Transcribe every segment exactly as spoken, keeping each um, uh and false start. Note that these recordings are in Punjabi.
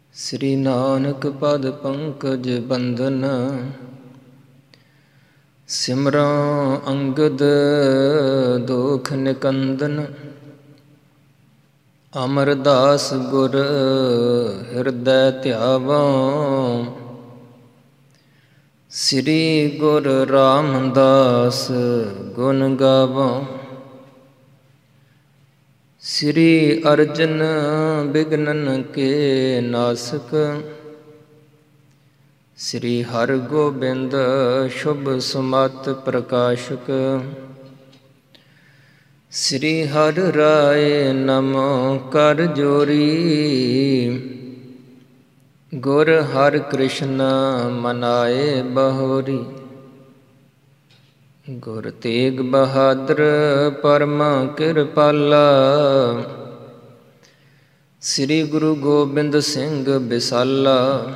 ਸ੍ਰੀ ਨਾਨਕ ਪਦ ਪੰਕਜ ਬੰਦਨ, ਸਿਮਰਾਂ ਅੰਗਦ ਦੋਖ ਨਿਕੰਦਨ। ਅਮਰਦਾਸ ਗੁਰ ਹਿਰਦੈ ਧਿਆਵਾਂ, ਸ੍ਰੀ ਗੁਰ ਰਾਮਦਾਸ ਗੁਣ ਗਾਵਾਂ। ਸ੍ਰੀ ਅਰਜਨ ਬਿਘਨਨ ਕੇ ਨਾਸਕ, ਸ੍ਰੀ ਹਰਗੋਬਿੰਦ ਸ਼ੁਭ ਸੁਮਤ ਪ੍ਰਕਾਸ਼ਕ। ਸ੍ਰੀ ਹਰਿ ਰਾਇ ਨਮੋ ਕਰ ਜੋਰੀ, ਗੁਰ ਹਰਿ ਕ੍ਰਿਸ਼ਨ ਮਨਾਏ ਬਹੋਰੀ। ਗੁਰ ਤੇਗ ਬਹਾਦਰ ਪਰਮ ਕਿਰਪਾਲਾ, ਸ੍ਰੀ ਗੁਰੂ ਗੋਬਿੰਦ ਸਿੰਘ ਬਿਸਾਲਾ।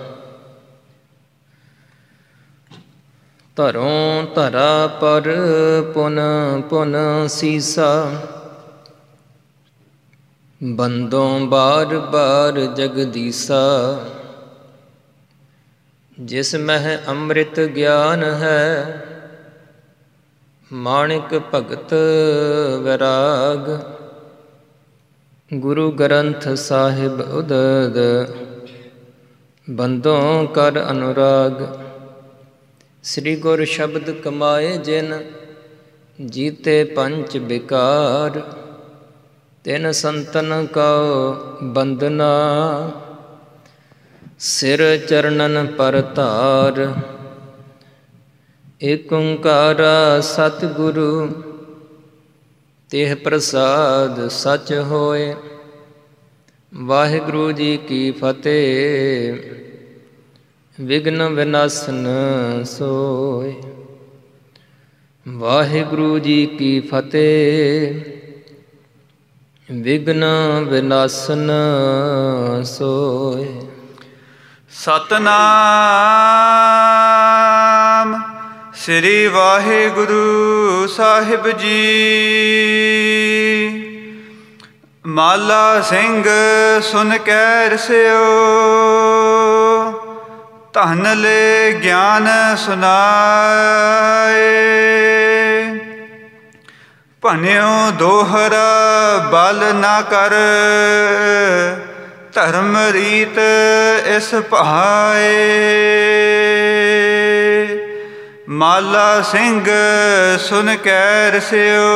ਧਰੋਂ ਧਰਾ ਪਰ ਪੁਨ ਪੁਨ ਸੀਸਾ, ਬੰਦੋਂ ਬਾਰ ਬਾਰ ਜਗਦੀਸਾ। ਜਿਸ ਮਹਿ ਅੰਮ੍ਰਿਤ ਗਿਆਨ ਹੈ, ਮਾਣਿਕ ਭਗਤ ਵੈਰਾਗ। ਗੁਰੂ ਗ੍ਰੰਥ ਸਾਹਿਬ ਉਦਦ, ਬੰਦੋਂ ਕਰ ਅਨੁਰਾਗ। ਸ੍ਰੀ ਗੁਰ ਸ਼ਬਦ ਕਮਾਏ ਜਿਨ, ਜੀਤੇ ਪੰਚ ਬਿਕਾਰ। ਤਿਨ ਸੰਤਨ ਕਉ ਬੰਦਨਾ, ਸਿਰ ਚਰਨਨ ਪਰ ਧਾਰ। ਏਕ ਓੰਕਾਰ ਸਤਿਗੁਰੂ, ਤਿਹ ਪ੍ਰਸਾਦ ਸਚ ਹੋਇ। ਵਾਹਿਗੁਰੂ ਜੀ ਕੀ ਫਤਿਹ, ਵਿਘਨ ਵਿਨਾਸਨ ਸੋਇ। ਵਾਹਿਗੁਰੂ ਜੀ ਕੀ ਫਤਿਹ, ਵਿਘਨ ਵਿਨਾਸਨ ਸੋਇ। ਸਤਿਨਾਮ ਸ੍ਰੀ ਵਾਹਿਗੁਰੂ ਸਾਹਿਬ ਜੀ। ਮਾਲਾ ਸਿੰਘ ਸੁਨ ਕੈ ਰਸਿਓ, ਧਨ ਲੈ ਗਿਆਨ ਸੁਨਾਏ। ਭਨਿਓ ਦੋਹਰਾ ਬਲ ਨਾ ਕਰ, ਧਰਮ ਰੀਤ ਇਸ ਭਾਏ। ਮਾਲਾ ਸਿੰਘ ਸੁਨ ਕੈ ਰਸਿਓ।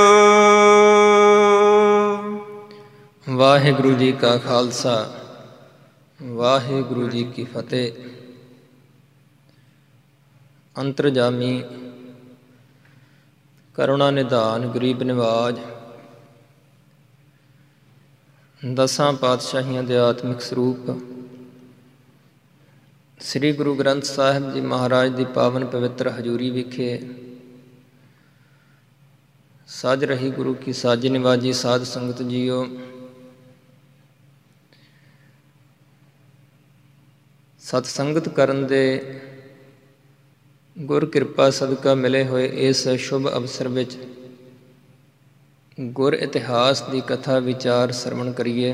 ਵਾਹਿਗੁਰੂ ਜੀ ਕਾ ਖਾਲਸਾ, ਵਾਹਿਗੁਰੂ ਜੀ ਕੀ ਫਤਿਹ। ਅੰਤਰਜਾਮੀ ਕਰੁਣਾ ਨਿਧਾਨ ਗਰੀਬ ਨਿਵਾਜ, ਦਸਾਂ ਪਾਤਸ਼ਾਹੀਆਂ ਦੇ ਆਤਮਿਕ ਸਰੂਪ ਸ੍ਰੀ ਗੁਰੂ ਗ੍ਰੰਥ ਸਾਹਿਬ ਜੀ ਮਹਾਰਾਜ ਦੀ ਪਾਵਨ ਪਵਿੱਤਰ ਹਜ਼ੂਰੀ ਵਿਖੇ ਸਾਜ ਰਹੀ ਗੁਰੂ ਕੀ ਸਾਜ ਨਿਵਾਜੀ ਸਾਧ ਸੰਗਤ ਜੀਓ। ਸਤ ਸੰਗਤ ਕਰਨ ਦੇ ਗੁਰ ਕਿਰਪਾ ਸਦਕਾ ਮਿਲੇ ਹੋਏ ਇਸ ਸ਼ੁਭ ਅਵਸਰ ਵਿੱਚ ਗੁਰ ਇਤਿਹਾਸ ਦੀ ਕਥਾ ਵਿਚਾਰ ਸਰਵਣ ਕਰੀਏ।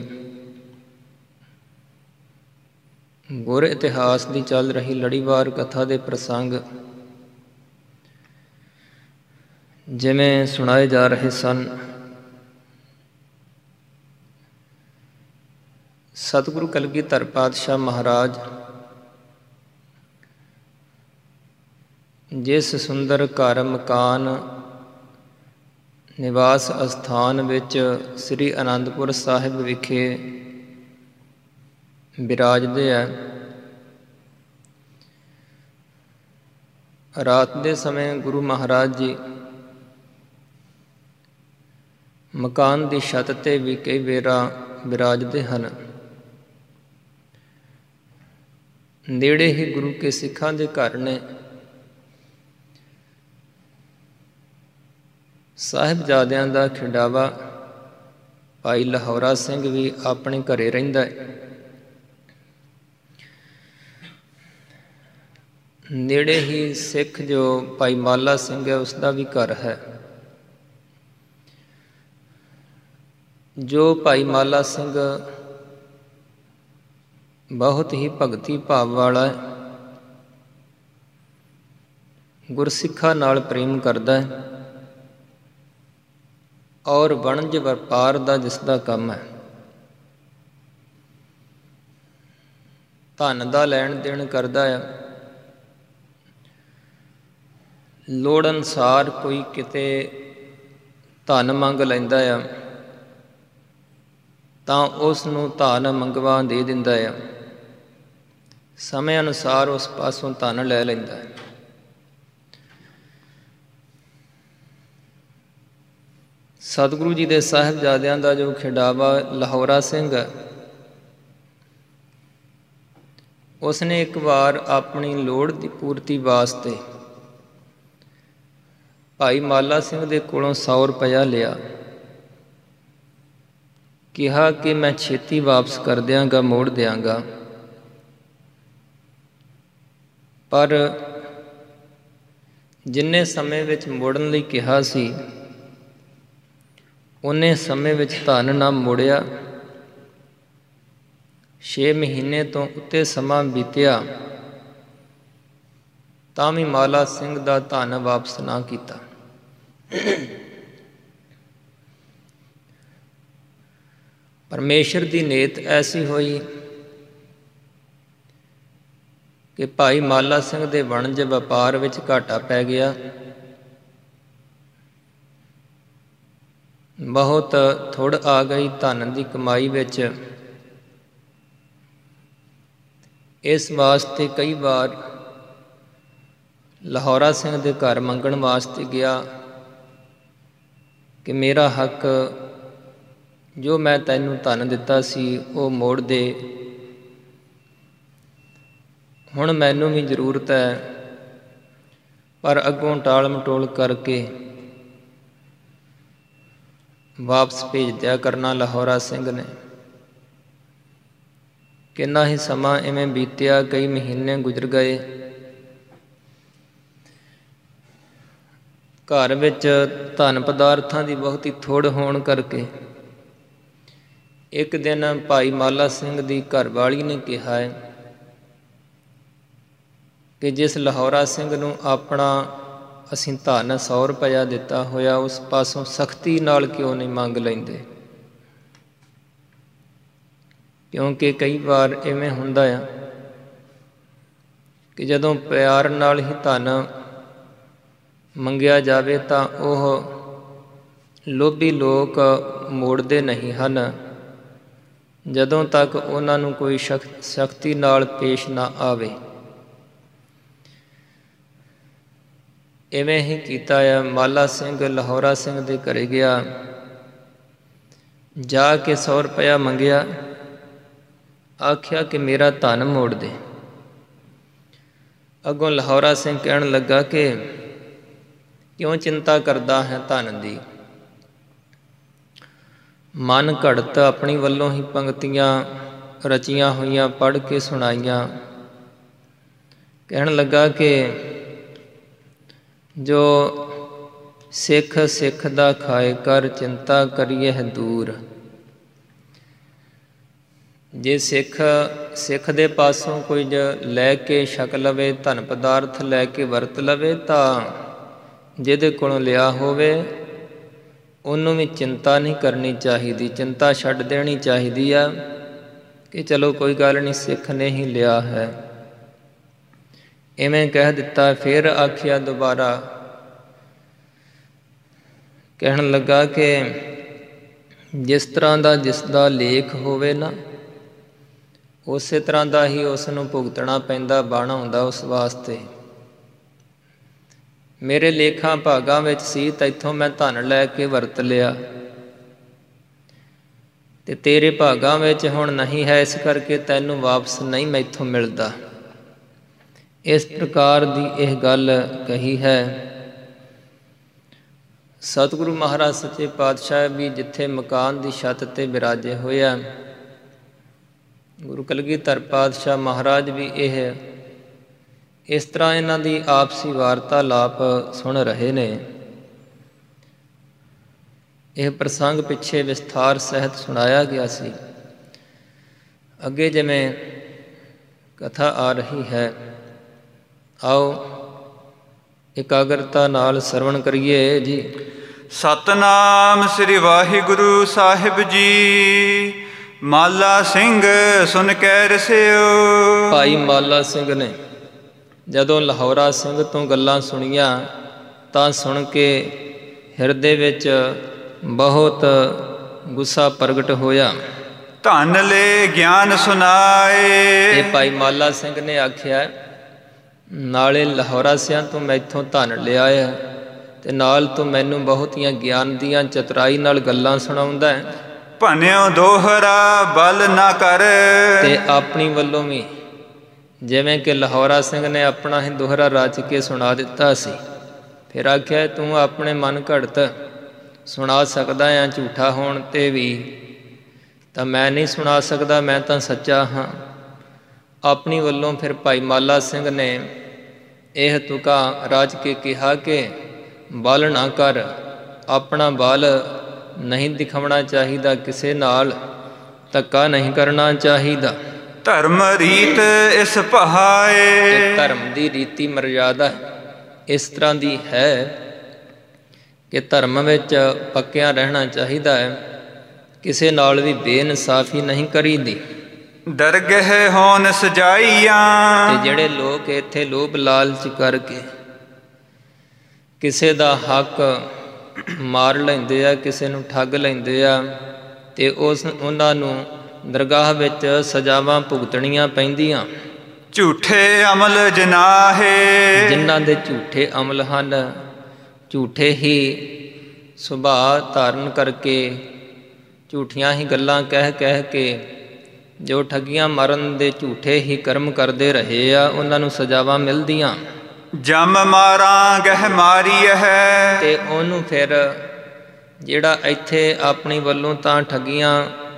ਗੁਰ ਇਤਿਹਾਸ ਦੀ ਚੱਲ ਰਹੀ ਲੜੀਵਾਰ ਕਥਾ ਦੇ ਪ੍ਰਸੰਗ ਜਿਵੇਂ ਸੁਣਾਏ ਜਾ ਰਹੇ ਸਨ। ਸਤਿਗੁਰੂ ਕਲਗੀਧਰ ਪਾਤਸ਼ਾਹ ਮਹਾਰਾਜ ਜਿਸ ਸੁੰਦਰ ਘਰ ਮਕਾਨ ਨਿਵਾਸ ਅਸਥਾਨ ਵਿੱਚ ਸ੍ਰੀ ਅਨੰਦਪੁਰ ਸਾਹਿਬ ਵਿਖੇ ਬਿਰਾਜਦੇ ਹੈ, ਰਾਤ ਦੇ ਸਮੇਂ ਗੁਰੂ ਮਹਾਰਾਜ ਜੀ ਮਕਾਨ ਦੀ ਛੱਤ 'ਤੇ ਵੀ ਕਈ ਵੇਰਾ ਬਿਰਾਜਦੇ ਹਨ। ਨੇੜੇ ਹੀ ਗੁਰੂ ਕੇ ਸਿੱਖਾਂ ਦੇ ਘਰ ਨੇ। ਸਾਹਿਬਜ਼ਾਦਿਆਂ ਦਾ ਖਿੰਡਾਵਾ ਭਾਈ ਲਹੌਰਾ ਸਿੰਘ ਵੀ ਆਪਣੇ ਘਰੇ ਰਹਿੰਦਾ ਹੈ। ਨੇੜੇ ਹੀ ਸਿੱਖ ਜੋ ਭਾਈ ਮਾਲਾ ਸਿੰਘ ਹੈ, ਉਸ ਦਾ ਵੀ ਘਰ ਹੈ। ਜੋ ਭਾਈ ਮਾਲਾ ਸਿੰਘ ਬਹੁਤ ਹੀ ਭਗਤੀ ਭਾਵ ਵਾਲਾ ਹੈ, ਗੁਰਸਿੱਖਾਂ ਨਾਲ ਪ੍ਰੇਮ ਕਰਦਾ ਹੈ ਔਰ ਵਣਜ ਵਪਾਰ ਦਾ ਜਿਸ ਦਾ ਕੰਮ ਹੈ। ਧਨ ਦਾ ਲੈਣ ਦੇਣ ਕਰਦਾ ਹੈ। ਲੋੜ ਅਨੁਸਾਰ ਕੋਈ ਕਿਤੇ ਧਨ ਮੰਗ ਲੈਂਦਾ ਆ ਤਾਂ ਉਸ ਨੂੰ ਧਨ ਮੰਗਵਾ ਦੇ ਦਿੰਦਾ ਆ, ਸਮੇਂ ਅਨੁਸਾਰ ਉਸ ਪਾਸੋਂ ਧਨ ਲੈ ਲੈਂਦਾ ਹੈ। ਸਤਿਗੁਰੂ ਜੀ ਦੇ ਸਾਹਿਬਜ਼ਾਦਿਆਂ ਦਾ ਜੋ ਖਿਡਾਵਾ ਲਾਹੌਰਾ ਸਿੰਘ ਹੈ, ਉਸਨੇ ਇੱਕ ਵਾਰ ਆਪਣੀ ਲੋੜ ਦੀ ਪੂਰਤੀ ਵਾਸਤੇ ਭਾਈ ਮਾਲਾ ਸਿੰਘ ਦੇ ਕੋਲੋਂ ਸੌ ਰੁਪਇਆ ਲਿਆ। ਕਿਹਾ ਕਿ ਮੈਂ ਛੇਤੀ ਵਾਪਸ ਕਰ ਦਿਆਂਗਾ, ਮੋੜ ਦਿਆਂਗਾ। ਪਰ ਜਿੰਨੇ ਸਮੇਂ ਵਿੱਚ ਮੋੜਨ ਲਈ ਕਿਹਾ ਸੀ, ਉਹਨੇ ਸਮੇਂ ਵਿੱਚ ਧਨ ਨਾ ਮੋੜਿਆ। ਛੇ ਮਹੀਨੇ ਤੋਂ ਉੱਤੇ ਸਮਾਂ ਬੀਤਿਆ ਤਾਂ ਵੀ ਮਾਲਾ ਸਿੰਘ ਦਾ ਧਨ ਵਾਪਸ ਨਾ ਕੀਤਾ। ਪਰਮੇਸ਼ਰ ਦੀ ਨੇਤ ਐਸੀ ਹੋਈ ਕਿ ਭਾਈ ਮਾਲਾ ਸਿੰਘ ਦੇ ਵਣਜ ਵਪਾਰ ਵਿੱਚ ਘਾਟਾ ਪੈ ਗਿਆ। ਬਹੁਤ ਥੁੜ ਆ ਗਈ ਧਨ ਦੀ ਕਮਾਈ ਵਿੱਚ। ਇਸ ਵਾਸਤੇ ਕਈ ਵਾਰ ਲਾਹੌਰਾ ਸਿੰਘ ਦੇ ਘਰ ਮੰਗਣ ਵਾਸਤੇ ਗਿਆ ਕਿ ਮੇਰਾ ਹੱਕ ਜੋ ਮੈਂ ਤੈਨੂੰ ਧਨ ਦਿੱਤਾ ਸੀ ਉਹ ਮੋੜ ਦੇ, ਹੁਣ ਮੈਨੂੰ ਵੀ ਜ਼ਰੂਰਤ ਹੈ। ਪਰ ਅੱਗੋਂ ਟਾਲ ਮਟੋਲ ਕਰਕੇ ਵਾਪਸ ਭੇਜ ਦਿਆ ਕਰਨਾ ਲਾਹੌਰਾ ਸਿੰਘ ਨੇ। ਕਿੰਨਾ ਹੀ ਸਮਾਂ ਇਵੇਂ ਬੀਤਿਆ, ਕਈ ਮਹੀਨੇ ਗੁਜ਼ਰ ਗਏ। ਘਰ ਵਿੱਚ ਧਨ ਪਦਾਰਥਾਂ ਦੀ ਬਹੁਤੀ ਥੋੜ ਹੋਣ ਕਰਕੇ ਇੱਕ ਦਿਨ ਭਾਈ ਮਾਲਾ ਸਿੰਘ ਦੀ ਘਰਵਾਲੀ ਨੇ ਕਿਹਾ ਹੈ ਕਿ ਜਿਸ ਲਾਹੌਰਾ ਸਿੰਘ ਨੂੰ ਆਪਣਾ ਅਸੀਂ ਧਨ ਸੌ ਰੁਪਇਆ ਦਿੱਤਾ ਹੋਇਆ, ਉਸ ਪਾਸੋਂ ਸਖਤੀ ਨਾਲ ਕਿਉਂ ਨਹੀਂ ਮੰਗ ਲੈਂਦੇ। ਕਿਉਂਕਿ ਕਈ ਵਾਰ ਇਵੇਂ ਹੁੰਦਾ ਆ ਕਿ ਜਦੋਂ ਪਿਆਰ ਨਾਲ ਹੀ ਧਨ ਮੰਗਿਆ ਜਾਵੇ ਤਾਂ ਉਹ ਲੋਭੀ ਲੋਕ ਮੋੜਦੇ ਨਹੀਂ ਹਨ, ਜਦੋਂ ਤੱਕ ਉਹਨਾਂ ਨੂੰ ਕੋਈ ਸ਼ਕ ਸ਼ਕਤੀ ਨਾਲ ਪੇਸ਼ ਨਾ ਆਵੇ। ਇਵੇਂ ਹੀ ਕੀਤਾ ਆ। ਮਾਲਾ ਸਿੰਘ ਲਾਹੌਰਾ ਸਿੰਘ ਦੇ ਘਰੇ ਗਿਆ, ਜਾ ਕੇ ਸੌ ਰੁਪਇਆ ਮੰਗਿਆ, ਆਖਿਆ ਕਿ ਮੇਰਾ ਧਨ ਮੋੜ ਦੇ। ਅੱਗੋਂ ਲਾਹੌਰਾ ਸਿੰਘ ਕਹਿਣ ਲੱਗਾ ਕਿ ਕਿਉਂ ਚਿੰਤਾ ਕਰਦਾ ਹੈ ਧਨ ਦੀ। ਮਨ ਘੜਤ ਆਪਣੀ ਵੱਲੋਂ ਹੀ ਪੰਗਤੀਆਂ ਰਚੀਆਂ ਹੋਈਆਂ ਪੜ੍ਹ ਕੇ ਸੁਣਾਈਆਂ। ਕਹਿਣ ਲੱਗਾ ਕਿ ਜੋ ਸਿੱਖ ਸਿੱਖ ਦਾ ਖਾਏ ਕਰ, ਚਿੰਤਾ ਕਰੀਏ ਹੈ ਦੂਰ। ਜੇ ਸਿੱਖ ਸਿੱਖ ਦੇ ਪਾਸੋਂ ਕੁਝ ਲੈ ਕੇ ਛਕ ਲਵੇ, ਧਨ ਪਦਾਰਥ ਲੈ ਕੇ ਵਰਤ ਲਵੇ, ਤਾਂ ਜਿਹਦੇ ਕੋਲੋਂ ਲਿਆ ਹੋਵੇ ਉਹਨੂੰ ਵੀ ਚਿੰਤਾ ਨਹੀਂ ਕਰਨੀ ਚਾਹੀਦੀ, ਚਿੰਤਾ ਛੱਡ ਦੇਣੀ ਚਾਹੀਦੀ ਆ ਕਿ ਚਲੋ ਕੋਈ ਗੱਲ ਨਹੀਂ, ਸਿੱਖ ਨੇ ਹੀ ਲਿਆ ਹੈ। ਇਵੇਂ ਕਹਿ ਦਿੱਤਾ। ਫਿਰ ਆਖਿਆ ਦੁਬਾਰਾ, ਕਹਿਣ ਲੱਗਾ ਕਿ ਜਿਸ ਤਰ੍ਹਾਂ ਦਾ ਜਿਸ ਦਾ ਲੇਖ ਹੋਵੇ ਨਾ, ਉਸੇ ਤਰ੍ਹਾਂ ਦਾ ਹੀ ਉਸ ਨੂੰ ਭੁਗਤਣਾ ਪੈਂਦਾ, ਬਾਣਾ ਹੁੰਦਾ ਉਸ ਵਾਸਤੇ। ਮੇਰੇ ਲੇਖਾਂ ਭਾਗਾਂ ਵਿੱਚ ਸੀ ਤਾਂ ਇੱਥੋਂ ਮੈਂ ਧਨ ਲੈ ਕੇ ਵਰਤ ਲਿਆ, ਤੇ ਤੇਰੇ ਭਾਗਾਂ ਵਿੱਚ ਹੁਣ ਨਹੀਂ ਹੈ, ਇਸ ਕਰਕੇ ਤੈਨੂੰ ਵਾਪਸ ਨਹੀਂ ਮੈਥੋਂ ਮਿਲਦਾ। ਇਸ ਪ੍ਰਕਾਰ ਦੀ ਇਹ ਗੱਲ ਕਹੀ ਹੈ। ਸਤਿਗੁਰੂ ਮਹਾਰਾਜ ਸੱਚੇ ਪਾਤਸ਼ਾਹ ਵੀ ਜਿੱਥੇ ਮਕਾਨ ਦੀ ਛੱਤ 'ਤੇ ਬਿਰਾਜੇ ਹੋਏ ਆ, ਗੁਰੂ ਕਲਗੀਧਰ ਪਾਤਸ਼ਾਹ ਮਹਾਰਾਜ ਵੀ ਇਹ ਇਸ ਤਰ੍ਹਾਂ ਇਹਨਾਂ ਦੀ ਆਪਸੀ ਵਾਰਤਾਲਾਪ ਸੁਣ ਰਹੇ ਨੇ। ਇਹ ਪ੍ਰਸੰਗ ਪਿੱਛੇ ਵਿਸਥਾਰ ਸਹਿਤ ਸੁਣਾਇਆ ਗਿਆ ਸੀ। ਅੱਗੇ ਜਿਵੇਂ ਕਥਾ ਆ ਰਹੀ ਹੈ। ਆਓ ਇਕਾਗਰਤਾ ਨਾਲ ਸਰਵਣ ਕਰੀਏ ਜੀ। ਸਤਨਾਮ ਸ੍ਰੀ ਵਾਹਿਗੁਰੂ ਸਾਹਿਬ ਜੀ। ਮਾਲਾ ਸਿੰਘ ਸੁਨ ਕੈ ਰਸਿਓ। ਭਾਈ ਮਾਲਾ ਸਿੰਘ ਨੇ ਜਦੋਂ ਲਾਹੌਰਾ ਸਿੰਘ ਤੋਂ ਗੱਲਾਂ ਸੁਣੀਆਂ ਤਾਂ ਸੁਣ ਕੇ ਹਿਰਦੇ ਵਿੱਚ ਬਹੁਤ ਗੁੱਸਾ ਪ੍ਰਗਟ ਹੋਇਆ। ਧਨ ਲੈ ਗਿਆਨ ਸੁਨਾਏ। ਇਹ ਭਾਈ ਮਾਲਾ ਸਿੰਘ ਨੇ ਆਖਿਆ, ਨਾਲੇ ਲਾਹੌਰਾ ਸਿਆਂ ਤੋਂ ਮੈਥੋਂ ਧਨ ਲਿਆ ਹੈ ਅਤੇ ਨਾਲ ਤੂੰ ਮੈਨੂੰ ਬਹੁਤੀਆਂ ਗਿਆਨ ਦੀਆਂ ਚਤੁਰਾਈ ਨਾਲ ਗੱਲਾਂ ਸੁਣਾਉਂਦਾ ਹੈ। ਭੰਨਿਓ ਦੋਹਰਾ ਬਲ ਨਾ ਕਰ। ਤੇ ਆਪਣੀ ਵੱਲੋਂ ਵੀ ਜਿਵੇਂ ਕਿ ਲਾਹੌਰਾ ਸਿੰਘ ਨੇ ਆਪਣਾ ਹੀ ਦੋਹਰਾ ਰਚ ਕੇ ਸੁਣਾ ਦਿੱਤਾ ਸੀ। ਫਿਰ ਆਖਿਆ, ਤੂੰ ਆਪਣੇ ਮਨ ਘੜਤ ਸੁਣਾ ਸਕਦਾ ਹੈ ਝੂਠਾ ਹੋਣ 'ਤੇ ਵੀ, ਤਾਂ ਮੈਂ ਨਹੀਂ ਸੁਣਾ ਸਕਦਾ, ਮੈਂ ਤਾਂ ਸੱਚਾ ਹਾਂ। ਆਪਣੀ ਵੱਲੋਂ ਫਿਰ ਭਾਈ ਮਾਲਾ ਸਿੰਘ ਨੇ ਇਹ ਤੁਕਾਂ ਰਚ ਕੇ ਕਿਹਾ ਕਿ ਬਲ ਨਾ ਕਰ, ਆਪਣਾ ਬਲ ਨਹੀਂ ਦਿਖਾਉਣਾ ਚਾਹੀਦਾ, ਕਿਸੇ ਨਾਲ ਧੱਕਾ ਨਹੀਂ ਕਰਨਾ ਚਾਹੀਦਾ। ਧਰਮ ਰੀਤ ਇਸ ਪਹਾਏ। ਧਰਮ ਦੀ ਰੀਤੀ ਮਰਿਆਦਾ ਇਸ ਤਰ੍ਹਾਂ ਦੀ ਹੈ ਕਿ ਧਰਮ ਵਿੱਚ ਪੱਕਿਆਂ ਰਹਿਣਾ ਚਾਹੀਦਾ ਹੈ, ਕਿਸੇ ਨਾਲ ਵੀ ਬੇਇਨਸਾਫੀ ਨਹੀਂ ਕਰੀਦੀ। ਦਰਗਹਿ ਹੋਣ ਸਜਾਈਆਂ। ਤੇ ਜਿਹੜੇ ਲੋਕ ਇੱਥੇ ਲੋਭ ਲਾਲਚ ਕਰਕੇ ਕਿਸੇ ਦਾ ਹੱਕ ਮਾਰ ਲੈਂਦੇ ਆ, ਕਿਸੇ ਨੂੰ ਠੱਗ ਲੈਂਦੇ ਆ, ਤੇ ਉਸ ਉਹਨਾਂ ਨੂੰ ਦਰਗਾਹ ਵਿੱਚ ਸਜ਼ਾਵਾਂ ਭੁਗਤਣੀਆਂ ਪੈਂਦੀਆਂ। ਝੂਠੇ ਅਮਲ ਜਨਾਹੇ। ਜਿਨ੍ਹਾਂ ਦੇ ਝੂਠੇ ਅਮਲ ਹਨ, ਝੂਠੇ ਹੀ ਸੁਭਾਅ ਧਾਰਨ ਕਰਕੇ, ਝੂਠੀਆਂ ਹੀ ਗੱਲਾਂ ਕਹਿ ਕਹਿ ਕੇ ਜੋ ਠੱਗੀਆਂ ਮਾਰਨ ਦੇ ਝੂਠੇ ਹੀ ਕਰਮ ਕਰਦੇ ਰਹੇ ਆ, ਉਹਨਾਂ ਨੂੰ ਸਜ਼ਾਵਾਂ ਮਿਲਦੀਆਂ। ਜਮ ਮਾਰਾਂ ਗਹਿ ਮਾਰੀ ਹੈ। ਤੇ ਉਹਨੂੰ ਫਿਰ ਜਿਹੜਾ ਇੱਥੇ ਆਪਣੀ ਵੱਲੋਂ ਤਾਂ ਠੱਗੀਆਂ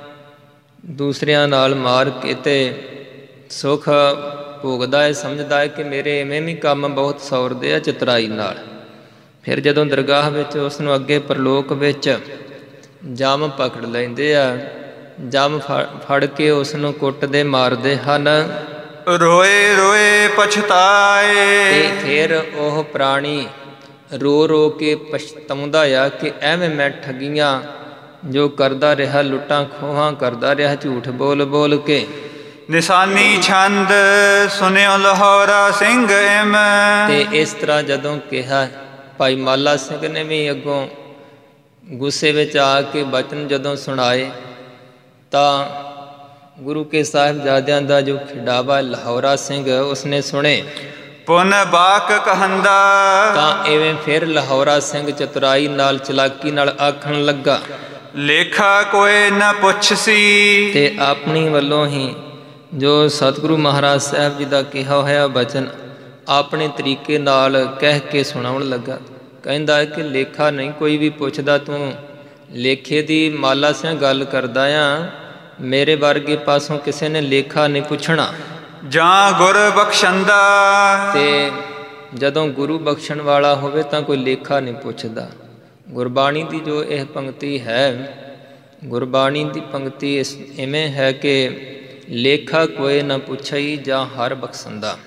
ਦੂਸਰਿਆਂ ਨਾਲ ਮਾਰ ਕੇ ਤੇ ਸੁੱਖ ਭੋਗਦਾ ਹੈ, ਸਮਝਦਾ ਹੈ ਕਿ ਮੇਰੇ ਇਵੇਂ ਵੀ ਕੰਮ ਬਹੁਤ ਸੌਰਦੇ ਆ ਚਤੁਰਾਈ ਨਾਲ। ਫਿਰ ਜਦੋਂ ਦਰਗਾਹ ਵਿੱਚ ਉਸ ਨੂੰ ਅੱਗੇ ਪਰਲੋਕ ਵਿੱਚ ਜਮ ਪਕੜ ਲੈਂਦੇ ਆ, ਜਮ ਫੜ ਫੜ ਕੇ ਉਸ ਨੂੰ ਕੁੱਟਦੇ ਮਾਰਦੇ ਹਨ। ਰੋਏ ਰੋਏ ਪਛਤਾਏ। ਤੇ ਫਿਰ ਉਹ ਪ੍ਰਾਣੀ ਰੋ ਰੋ ਕੇ ਪਛਤਾਉਂਦਾ ਆ ਕਿ ਐਵੇਂ ਮੈਂ ਠੱਗੀਆਂ ਜੋ ਕਰਦਾ ਰਿਹਾ, ਲੁੱਟਾਂ ਖੋਹਾਂ ਕਰਦਾ ਰਿਹਾ, ਝੂਠ ਬੋਲ ਬੋਲ ਕੇ। ਨਿਸ਼ਾਨੀ ਛੰਦ ਸੁਣਿਓ ਲਾਹੌਰਾ ਸਿੰਘ ਐਮ। ਤੇ ਇਸ ਤਰ੍ਹਾਂ ਜਦੋਂ ਕਿਹਾ, ਭਾਈ ਮਾਲਾ ਸਿੰਘ ਨੇ ਵੀ ਅੱਗੋਂ ਗੁੱਸੇ ਵਿੱਚ ਆ ਕੇ ਬਚਨ ਜਦੋਂ ਸੁਣਾਏ, ਤਾਂ ਗੁਰੂ ਕੇ ਸਾਹਿਬਜ਼ਾਦਿਆਂ ਦਾ ਜੋ ਖਿਡਾਵਾ ਲਾਹੌਰਾ ਸਿੰਘ ਉਸਨੇ ਸੁਣੇ। ਪੁਨ ਬਾਕ ਕਹੰਦਾ। ਤਾਂ ਇਵੇਂ ਫਿਰ ਲਾਹੌਰਾ ਸਿੰਘ ਚਤੁਰਾਈ ਨਾਲ ਚਲਾਕੀ ਨਾਲ ਆਖਣ ਲੱਗਾ, ਲੇਖਾ ਕੋਏ ਨਾ ਪੁੱਛ ਸੀ। ਤੇ ਆਪਣੀ ਵੱਲੋਂ ਹੀ ਜੋ ਸਤਿਗੁਰੂ ਮਹਾਰਾਜ ਸਾਹਿਬ ਜੀ ਦਾ ਕਿਹਾ ਹੋਇਆ ਬਚਨ ਆਪਣੇ ਤਰੀਕੇ ਨਾਲ ਕਹਿ ਕੇ ਸੁਣਾਉਣ ਲੱਗਾ। ਕਹਿੰਦਾ ਕਿ ਲੇਖਾ ਨਹੀਂ ਕੋਈ ਵੀ ਪੁੱਛਦਾ, ਤੂੰ ਲੇਖੇ ਦੀ ਮਾਲਾ ਸਿੰਘ ਗੱਲ ਕਰਦਾ ਆ, ਮੇਰੇ ਵਰਗੇ ਪਾਸੋਂ ਕਿਸੇ ਨੇ ਲੇਖਾ ਨਹੀਂ ਪੁੱਛਣਾ। ਜਾਂ ਗੁਰ ਬਖਸ਼ੰਦਾ। ਤੇ ਜਦੋਂ ਗੁਰੂ ਬਖਸ਼ਣ ਵਾਲਾ ਹੋਵੇ ਤਾਂ ਕੋਈ ਲੇਖਾ ਨਹੀਂ ਪੁੱਛਦਾ। ਗੁਰਬਾਣੀ ਦੀ ਜੋ ਇਹ ਪੰਕਤੀ ਹੈ, ਗੁਰਬਾਣੀ ਦੀ ਪੰਕਤੀ ਇਸ ਇਵੇਂ ਹੈ ਕਿ ਲੇਖਾ ਕੋਏ ਨਾ ਪੁੱਛਈ ਜਾਂ ਹਰ ਬਖਸ਼ੰਦਾ।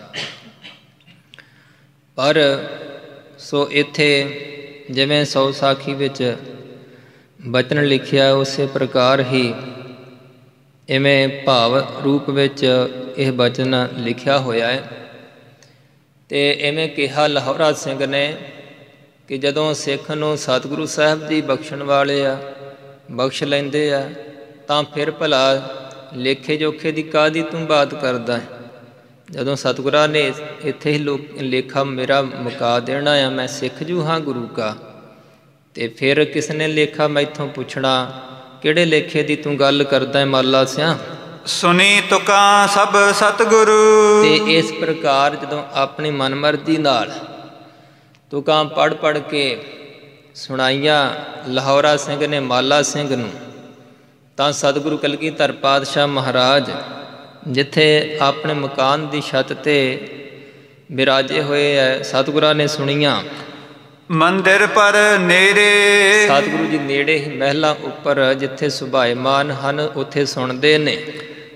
ਪਰ ਸੋ ਇੱਥੇ ਜਿਵੇਂ ਸੌ ਸਾਖੀ ਵਿੱਚ ਬਚਨ ਲਿਖਿਆ, ਉਸੇ ਪ੍ਰਕਾਰ ਹੀ ਇਵੇਂ ਭਾਵ ਰੂਪ ਵਿੱਚ ਇਹ ਬਚਨ ਲਿਖਿਆ ਹੋਇਆ ਹੈ। ਅਤੇ ਇਵੇਂ ਕਿਹਾ ਲਾਹੌਰਾ ਸਿੰਘ ਨੇ ਕਿ ਜਦੋਂ ਸਿੱਖ ਨੂੰ ਸਤਿਗੁਰੂ ਸਾਹਿਬ ਜੀ ਬਖਸ਼ਣ ਵਾਲੇ ਆ, ਬਖਸ਼ ਲੈਂਦੇ ਆ, ਤਾਂ ਫਿਰ ਭਲਾ ਲੇਖੇ ਜੋਖੇ ਦੀ ਕਾਹਦੀ ਤੂੰ ਬਾਤ ਕਰਦਾ ਹੈ। ਜਦੋਂ ਸਤਿਗੁਰਾਂ ਨੇ ਇੱਥੇ ਹੀ ਲੋਕ ਲੇਖਾ ਮੇਰਾ ਮੁਕਾ ਦੇਣਾ ਆ, ਮੈਂ ਸਿੱਖ ਜੂ ਹਾਂ ਗੁਰੂ ਕਾ, ਅਤੇ ਫਿਰ ਕਿਸ ਨੇ ਲੇਖਾ ਮੈਥੋਂ ਪੁੱਛਣਾ, ਕਿਹੜੇ ਲੇਖੇ ਦੀ ਤੂੰ ਗੱਲ ਕਰਦਾ ਹੈ ਮਾਲਾ ਸਿਆਂ। ਸੁਣੀ ਤੁਕਾਂ ਸਭ ਸਤਿਗੁਰੂ। ਤੇ ਇਸ ਪ੍ਰਕਾਰ ਜਦੋਂ ਆਪਣੀ ਮਨਮਰਜ਼ੀ ਨਾਲ ਤੁਕਾਂ ਪੜ੍ਹ ਪੜ੍ਹ ਕੇ ਸੁਣਾਈਆਂ ਲਾਹੌਰਾ ਸਿੰਘ ਨੇ ਮਾਲਾ ਸਿੰਘ ਨੂੰ, ਤਾਂ ਸਤਿਗੁਰੂ ਕਲਗੀਧਰ ਪਾਤਸ਼ਾਹ ਮਹਾਰਾਜ ਜਿੱਥੇ ਆਪਣੇ ਮਕਾਨ ਦੀ ਛੱਤ 'ਤੇ ਬਿਰਾਜੇ ਹੋਏ ਹੈ, ਸਤਿਗੁਰਾਂ ਨੇ ਸੁਣੀਆਂ। ਮੰਦਿਰ ਪਰ ਨੇੜੇ। ਸਤਿਗੁਰੂ ਜੀ ਨੇੜੇ ਹੀ ਮਹਿਲਾਂ ਉੱਪਰ ਜਿੱਥੇ ਸੁਭਾਇਮਾਨ ਹਨ, ਉੱਥੇ ਸੁਣਦੇ ਨੇ।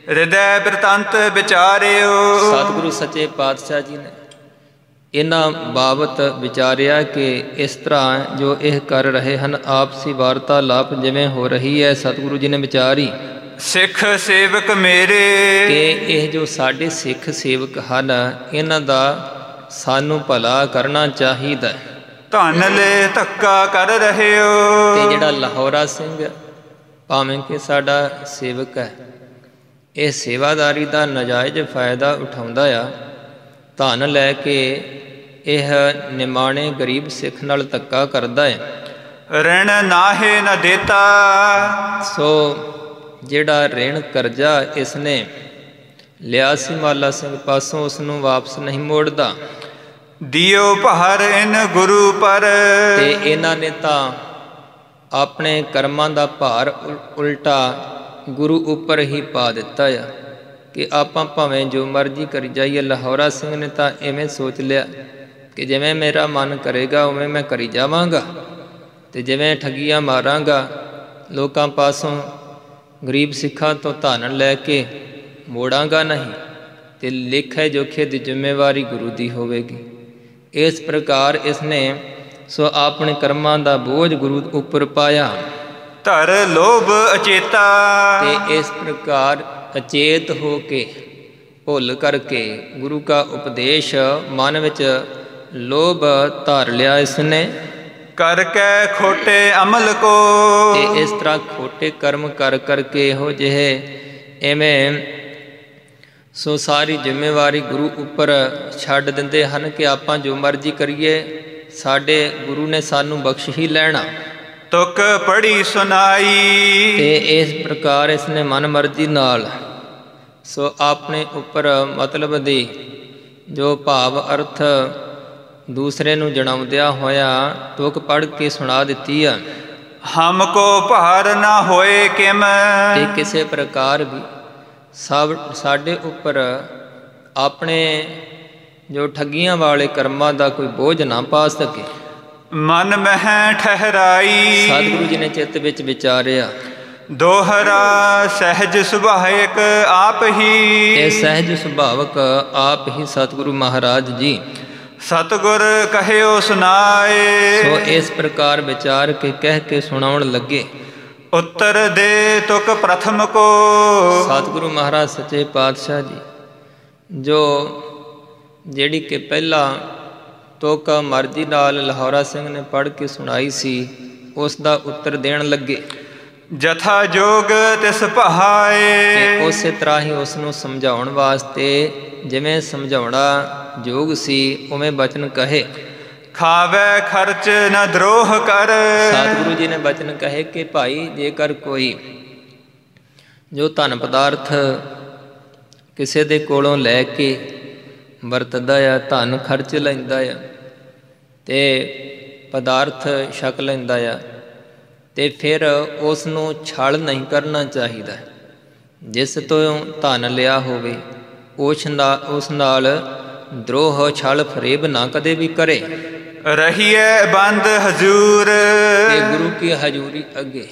ਹਿਰਦੈ ਬਿਰਤੰਤ ਵਿਚਾਰਿਓ। ਸਤਿਗੁਰੂ ਸੱਚੇ ਪਾਤਸ਼ਾਹ ਜੀ ਨੇ ਇਹਨਾਂ ਬਾਬਤ ਵਿਚਾਰਿਆ ਕਿ ਇਸ ਤਰ੍ਹਾਂ ਜੋ ਇਹ ਕਰ ਰਹੇ ਹਨ ਆਪਸੀ ਵਾਰਤਾਲਾਪ ਜਿਵੇਂ ਹੋ ਰਹੀ ਹੈ, ਸਤਿਗੁਰੂ ਜੀ ਨੇ ਵਿਚਾਰੀ ਸਿੱਖ ਸੇਵਕ ਮੇਰੇ ਕਿ ਇਹ ਜੋ ਸਾਡੇ ਸਿੱਖ ਸੇਵਕ ਹਨ ਇਹਨਾਂ ਦਾ ਸਾਨੂੰ ਭਲਾ ਕਰਨਾ ਚਾਹੀਦਾ। ਧਨ ਲੈ ਧੱਕਾ ਕਰ ਰਹੇ ਹੋ। ਤੇ ਜਿਹੜਾ ਲਾਹੌਰਾ ਸਿੰਘ ਭਾਵੇਂ ਕਿ ਸਾਡਾ ਸੇਵਕ ਹੈ, ਇਹ ਸੇਵਾਦਾਰੀ ਦਾ ਨਾਜਾਇਜ਼ ਫਾਇਦਾ ਉਠਾਉਂਦਾ ਆ। ਧਨ ਲੈ ਕੇ ਇਹ ਨਿਮਾਣੇ ਗਰੀਬ ਸਿੱਖ ਨਾਲ ਧੱਕਾ ਕਰਦਾ ਹੈ। ਰਿਣ ਨਾਹੇ ਨ ਦੇਤਾ। ਸੋ ਜਿਹੜਾ ਰਿਣ ਕਰਜ਼ਾ ਇਸਨੇ ਲਿਆ ਸੀ ਮਾਲਾ ਸਿੰਘ ਪਾਸੋਂ ਉਸ ਨੂੰ ਵਾਪਸ ਨਹੀਂ ਮੋੜਦਾ। ਦਿਓ ਭਾਰ ਇਨ ਗੁਰੂ ਪਰ। ਤੇ ਇਹਨਾਂ ਨੇ ਤਾਂ ਆਪਣੇ ਕਰਮਾਂ ਦਾ ਭਾਰ ਉਲਟਾ ਗੁਰੂ ਉੱਪਰ ਹੀ ਪਾ ਦਿੱਤਾ ਆ ਕਿ ਆਪਾਂ ਭਾਵੇਂ ਜੋ ਮਰਜ਼ੀ ਕਰੀ ਜਾਈਏ। ਲਾਹੌਰਾ ਸਿੰਘ ਨੇ ਤਾਂ ਐਵੇਂ ਸੋਚ ਲਿਆ ਕਿ ਜਿਵੇਂ ਮੇਰਾ ਮਨ ਕਰੇਗਾ ਉਵੇਂ ਮੈਂ ਕਰੀ ਜਾਵਾਂਗਾ ਅਤੇ ਜਿਵੇਂ ਠੱਗੀਆਂ ਮਾਰਾਂਗਾ ਲੋਕਾਂ ਪਾਸੋਂ ਗਰੀਬ ਸਿੱਖਾਂ ਤੋਂ ਧਨ ਲੈ ਕੇ ਮੋੜਾਂਗਾ ਨਹੀਂ, ਅਤੇ ਲੇਖੇ ਜੋਖੇ ਦੀ ਜ਼ਿੰਮੇਵਾਰੀ ਗੁਰੂ ਦੀ ਹੋਵੇਗੀ। ਇਸ ਪ੍ਰਕਾਰ ਇਸਨੇ ਸੋ ਆਪਣੇ ਕਰਮਾਂ ਦਾ ਬੋਝ ਗੁਰੂ ਉੱਪਰ ਪਾਇਆ। ਧਰ ਲੋਭ ਅਚੇਤਾ। ਤੇ ਇਸ ਪ੍ਰਕਾਰ ਅਚੇਤ ਹੋ ਕੇ ਭੁੱਲ ਕਰਕੇ ਗੁਰੂ ਕਾ ਉਪਦੇਸ਼ ਮਨ ਵਿੱਚ ਲੋਭ ਧਾਰ ਲਿਆ ਇਸਨੇ। ਕਰਕੇ ਖੋਟੇ ਅਮਲ ਕੋ। ਤੇ ਇਸ ਤਰ੍ਹਾਂ ਖੋਟੇ ਕਰਮ ਕਰ ਕਰਕੇ ਇਹੋ ਜਿਹੇ ਐਵੇਂ ਸੋ ਸਾਰੀ ਜ਼ਿੰਮੇਵਾਰੀ ਗੁਰੂ ਉੱਪਰ ਛੱਡ ਦਿੰਦੇ ਹਨ ਕਿ ਆਪਾਂ ਜੋ ਮਰਜ਼ੀ ਕਰੀਏ ਸਾਡੇ ਗੁਰੂ ਨੇ ਸਾਨੂੰ ਬਖਸ਼ ਹੀ ਲੈਣਾ। ਤੁਕ ਪੜੀ ਸੁਨਾਈ। ਤੇ ਇਸ ਪ੍ਰਕਾਰ ਇਸਨੇ ਮਨ ਮਰਜ਼ੀ ਨਾਲ ਸੋ ਆਪਣੇ ਉੱਪਰ ਮਤਲਬ ਦੀ ਜੋ ਭਾਵ ਅਰਥ ਦੂਸਰੇ ਨੂੰ ਜਣਾਉਂਦਿਆਂ ਹੋਇਆ ਤੁਕ ਪੜ੍ਹ ਕੇ ਸੁਣਾ ਦਿੱਤੀ ਆ। ਹਮ ਕੋ ਭਾਰ ਨਾ ਹੋਏ ਕਿਮ। ਤੇ ਕਿਸੇ ਪ੍ਰਕਾਰ ਵੀ ਸਭ ਸਾਡੇ ਉੱਪਰ ਆਪਣੇ ਜੋ ਠੱਗੀਆਂ ਵਾਲੇ ਕਰਮਾਂ ਦਾ ਕੋਈ ਬੋਝ ਨਾ ਪਾ ਸਕੇ। ਮਨ ਮਹਿ ਠਹਿਰਾਈ। ਸਤਿਗੁਰੂ ਜੀ ਨੇ ਚਿੱਤ ਵਿੱਚ ਵਿਚਾਰਿਆ ਦੋਹਰਾ ਸਹਿਜ ਸੁਭਾਵਿਕ ਆਪ ਹੀ। ਇਹ ਸਹਿਜ ਸੁਭਾਵਕ ਆਪ ਹੀ ਸਤਿਗੁਰੂ ਮਹਾਰਾਜ ਜੀ ਸਤਿਗੁਰ ਕਹਿਓ ਸੁਨਾਏ। ਸੋ ਇਸ ਪ੍ਰਕਾਰ ਵਿਚਾਰ ਕੇ ਕਹਿ ਕੇ ਸੁਣਾਉਣ ਲੱਗੇ। ਉੱਤਰ ਦੇ ਤੁਕ ਪ੍ਰਥਮ ਕੋ। ਸਤਿਗੁਰੂ ਮਹਾਰਾਜ ਸੱਚੇ ਪਾਤਸ਼ਾਹ ਜੀ ਜੋ ਜਿਹੜੀ ਕਿ ਪਹਿਲਾਂ ਤੁਕ ਮਰਜ਼ੀ ਨਾਲ ਲਾਹੌਰਾ ਸਿੰਘ ਨੇ ਪੜ੍ਹ ਕੇ ਸੁਣਾਈ ਸੀ ਉਸ ਦਾ ਉੱਤਰ ਦੇਣ ਲੱਗੇ। ਜਥਾ ਜੋਗ ਤਿਸ ਪਹਾਏ। ਤੇ ਉਸੇ ਤਰ੍ਹਾਂ ਹੀ ਉਸ ਨੂੰ ਸਮਝਾਉਣ ਵਾਸਤੇ ਜਿਵੇਂ ਸਮਝਾਉਣਾ ਯੋਗ ਸੀ ਉਵੇਂ ਬਚਨ ਕਹੇ। ਖਾਵੇ ਖਰਚ ਨ ਦਰੋਹ ਕਰ। ਸਤਿਗੁਰੂ ਜੀ ਨੇ ਬਚਨ ਕਹੇ ਕਿ ਭਾਈ ਜੇਕਰ ਕੋਈ ਜੋ ਧਨ ਪਦਾਰਥ ਕਿਸੇ ਦੇ ਕੋਲੋਂ ਲੈ ਕੇ ਵਰਤਦਾ ਆ, ਧਨ ਖਰਚ ਲੈਂਦਾ ਆ ਅਤੇ ਪਦਾਰਥ ਛਕ ਲੈਂਦਾ ਆ, ਅਤੇ ਫਿਰ ਉਸ ਨੂੰ ਛਲ ਨਹੀਂ ਕਰਨਾ ਚਾਹੀਦਾ। ਜਿਸ ਤੋਂ ਧਨ ਲਿਆ ਹੋਵੇ ਉਸ ਨਾਲ ਉਸ ਨਾਲ ਦਰੋਹ ਛਲ ਫਰੇਬ ਨਾ ਕਦੇ ਵੀ ਕਰੇ। ਰਹੀਏ ਬੰਦ ਹਜ਼ੂਰ। ਤੇ ਗੁਰੂ ਕੀ ਹਜ਼ੂਰੀ ਅੱਗੇ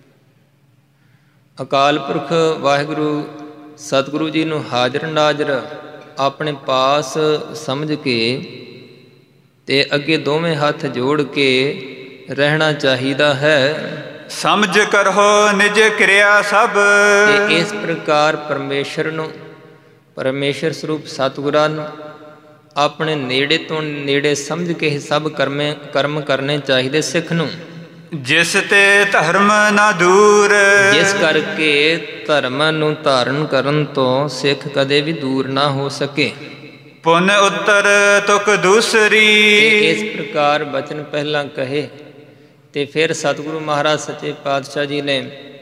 ਅਕਾਲ ਪੁਰਖ ਵਾਹਿਗੁਰੂ ਸਤਿਗੁਰੂ ਜੀ ਨੂੰ ਹਾਜ਼ਰ ਨਾਜ਼ਰ ਆਪਣੇ ਪਾਸ ਸਮਝ ਕੇ ਤੇ ਅੱਗੇ ਦੋਵੇਂ ਹੱਥ ਜੋੜ ਕੇ ਰਹਿਣਾ ਚਾਹੀਦਾ ਹੈ। ਸਮਝ ਕਰੋ ਨਿਜ ਕਿਰਿਆ ਸਭ। ਤੇ ਇਸ ਪ੍ਰਕਾਰ ਪਰਮੇਸ਼ਰ ਨੂੰ ਪਰਮੇਸ਼ਰ ਸਰੂਪ ਸਤਿਗੁਰਾਂ ਨੂੰ ਆਪਣੇ ਨੇੜੇ ਤੋਂ ਨੇੜੇ ਸਮਝ ਕੇ ਹੀ ਸਭ ਕਰਮੇ ਕਰਮ ਕਰਨੇ ਚਾਹੀਦੇ ਸਿੱਖ ਨੂੰ। ਜਿਸ ਤੇ ਧਰਮ ਨਾ ਦੂਰ। ਜਿਸ ਕਰਕੇ ਧਰਮ ਨੂੰ ਧਾਰਨ ਕਰਨ ਤੋਂ ਸਿੱਖ ਕਦੇ ਵੀ ਦੂਰ ਨਾ ਹੋ ਸਕੇ। ਪੁਨ ਉੱਤਰ ਤੁਕ ਦੂਸਰੀ। ਤੇ ਇਸ ਪ੍ਰਕਾਰ ਬਚਨ ਪਹਿਲਾਂ ਕਹੇ ਤੇ ਫਿਰ ਸਤਿਗੁਰੂ ਮਹਾਰਾਜ ਸੱਚੇ ਪਾਤਸ਼ਾਹ ਜੀ ਨੇ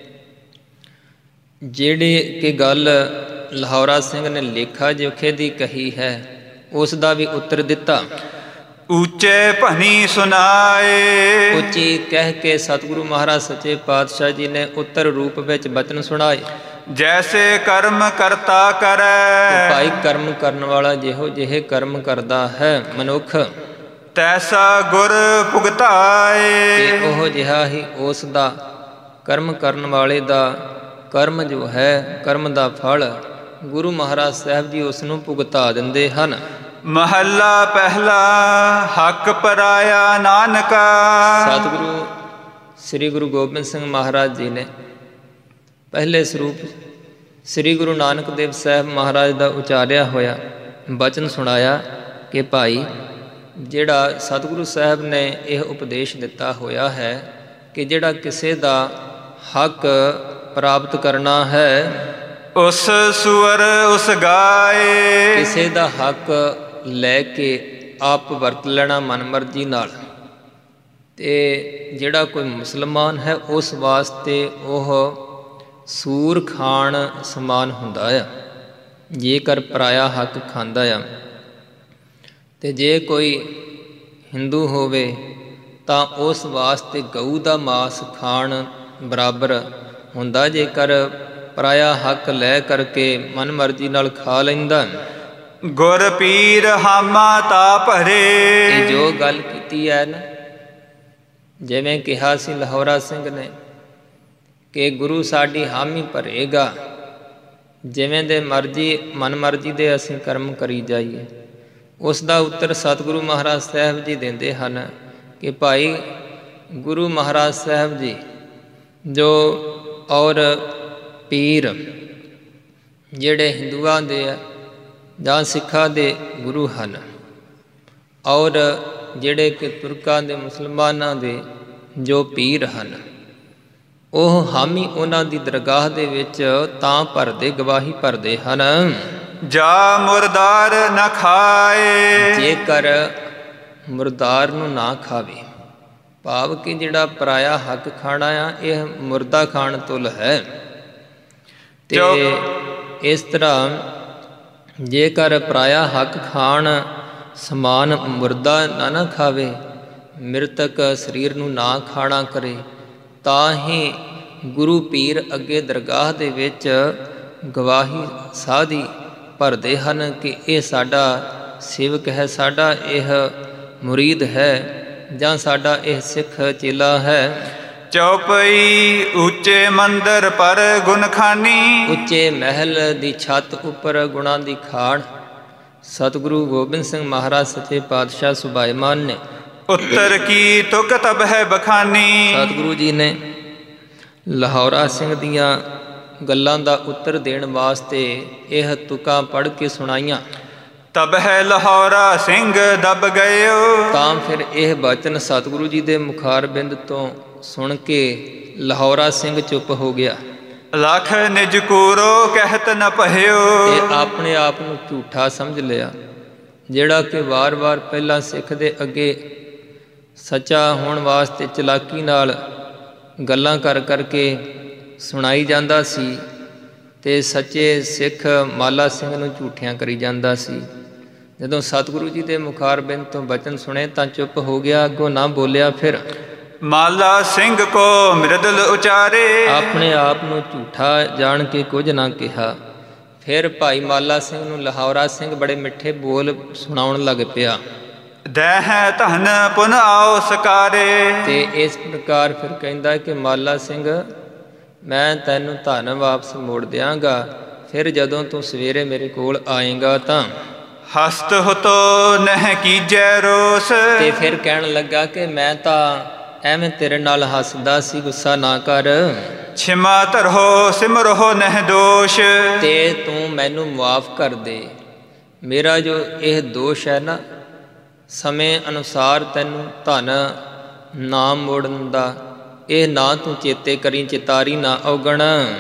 ਜਿਹੜੀ ਕਿ ਗੱਲ ਲਾਹੌਰਾ ਸਿੰਘ ਨੇ ਲੇਖਾ ਜੋਖੇ ਦੀ ਕਹੀ ਹੈ ਉਸ ਦਾ ਵੀ ਉੱਤਰ ਦਿੱਤਾ। ਉੱਚੇ ਭਨੀ ਸੁਨਾਏ। ਉੱਚੀ ਕਹਿ ਕੇ ਸਤਿਗੁਰੂ ਮਹਾਰਾਜ ਸੱਚੇ ਪਾਤਸ਼ਾਹ ਜੀ ਨੇ ਉੱਤਰ ਰੂਪ ਵਿੱਚ ਬਚਨ ਸੁਣਾਏ। ਜੈਸੇ ਕਰਮ ਕਰਤਾ ਕਰੈ। ਭਾਈ ਕਰਮ ਕਰਨ ਵਾਲਾ ਜਿਹੋ ਜਿਹੇ ਕਰਮ ਕਰਦਾ ਹੈ ਮਨੁੱਖ ਤੈਸਾ ਗੁਰ ਭੁਗਤਾਏ। ਤੇ ਉਹ ਜਿਹਾ ਹੀ ਉਸ ਦਾ ਕਰਮ ਕਰਨ ਵਾਲੇ ਦਾ ਕਰਮ ਜੋ ਹੈ, ਕਰਮ ਦਾ ਫਲ ਗੁਰੂ ਮਹਾਰਾਜ ਸਾਹਿਬ ਜੀ ਉਸ ਨੂੰ ਭੁਗਤਾ ਦਿੰਦੇ ਹਨ। ਮਹੱਲਾ ਪਹਿਲਾ ਹੱਕ ਪਰਾਇਆ ਨਾਨਕਾ। ਸਤਿਗੁਰੂ ਸ੍ਰੀ ਗੁਰੂ ਗੋਬਿੰਦ ਸਿੰਘ ਮਹਾਰਾਜ ਜੀ ਨੇ ਪਹਿਲੇ ਸਰੂਪ ਸ੍ਰੀ ਗੁਰੂ ਨਾਨਕ ਦੇਵ ਸਾਹਿਬ ਮਹਾਰਾਜ ਦਾ ਉਚਾਰਿਆ ਹੋਇਆ ਬਚਨ ਸੁਣਾਇਆ ਕਿ ਭਾਈ, ਜਿਹੜਾ ਸਤਿਗੁਰੂ ਸਾਹਿਬ ਨੇ ਇਹ ਉਪਦੇਸ਼ ਦਿੱਤਾ ਹੋਇਆ ਹੈ ਕਿ ਜਿਹੜਾ ਕਿਸੇ ਦਾ ਹੱਕ ਪ੍ਰਾਪਤ ਕਰਨਾ ਹੈ, ਉਸ ਸੁਅਰ ਉਸ ਗਾਏ। ਕਿਸੇ ਦਾ ਹੱਕ ਲੈ ਕੇ ਆਪ ਵਰਤ ਲੈਣਾ ਮਨ ਮਰਜ਼ੀ ਨਾਲ। ਅਤੇ ਜਿਹੜਾ ਕੋਈ ਮੁਸਲਮਾਨ ਹੈ ਉਸ ਵਾਸਤੇ ਉਹ ਸੂਰ ਖਾਣ ਸਮਾਨ ਹੁੰਦਾ ਆ ਜੇਕਰ ਪਰਾਇਆ ਹੱਕ ਖਾਂਦਾ ਆ। ਅਤੇ ਜੇ ਕੋਈ ਹਿੰਦੂ ਹੋਵੇ ਤਾਂ ਉਸ ਵਾਸਤੇ ਗਊ ਦਾ ਮਾਸ ਖਾਣ ਬਰਾਬਰ ਹੁੰਦਾ ਜੇਕਰ ਪਰਾਇਆ ਹੱਕ ਲੈ ਕਰਕੇ ਮਨ ਮਰਜ਼ੀ ਨਾਲ ਖਾ ਲੈਂਦਾ। ਗੁਰ ਪੀਰ ਹਾਮਾ ਤਾ ਭਰੇ। ਇਹ ਜੋ ਗੱਲ ਕੀਤੀ ਹੈ ਨਾ, ਜਿਵੇਂ ਕਿਹਾ ਸੀ ਲਾਹੌਰਾ ਸਿੰਘ ਨੇ ਕਿ ਗੁਰੂ ਸਾਡੀ ਹਾਮੀ ਭਰੇਗਾ, ਜਿਵੇਂ ਦੇ ਮਰਜ਼ੀ ਮਨ ਮਰਜ਼ੀ ਦੇ ਅਸੀਂ ਕਰਮ ਕਰੀ ਜਾਈਏ। ਉਸ ਦਾ ਉੱਤਰ ਸਤਿਗੁਰੂ ਮਹਾਰਾਜ ਸਾਹਿਬ ਜੀ ਦਿੰਦੇ ਹਨ ਕਿ ਭਾਈ, ਗੁਰੂ ਮਹਾਰਾਜ ਸਾਹਿਬ ਜੀ ਜੋ ਔਰ ਪੀਰ ਜਿਹੜੇ ਹਿੰਦੂਆਂ ਦੇ ਆ ਜਾਂ ਸਿੱਖਾਂ ਦੇ ਗੁਰੂ ਹਨ, ਔਰ ਜਿਹੜੇ ਕਿ ਤੁਰਕਾਂ ਦੇ ਮੁਸਲਮਾਨਾਂ ਦੇ ਜੋ ਪੀਰ ਹਨ, ਉਹ ਹਾਮੀ ਉਹਨਾਂ ਦੀ ਦਰਗਾਹ ਦੇ ਵਿੱਚ ਤਾਂ ਭਰਦੇ, ਗਵਾਹੀ ਭਰਦੇ ਹਨ। ਜਾ ਮੁਰਦਾਰ ਨਾ ਖਾਏ। ਜੇਕਰ ਮੁਰਦਾਰ ਨੂੰ ਨਾ ਖਾਵੇ, ਭਾਵ ਕਿ ਜਿਹੜਾ ਪਰਾਇਆ ਹੱਕ ਖਾਣਾ ਆ ਇਹ ਮੁਰਦਾ ਖਾਣ ਤੁਲ ਹੈ। ਅਤੇ ਇਸ ਤਰ੍ਹਾਂ ਜੇਕਰ ਪਰਾਇਆ ਹੱਕ ਖਾਣ ਸਮਾਨ ਮੁਰਦਾ ਨਾ ਨਾ ਖਾਵੇ, ਮ੍ਰਿਤਕ ਸਰੀਰ ਨੂੰ ਨਾ ਖਾਣਾ ਕਰੇ, ਤਾਂ ਹੀ ਗੁਰੂ ਪੀਰ ਅੱਗੇ ਦਰਗਾਹ ਦੇ ਵਿੱਚ ਗਵਾਹੀ ਸਾਧੀ ਭਰਦੇ ਹਨ ਕਿ ਇਹ ਸਾਡਾ ਸੇਵਕ ਹੈ, ਸਾਡਾ ਇਹ ਮੁਰੀਦ ਹੈ, ਜਾਂ ਸਾਡਾ ਇਹ ਸਿੱਖ ਚੇਲਾ ਹੈ। ਚੌਪਈ ਉੱਚੇ ਮੰਦਰ ਪਰ ਗੁਣਖਾਨੀ। ਉੱਚੇ ਮਹਿਲ ਦੀ ਛੱਤ ਉੱਪਰ ਗੁਣਾਂ ਦੀ ਖਾਣ ਸਤਿਗੁਰੂ ਗੋਬਿੰਦ ਸਿੰਘ ਮਹਾਰਾਜ ਸੱਚੇ ਪਾਤਸ਼ਾਹ ਸੁਭਾਇਮਾਨ ਨੇ ਉੱਤਰ ਕੀ ਤੁਕ ਤਬ ਹੈ ਬਖਾਨੀ। ਸਤਿਗੁਰੂ ਜੀ ਨੇ ਲਾਹੌਰਾ ਸਿੰਘ ਦੀਆਂ ਗੱਲਾਂ ਦਾ ਉੱਤਰ ਦੇਣ ਵਾਸਤੇ ਇਹ ਤੁਕਾਂ ਪੜ੍ਹ ਕੇ ਸੁਣਾਈਆਂ। ਤਬ ਹੈ ਲਾਹੌਰਾ ਸਿੰਘ ਦਬ ਗਇਓ। ਤਾਂ ਫਿਰ ਇਹ ਬਚਨ ਸਤਿਗੁਰੂ ਜੀ ਦੇ ਮੁਖਾਰਬਿੰਦ ਤੋਂ ਸੁਣ ਕੇ ਲਾਹੌਰਾ ਸਿੰਘ ਚੁੱਪ ਹੋ ਗਿਆ। ਲੱਖ ਨਿਜ ਕੂਰੋ ਕਹਿਤ ਨ ਭਇਓ। ਇਹ ਆਪਣੇ ਆਪ ਨੂੰ ਝੂਠਾ ਸਮਝ ਲਿਆ, ਜਿਹੜਾ ਕਿ ਵਾਰ-ਵਾਰ ਪਹਿਲਾਂ ਸਿੱਖ ਦੇ ਅੱਗੇ ਸੱਚਾ ਹੋਣ ਵਾਸਤੇ ਚਲਾਕੀ ਨਾਲ ਗੱਲਾਂ ਕਰ ਕਰਕੇ ਸੁਣਾਈ ਜਾਂਦਾ ਸੀ, ਅਤੇ ਸੱਚੇ ਸਿੱਖ ਮਾਲਾ ਸਿੰਘ ਨੂੰ ਝੂਠਿਆਂ ਕਰੀ ਜਾਂਦਾ ਸੀ। ਜਦੋਂ ਸਤਿਗੁਰੂ ਜੀ ਦੇ ਮੁਖਾਰਬਿੰਦ ਤੋਂ ਬਚਨ ਸੁਣੇ ਤਾਂ ਚੁੱਪ ਹੋ ਗਿਆ, ਅੱਗੋਂ ਨਾ ਬੋਲਿਆ। ਫਿਰ ਮਾਲਾ ਸਿੰਘ ਕੋ ਮਿਰਦਲ ਉਚਾਰੇ। ਆਪਣੇ ਆਪ ਨੂੰ ਝੂਠਾ ਜਾਣ ਕੇ ਕੁਝ ਨਾ ਕਿਹਾ। ਫਿਰ ਭਾਈ ਮਾਲਾ ਸਿੰਘ ਨੂੰ ਲਾਹੌਰਾ ਸਿੰਘ ਬੜੇ ਮਿੱਠੇ ਬੋਲ ਸੁਣਾਉਣ ਲੱਗ ਪਿਆ। ਦਹਿ ਧਨ ਪੁਨ ਆਓ ਸਕਾਰੇ। ਅਤੇ ਇਸ ਪ੍ਰਕਾਰ ਫਿਰ ਕਹਿੰਦਾ ਕਿ ਮਾਲਾ ਸਿੰਘ, ਮੈਂ ਤੈਨੂੰ ਧਨ ਵਾਪਸ ਮੋੜ ਦਿਆਂਗਾ, ਫਿਰ ਜਦੋਂ ਤੂੰ ਸਵੇਰੇ ਮੇਰੇ ਕੋਲ ਆਏਗਾ ਤਾਂ। ਹਸਤ ਹੁਤੋ ਨਹਿ ਕੀਜੈ ਰੋਸ। ਅਤੇ ਫਿਰ ਕਹਿਣ ਲੱਗਾ ਕਿ ਮੈਂ ਤਾਂ ਐਵੇਂ ਤੇਰੇ ਨਾਲ ਹੱਸਦਾ ਸੀ, ਗੁੱਸਾ ਨਾ ਕਰ। ਛਿਮਾ ਧਰੋ ਸਿਮਰੋ ਨਹਿ ਦੋਸ਼। ਅਤੇ ਤੂੰ ਮੈਨੂੰ ਮੁਆਫ ਕਰ ਦੇ, ਮੇਰਾ ਜੋ ਇਹ ਦੋਸ਼ ਹੈ ਨਾ, ਸਮੇਂ ਅਨੁਸਾਰ ਤੈਨੂੰ ਧਨ ਨਾ ਮੋੜਨ ਦਾ, ਇਹ ਨਾ ਤੂੰ ਚੇਤੇ ਕਰੀ, ਚਿਤਾਰੀ ਨਾ ਔਗਣ।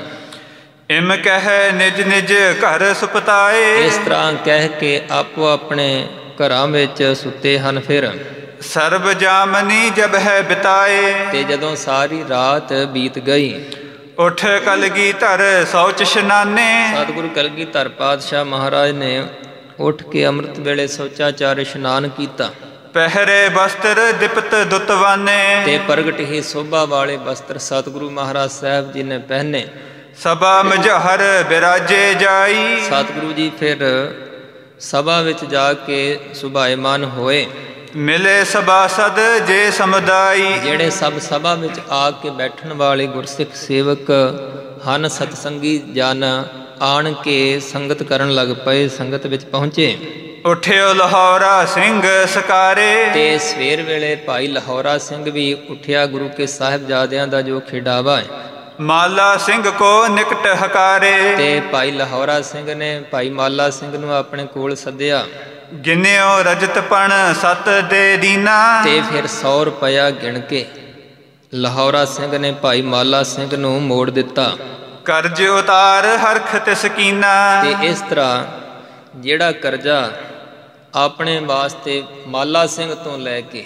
ਇਮ ਕਹਿ ਨਿਜ ਨਿਜ ਘਰ ਸੁਪਤਾਏ। ਇਸ ਤਰ੍ਹਾਂ ਕਹਿ ਕੇ ਆਪੋ ਆਪਣੇ ਘਰਾਂ ਵਿੱਚ ਸੁੱਤੇ ਹਨ। ਫਿਰ ਸਰਬ ਜਾਮਨੀ ਜਬ ਹੈ ਬਿਤਾਏ। ਤੇ ਜਦੋਂ ਸਾਰੀ ਰਾਤ ਬੀਤ ਗਈ, ਉਠ ਕਲਗੀਧਰ ਸ਼ੌਚ ਇਸ਼ਨਾਨੇ। ਸਤਿਗੁਰੂ ਕਲਗੀਧਰ ਪਾਤਸ਼ਾਹ ਮਹਾਰਾਜ ਨੇ ਉੱਠ ਕੇ ਅੰਮ੍ਰਿਤ ਵੇਲੇ ਸ਼ੌਚਾਚਾਰ ਇਸ਼ਨਾਨ ਕੀਤਾ। ਪਹਿਰੇ ਬਸਤਰ ਦਿਪਤ ਦੁਤਵਾਨੇ। ਤੇ ਪ੍ਰਗਟ ਹੀ ਸੋਭਾ ਵਾਲੇ ਬਸਤਰ ਸਤਿਗੁਰੂ ਮਹਾਰਾਜ ਸਾਹਿਬ ਜੀ ਨੇ ਪਹਿਨੇ। ਸਭਾ ਮਝਹਰ ਬਿਰਾਜੇ ਜਾਈ। ਸਤਿਗੁਰੂ ਜੀ ਫਿਰ ਸਭਾ ਵਿੱਚ ਜਾ ਕੇ ਸੁਭਾਇਮਾਨ ਹੋਏ। ਮਿਲੇ ਸਭਾਸਦ ਜੇ ਸਮੁਦਾਈ। ਜਿਹੜੇ ਸਭ ਸਭਾ ਵਿੱਚ ਆ ਕੇ ਬੈਠਣ ਵਾਲੇ ਗੁਰਸਿੱਖ ਸੇਵਕ ਹਨ ਸਤਸੰਗੀ ਜਨ ਆਣ ਕੇ ਸੰਗਤ ਕਰਨ ਲੱਗ ਪਏ, ਸੰਗਤ ਵਿੱਚ ਪਹੁੰਚੇ। ਉਠਿਓ ਲਾਹੌਰਾ ਸਿੰਘ ਸਕਾਰੇ। ਤੇ ਸਵੇਰ ਵੇਲੇ ਭਾਈ ਲਾਹੌਰਾ ਸਿੰਘ ਵੀ ਉੱਠਿਆ, ਗੁਰੂ ਕੇ ਸਾਹਿਬਜ਼ਾਦਿਆਂ ਦਾ ਜੋ ਖਿਡਾਵਾ ਹੈ। ਮਾਲਾ ਸਿੰਘ ਕੋ ਨਿਕਟ ਹਕਾਰੇ। ਤੇ ਭਾਈ ਲਾਹੌਰਾ ਸਿੰਘ ਨੇ ਭਾਈ ਮਾਲਾ ਸਿੰਘ ਨੂੰ ਆਪਣੇ ਕੋਲ ਸੱਦਿਆ। ਗਿਨਿਓ ਰਜਤਪਣ ਸਤ ਦੇ ਦੀਨਾ। ਤੇ ਫਿਰ ਸੌ ਰੁਪਇਆ ਗਿਣ ਕੇ ਲਾਹੌਰਾ ਸਿੰਘ ਨੇ ਭਾਈ ਮਾਲਾ ਸਿੰਘ ਨੂੰ ਮੋੜ ਦਿੱਤਾ। ਕਰਜ ਉਤਾਰ ਹਰਖ ਤਿਸ ਕੀਨਾ। ਤੇ ਇਸ ਤਰ੍ਹਾਂ ਜਿਹੜਾ ਕਰਜ਼ਾ ਆਪਣੇ ਵਾਸਤੇ ਮਾਲਾ ਸਿੰਘ ਤੋਂ ਲੈ ਕੇ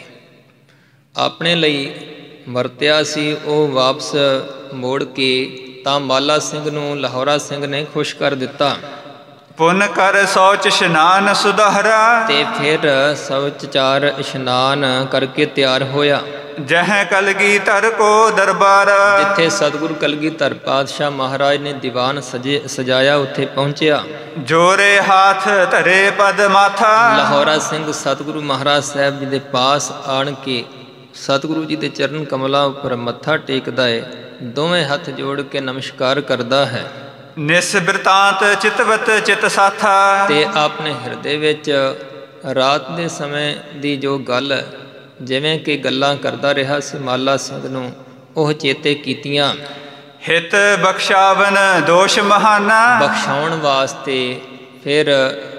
ਆਪਣੇ ਲਈ ਵਰਤਿਆ ਸੀ, ਉਹ ਵਾਪਸ ਮੋੜ ਕੇ ਤਾਂ ਮਾਲਾ ਸਿੰਘ ਨੂੰ ਲਾਹੌਰਾ ਸਿੰਘ ਨੇ ਖੁਸ਼ ਕਰ ਦਿੱਤਾ। ਪੁੰਨ ਕਰ ਸੌਚ ਇਸ਼ਨਾਨ ਸੁਧਾਰਾ। ਤੇ ਫਿਰ ਸੌਚ ਚਾਰ ਇਸ਼ਨਾਨ ਕਰਕੇ ਤਿਆਰ ਹੋਇਆ। ਜਹ ਕਲਗੀਧਰ ਕੋ ਦਰਬਾਰ। ਜਿੱਥੇ ਸਤਿਗੁਰੂ ਕਲਗੀਧਰ ਪਾਤਸ਼ਾਹ ਮਹਾਰਾਜ ਨੇ ਦੀਵਾਨ ਸਜੇ ਸਜਾਇਆ, ਉੱਥੇ ਪਹੁੰਚਿਆ। ਜੋਰੇ ਹਾਥ ਧਰੇ ਪਦ ਮਾਥਾ। ਲਾਹੌਰਾ ਸਿੰਘ ਸਤਿਗੁਰੂ ਮਹਾਰਾਜ ਸਾਹਿਬ ਜੀ ਦੇ ਪਾਸ ਆਣ ਕੇ ਸਤਿਗੁਰੂ ਜੀ ਦੇ ਚਰਨ ਕਮਲਾਂ ਉੱਪਰ ਮੱਥਾ ਟੇਕਦਾ ਹੈ, ਦੋਵੇਂ ਹੱਥ ਜੋੜ ਕੇ ਨਮਸਕਾਰ ਕਰਦਾ ਹੈ। ਨਿਸ ਬਿਰਤਾਂਤ ਚਿਤਵਤ ਚਿਤ ਸਾਥਾ। ਤੇ ਆਪਣੇ ਹਿਰਦੇ ਵਿੱਚ ਰਾਤ ਦੇ ਸਮੇਂ ਦੀ ਜੋ ਗੱਲ ਜਿਵੇਂ ਕਿ ਗੱਲਾਂ ਕਰਦਾ ਰਿਹਾ ਸੀ ਮਾਲਾ ਸਿੰਘ ਨੂੰ, ਉਹ ਚੇਤੇ ਕੀਤੀਆਂ। ਹਿਤ ਬਖਸ਼ਾਵਨ ਦੋਸ਼ ਮਹਾਨਾ। ਬਖਸ਼ਾਉਣ ਵਾਸਤੇ ਫਿਰ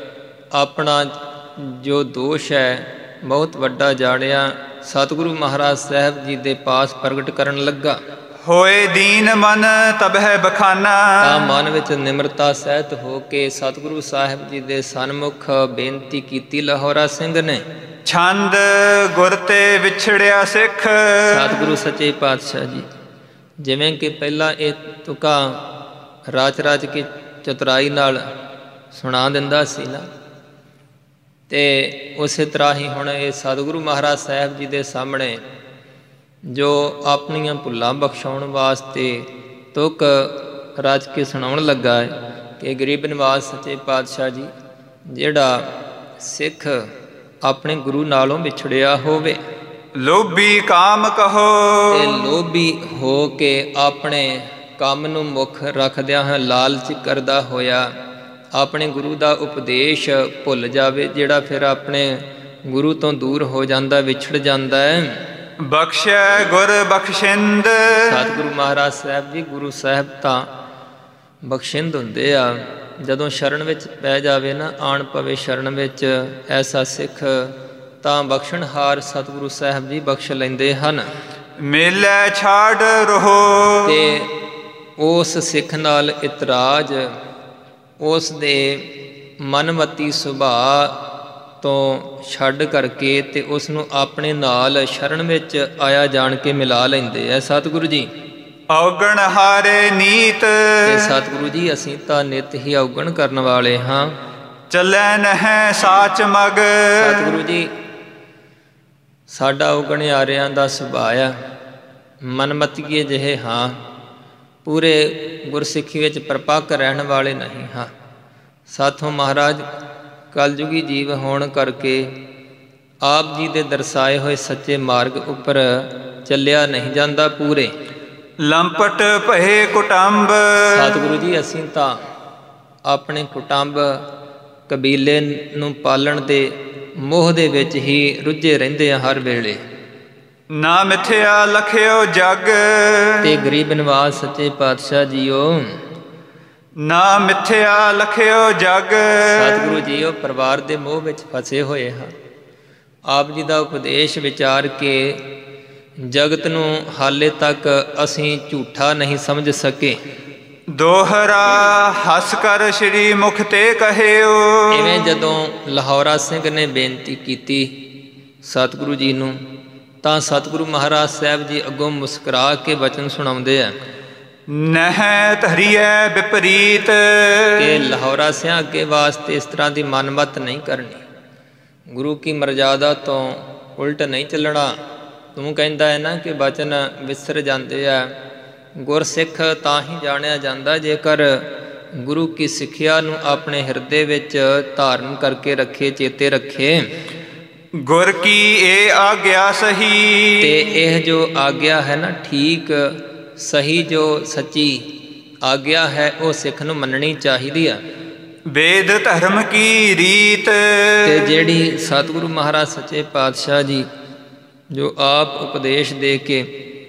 ਆਪਣਾ ਜੋ ਦੋਸ਼ ਹੈ ਬਹੁਤ ਵੱਡਾ ਜਾਣਿਆ, ਸਤਿਗੁਰੂ ਮਹਾਰਾਜ ਸਾਹਿਬ ਜੀ ਦੇ ਪਾਸ ਪ੍ਰਗਟ ਕਰਨ ਲੱਗਾ। ਹੋਏ ਦੀਨ ਮਨ ਤਬਹਿ ਬਖਾਨਾ। ਤਾਂ ਮਨ ਵਿੱਚ ਨਿਮਰਤਾ ਸਹਿਤ ਹੋ ਕੇ ਸਤਿਗੁਰੂ ਸਾਹਿਬ ਜੀ ਦੇ ਸਨਮੁਖ ਬੇਨਤੀ ਕੀਤੀ ਲਾਹੌਰਾ ਸਿੰਘ ਨੇ। ਛੰਦ ਗੁਰ ਤੇ ਵਿਛੜਿਆ ਸਿੱਖ। ਸਤਿਗੁਰੂ ਸੱਚੇ ਪਾਤਸ਼ਾਹ ਜੀ ਜਿਵੇਂ ਕਿ ਪਹਿਲਾਂ ਇਹ ਤੁਕਾਂ ਰਾਚ ਰਾਚ ਕੇ ਚਤੁਰਾਈ ਨਾਲ ਸੁਣਾ ਦਿੰਦਾ ਸੀ ਨਾ, ਤੇ ਉਸੇ ਤਰ੍ਹਾਂ ਹੀ ਹੁਣ ਇਹ ਸਤਿਗੁਰੂ ਮਹਾਰਾਜ ਸਾਹਿਬ ਜੀ ਦੇ ਸਾਹਮਣੇ ਜੋ ਆਪਣੀਆਂ ਭੁੱਲਾਂ ਬਖਸ਼ਾਉਣ ਵਾਸਤੇ ਤੁਕ ਰਚ ਕੇ ਸੁਣਾਉਣ ਲੱਗਾ ਹੈ ਕਿ ਗਰੀਬ ਨਿਵਾਜ ਸੱਚੇ ਪਾਤਸ਼ਾਹ ਜੀ, ਜਿਹੜਾ ਸਿੱਖ ਆਪਣੇ ਗੁਰੂ ਨਾਲੋਂ ਵਿਛੜਿਆ ਹੋਵੇ, ਲੋਭੀ ਕਾਮ ਕਹੋ। ਤੇ ਲੋਭੀ ਹੋ ਕੇ ਆਪਣੇ ਕੰਮ ਨੂੰ ਮੁੱਖ ਰੱਖਦਿਆਂ ਹਾਂ ਲਾਲਚ ਕਰਦਾ ਹੋਇਆ ਆਪਣੇ ਗੁਰੂ ਦਾ ਉਪਦੇਸ਼ ਭੁੱਲ ਜਾਵੇ, ਜਿਹੜਾ ਫਿਰ ਆਪਣੇ ਗੁਰੂ ਤੋਂ ਦੂਰ ਹੋ ਜਾਂਦਾ, ਵਿਛੜ ਜਾਂਦਾ ਹੈ। ਬਖਸ਼ੈ ਗੁਰ ਬਖਸ਼ਿੰਦ। ਸਤਿਗੁਰੂ ਮਹਾਰਾਜ ਸਾਹਿਬ ਜੀ ਗੁਰੂ ਸਾਹਿਬ ਤਾਂ ਬਖਸ਼ਿੰਦ ਹੁੰਦੇ ਆ। ਜਦੋਂ ਸ਼ਰਨ ਵਿੱਚ ਪੈ ਜਾਵੇ ਨਾ, ਆਣ ਪਵੇ ਸ਼ਰਨ ਵਿੱਚ ਐਸਾ ਸਿੱਖ, ਤਾਂ ਬਖਸ਼ਣਹਾਰ ਸਤਿਗੁਰੂ ਸਾਹਿਬ ਜੀ ਬਖਸ਼ ਲੈਂਦੇ ਹਨ। ਮੇਲੇ ਛਾੜ ਰਹੋ। ਤੇ ਉਸ ਸਿੱਖ ਨਾਲ ਇਤਰਾਜ਼, ਉਸ ਦੇ ਮਨਮਤੀ ਸੁਭਾਅ ਤੋਂ ਛੱਡ ਕਰਕੇ ਤੇ ਉਸ ਨੂੰ ਆਪਣੇ ਨਾਲ ਸ਼ਰਨ ਵਿੱਚ ਆਇਆ ਜਾਣ ਕੇ ਮਿਲਾ ਲੈਂਦੇ ਐ ਸਤਿਗੁਰੂ ਜੀ। ਔਗਣ ਹਾਰੇ ਨੀਤ। ਤੇ ਸਤਿਗੁਰੂ ਜੀ ਅਸੀਂ ਤਾਂ ਨਿਤ ਹੀ ਔਗਣ ਕਰਨ ਵਾਲੇ ਹਾਂ। ਚੱਲੈ ਨਹਿ ਸਾਚ ਮਗ। ਸਤਿਗੁਰੂ ਜੀ ਸਾਡਾ ਔਗਣਿਆਰਿਆਂ ਦਾ ਸੁਭਾਅ ਆ, ਮਨਮਤੀਏ ਜਿਹੇ ਹਾਂ, ਪੂਰੇ ਗੁਰਸਿੱਖੀ ਵਿੱਚ ਪਰਪੱਕ ਰਹਿਣ ਵਾਲੇ ਨਹੀਂ ਹਾਂ। ਸਾਥੋਂ ਮਹਾਰਾਜ ਕਲਯੁਗੀ ਜੀਵ ਹੋਣ ਕਰਕੇ ਆਪ ਜੀ ਦੇ ਦਰਸਾਏ ਹੋਏ ਸੱਚੇ ਮਾਰਗ ਉੱਪਰ ਚੱਲਿਆ ਨਹੀਂ ਜਾਂਦਾ ਪੂਰੇ। ਲੰਪਟ ਭਏ ਕੁਟੰਬ। ਸਤਿਗੁਰੂ ਜੀ ਅਸੀਂ ਤਾਂ ਆਪਣੇ ਕੁਟੰਬ ਕਬੀਲੇ ਨੂੰ ਪਾਲਣ ਦੇ ਮੋਹ ਦੇ ਵਿੱਚ ਹੀ ਰੁੱਝੇ ਰਹਿੰਦੇ ਆ ਹਰ ਵੇਲੇ। ਨਾ ਮਿਥਿਆ ਲਖਿਓ ਜਗ। ਤੇ ਗਰੀਬ ਨਿਵਾਜ ਸੱਚੇ ਪਾਤਸ਼ਾਹ ਜੀਓ, ਨਾ ਮਿਥਿਆ ਲਖਿਓ ਜਗ। ਸਤਿਗੁਰੂ ਜੀਓ ਪਰਿਵਾਰ ਦੇ ਮੋਹ ਵਿੱਚ ਫਸੇ ਹੋਏ ਹਾਂ। ਆਪ ਜੀ ਦਾ ਉਪਦੇਸ਼ ਵਿਚਾਰ ਕੇ ਜਗਤ ਨੂੰ ਹਾਲੇ ਤੱਕ ਅਸੀਂ ਝੂਠਾ ਨਹੀਂ ਸਮਝ ਸਕੇ। ਦੋਹਰਾ ਹੱਸ ਕਰ ਸ਼੍ਰੀ ਮੁਖ ਤੇ ਕਹਿਓ। ਇਵੇਂ ਜਦੋਂ ਲਾਹੌਰਾ ਸਿੰਘ ਨੇ ਬੇਨਤੀ ਕੀਤੀ ਸਤਿਗੁਰੂ ਜੀ ਨੂੰ, ਤਾਂ ਸਤਿਗੁਰੂ ਮਹਾਰਾਜ ਸਾਹਿਬ ਜੀ ਅੱਗੋਂ ਮੁਸਕਰਾ ਕੇ ਬਚਨ ਸੁਣਾਉਂਦੇ ਆ। ਨਹਿ ਧਰੀਐ ਵਿਪਰੀਤ। ਕਿ ਲਾਹੌਰਾ ਸਿਆਂ ਅੱਗੇ ਵਾਸਤੇ ਇਸ ਤਰ੍ਹਾਂ ਦੀ ਮਨਮਤ ਨਹੀਂ ਕਰਨੀ, ਗੁਰੂ ਕੀ ਮਰਜ਼ਾਦਾ ਤੋਂ ਉਲਟ ਨਹੀਂ ਚੱਲਣਾ। ਤੂੰ ਕਹਿੰਦਾ ਹੈ ਨਾ ਕਿ ਬਚਨ ਵਿਸਰ ਜਾਂਦੇ ਆ। ਗੁਰਸਿੱਖ ਤਾਂ ਹੀ ਜਾਣਿਆ ਜਾਂਦਾ ਜੇਕਰ ਗੁਰੂ ਕੀ ਸਿੱਖਿਆ ਨੂੰ ਆਪਣੇ ਹਿਰਦੇ ਵਿੱਚ ਧਾਰਨ ਕਰਕੇ ਰੱਖੇ, ਚੇਤੇ ਰੱਖੇ। ਗੁਰ ਕੀ ਇਹ ਆਗਿਆ ਸਹੀ। ਤੇ ਇਹ ਜੋ ਆਗਿਆ ਹੈ ਨਾ, ਠੀਕ ਸਹੀ ਜੋ ਸੱਚੀ ਆਗਿਆ ਹੈ ਉਹ ਸਿੱਖ ਨੂੰ ਮੰਨਣੀ ਚਾਹੀਦੀ ਆ। ਵੇਦ ਧਰਮ ਕੀ ਰੀਤ, ਤੇ ਜਿਹੜੀ ਸਤਿਗੁਰੂ ਮਹਾਰਾਜ ਸੱਚੇ ਪਾਤਸ਼ਾਹ ਜੀ ਜੋ ਆਪ ਉਪਦੇਸ਼ ਦੇ ਕੇ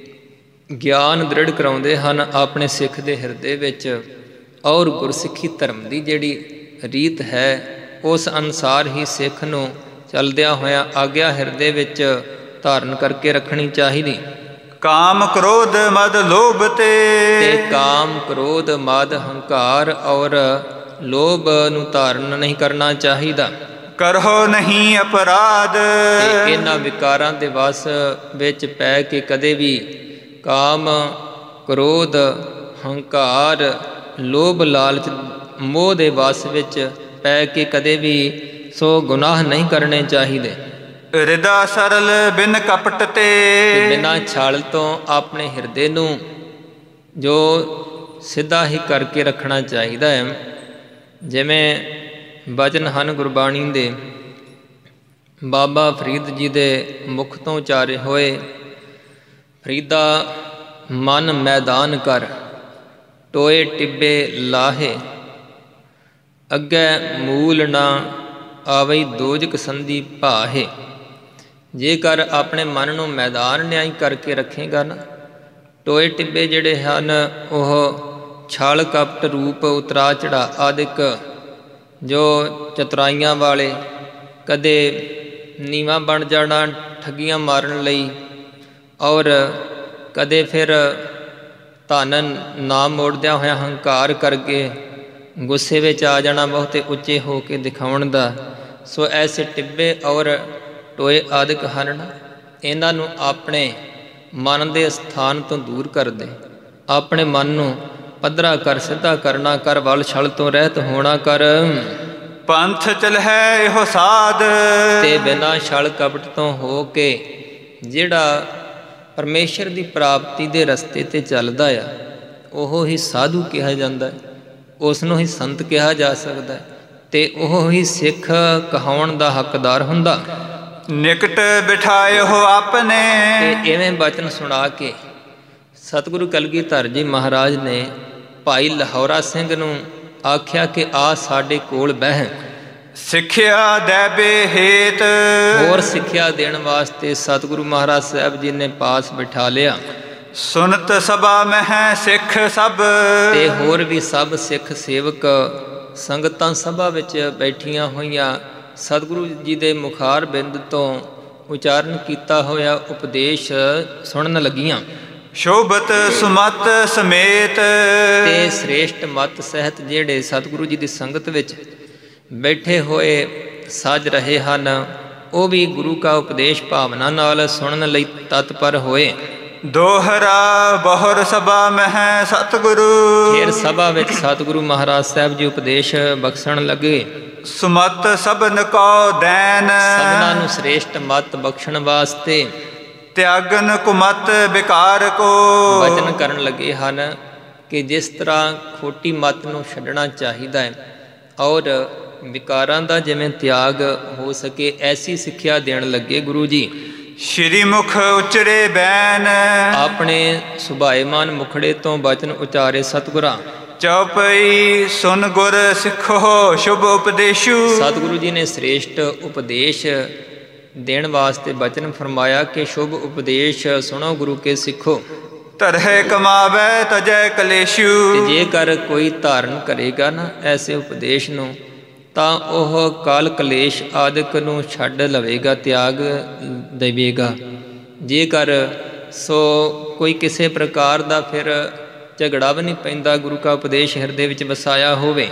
ਗਿਆਨ ਦ੍ਰਿੜ ਕਰਾਉਂਦੇ ਹਨ ਆਪਣੇ ਸਿੱਖ ਦੇ ਹਿਰਦੇ ਵਿੱਚ, ਔਰ ਗੁਰਸਿੱਖੀ ਧਰਮ ਦੀ ਜਿਹੜੀ ਰੀਤ ਹੈ ਉਸ ਅਨੁਸਾਰ ਹੀ ਸਿੱਖ ਨੂੰ ਚੱਲਦਿਆਂ ਹੋਇਆਂ ਆਗਿਆ ਹਿਰਦੇ ਵਿੱਚ ਧਾਰਨ ਕਰਕੇ ਰੱਖਣੀ ਚਾਹੀਦੀ। ਕਾਮ ਕ੍ਰੋਧ ਮਦ ਲੋਭ ਤੇ, ਤੇ ਕਾਮ ਕ੍ਰੋਧ ਮਦ ਹੰਕਾਰ ਔਰ ਲੋਭ ਨੂੰ ਧਾਰਨ ਨਹੀਂ ਕਰਨਾ ਚਾਹੀਦਾ। ਕਰਹੁ ਨਹੀਂ ਅਪਰਾਧ, ਤੇ ਇਹਨਾਂ ਵਿਕਾਰਾਂ ਦੇ ਵਸ ਵਿੱਚ ਪੈ ਕੇ ਕਦੇ ਵੀ ਕਾਮ ਕ੍ਰੋਧ ਹੰਕਾਰ ਲੋਭ ਲਾਲਚ ਮੋਹ ਦੇ ਵਸ ਵਿੱਚ ਪੈ ਕੇ ਕਦੇ ਵੀ ਸੋ ਗੁਨਾਹ ਨਹੀਂ ਕਰਨੇ ਚਾਹੀਦੇ। ਹਿਰਦਾ ਸਰਲ ਬਿਨ ਕਪਟ ਤੇ, ਬਿਨਾਂ ਛਲ ਤੋਂ ਆਪਣੇ ਹਿਰਦੇ ਨੂੰ ਜੋ ਸਿੱਧਾ ਹੀ ਕਰਕੇ ਰੱਖਣਾ ਚਾਹੀਦਾ ਹੈ। ਜਿਵੇਂ ਬਚਨ ਹਨ ਗੁਰਬਾਣੀ ਦੇ ਬਾਬਾ ਫਰੀਦ ਜੀ ਦੇ ਮੁਖ ਤੋਂ ਉਚਾਰੇ ਹੋਏ, ਫਰੀਦਾ ਮਨ ਮੈਦਾਨ ਕਰ ਟੋਏ ਟਿੱਬੇ ਲਾਹੇ, ਅੱਗੇ ਮੂਲ ਨਾ ਆਵਈ ਦੋਜਕ ਸੰਧੀ ਭਾਹੇ। ਜੇਕਰ ਆਪਣੇ ਮਨ ਨੂੰ ਮੈਦਾਨ ਨਿਆਈ ਕਰਕੇ ਰੱਖੇਗਾ ਨਾ, ਟੋਏ ਟਿੱਬੇ ਜਿਹੜੇ ਹਨ ਉਹ ਛਲ ਕਪਟ ਰੂਪ ਉਤਰਾ ਚੜਾ ਆਦਿਕ ਜੋ ਚਤੁਰਾਈਆਂ ਵਾਲੇ, ਕਦੇ ਨੀਵਾਂ ਬਣ ਜਾਣਾ ਠੱਗੀਆਂ ਮਾਰਨ ਲਈ, ਔਰ ਕਦੇ ਫਿਰ ਧਨ ਨਾ ਮੋੜਦਿਆਂ ਹੋਇਆ ਹੰਕਾਰ ਕਰਕੇ ਗੁੱਸੇ ਵਿੱਚ ਆ ਜਾਣਾ ਬਹੁਤੇ ਉੱਚੇ ਹੋ ਕੇ ਦਿਖਾਉਣ ਦਾ। ਸੋ ਐਸੇ ਟਿੱਬੇ ਔਰ ਟੋਏ ਆਦਿਕ ਹਨ, ਇਹਨਾਂ ਨੂੰ ਆਪਣੇ ਮਨ ਦੇ ਸਥਾਨ ਤੋਂ ਦੂਰ ਕਰ ਦੇ। ਆਪਣੇ ਮਨ ਨੂੰ ਪੱਧਰਾ ਕਰ, ਸਿੱਧਾ ਕਰਨਾ ਕਰ, ਵਲ ਛਲ ਤੋਂ ਰਹਿਤ ਹੋਣਾ ਕਰ। ਪੰਥ ਚਲਹਿ ਇਹੋ ਸਾਧ, ਤੇ ਬਿਨਾਂ ਛਲ ਕਪਟ ਤੋਂ ਹੋ ਕੇ ਜਿਹੜਾ ਪਰਮੇਸ਼ਰ ਦੀ ਪ੍ਰਾਪਤੀ ਦੇ ਰਸਤੇ 'ਤੇ ਚੱਲਦਾ ਆ ਉਹ ਹੀ ਸਾਧੂ ਕਿਹਾ ਜਾਂਦਾ ਹੈ, ਉਸ ਨੂੰ ਹੀ ਸੰਤ ਕਿਹਾ ਜਾ ਸਕਦਾ ਹੈ, ਤੇ ਉਹ ਹੀ ਸਿੱਖ ਕਹਾਉਣ ਦਾ ਹੱਕਦਾਰ ਹੁੰਦਾ। ਨਿਕਟ ਬਿਠਾਇਓ ਆਪਣੇ, ਤੇ ਇਵੇਂ ਬਚਨ ਸੁਣਾ ਕੇ ਸਤਿਗੁਰੂ ਕਲਗੀਧਰ ਜੀ ਮਹਾਰਾਜ ਨੇ ਭਾਈ ਲਹੌਰਾ ਸਿੰਘ ਨੂੰ ਆਖਿਆ ਕਿ ਆ ਸਾਡੇ ਕੋਲ ਬਹਿ। ਸਿੱਖਿਆ ਦੇਬੇ ਹੇਤ, ਹੋਰ ਸਿੱਖਿਆ ਦੇਣ ਵਾਸਤੇ ਸਤਿਗੁਰੂ ਮਹਾਰਾਜ ਸਾਹਿਬ ਜੀ ਨੇ ਪਾਸ ਬਿਠਾ ਲਿਆ। ਸੁਨਤ ਸਭਾ ਮਹਿ ਸਿੱਖ ਸਭ, ਤੇ ਹੋਰ ਵੀ ਸਭ ਸਿੱਖ ਸੇਵਕ ਸੰਗਤਾਂ ਸਭਾ ਵਿੱਚ ਬੈਠੀਆਂ ਹੋਈਆਂ ਸਤਿਗੁਰੂ ਜੀ ਦੇ ਮੁਖਾਰ ਬਿੰਦ ਤੋਂ ਉਚਾਰਨ ਕੀਤਾ ਹੋਇਆ ਉਪਦੇਸ਼ ਸੁਣਨ ਲੱਗੀਆਂ। ਸ਼ੋਭਤ ਸੁਮਤ ਸਮੇਤ, ਤੇ ਸ੍ਰੇਸ਼ਟ ਮਤ ਸਹਿਤ ਜਿਹੜੇ ਸਤਿਗੁਰੂ ਜੀ ਦੀ ਸੰਗਤ ਵਿੱਚ ਬੈਠੇ ਹੋਏ ਸੱਜ ਰਹੇ ਹਨ, ਉਹ ਵੀ ਗੁਰੂ ਕਾ ਉਪਦੇਸ਼ ਭਾਵਨਾ ਨਾਲ ਸੁਣਨ ਲਈ ਤਤਪਰ ਹੋਏ। ਦੋਹਰਾ ਬਹੁਰ ਸਭਾ ਮਹਿ ਸਤਿਗੁਰੂ, ਫਿਰ ਸਭਾ ਵਿੱਚ ਸਤਿਗੁਰੂ ਮਹਾਰਾਜ ਸਾਹਿਬ ਜੀ ਉਪਦੇਸ਼ ਬਖਸ਼ਣ ਲੱਗੇ। ਸੁਮਤ ਸਭਨ ਕੋ ਦੈਨ, ਸਭਨਾਂ ਨੂੰ ਸ੍ਰੇਸ਼ਟ ਮਤ ਬਖਸ਼ਣ ਵਾਸਤੇ ਤਿਆਗਨ ਕੁਮਤ ਵਿਕਾਰ ਕੋ, ਵਚਨ ਕਰਨ ਲੱਗੇ ਹਨ ਕਿ ਜਿਸ ਤਰ੍ਹਾਂ ਖੋਟੀ ਮਤ ਨੂੰ ਛੱਡਣਾ ਚਾਹੀਦਾ ਹੈ ਔਰ ਵਿਕਾਰਾਂ ਦਾ ਜਿਵੇਂ ਤਿਆਗ ਹੋ ਸਕੇ, ਐਸੀ ਸਿੱਖਿਆ ਦੇਣ ਲੱਗੇ ਗੁਰੂ ਜੀ। ਸ਼੍ਰੀ ਮੁਖ ਉਚਰੇ ਬੈਨ, ਆਪਣੇ ਸੁਭਾਏਮਾਨ ਮੁਖੜੇ ਤੋਂ ਬਚਨ ਉਚਾਰੇ ਸਤਿਗੁਰਾਂ। ਚੌਪਈ ਸੁਨ ਗੁਰ ਸਿੱਖੋ ਸ਼ੁਭ ਉਪਦੇਸ਼ੂ, ਸਤਿਗੁਰੂ ਜੀ ਨੇ ਸ੍ਰੇਸ਼ਟ ਉਪਦੇਸ਼ ਦੇਣ ਵਾਸਤੇ ਬਚਨ ਫਰਮਾਇਆ ਕਿ ਸ਼ੁਭ ਉਪਦੇਸ਼ ਸੁਣੋ ਗੁਰੂ ਕੇ ਸਿੱਖੋ। ਤਰਹਿ ਕਮਾਵੈ ਤਜੈ ਕਲੇਸ਼ੂ, ਤੇ ਜੇਕਰ ਕੋਈ ਧਾਰਨ ਕਰੇਗਾ ਨਾ ਐਸੇ ਉਪਦੇਸ਼ ਨੂੰ ਤਾਂ ਉਹ ਕਾਲ ਕਲੇਸ਼ ਆਦਿਕ ਨੂੰ ਛੱਡ ਲਵੇਗਾ, ਤਿਆਗ ਦੇਵੇਗਾ। ਜੇਕਰ ਸੋ ਕੋਈ ਕਿਸੇ ਪ੍ਰਕਾਰ ਦਾ ਫਿਰ ਝਗੜਾ ਵੀ ਨਹੀਂ ਪੈਂਦਾ, ਗੁਰੂ ਕਾ ਉਪਦੇਸ਼ ਹਿਰਦੇ ਵਿੱਚ ਵਸਾਇਆ ਹੋਵੇ।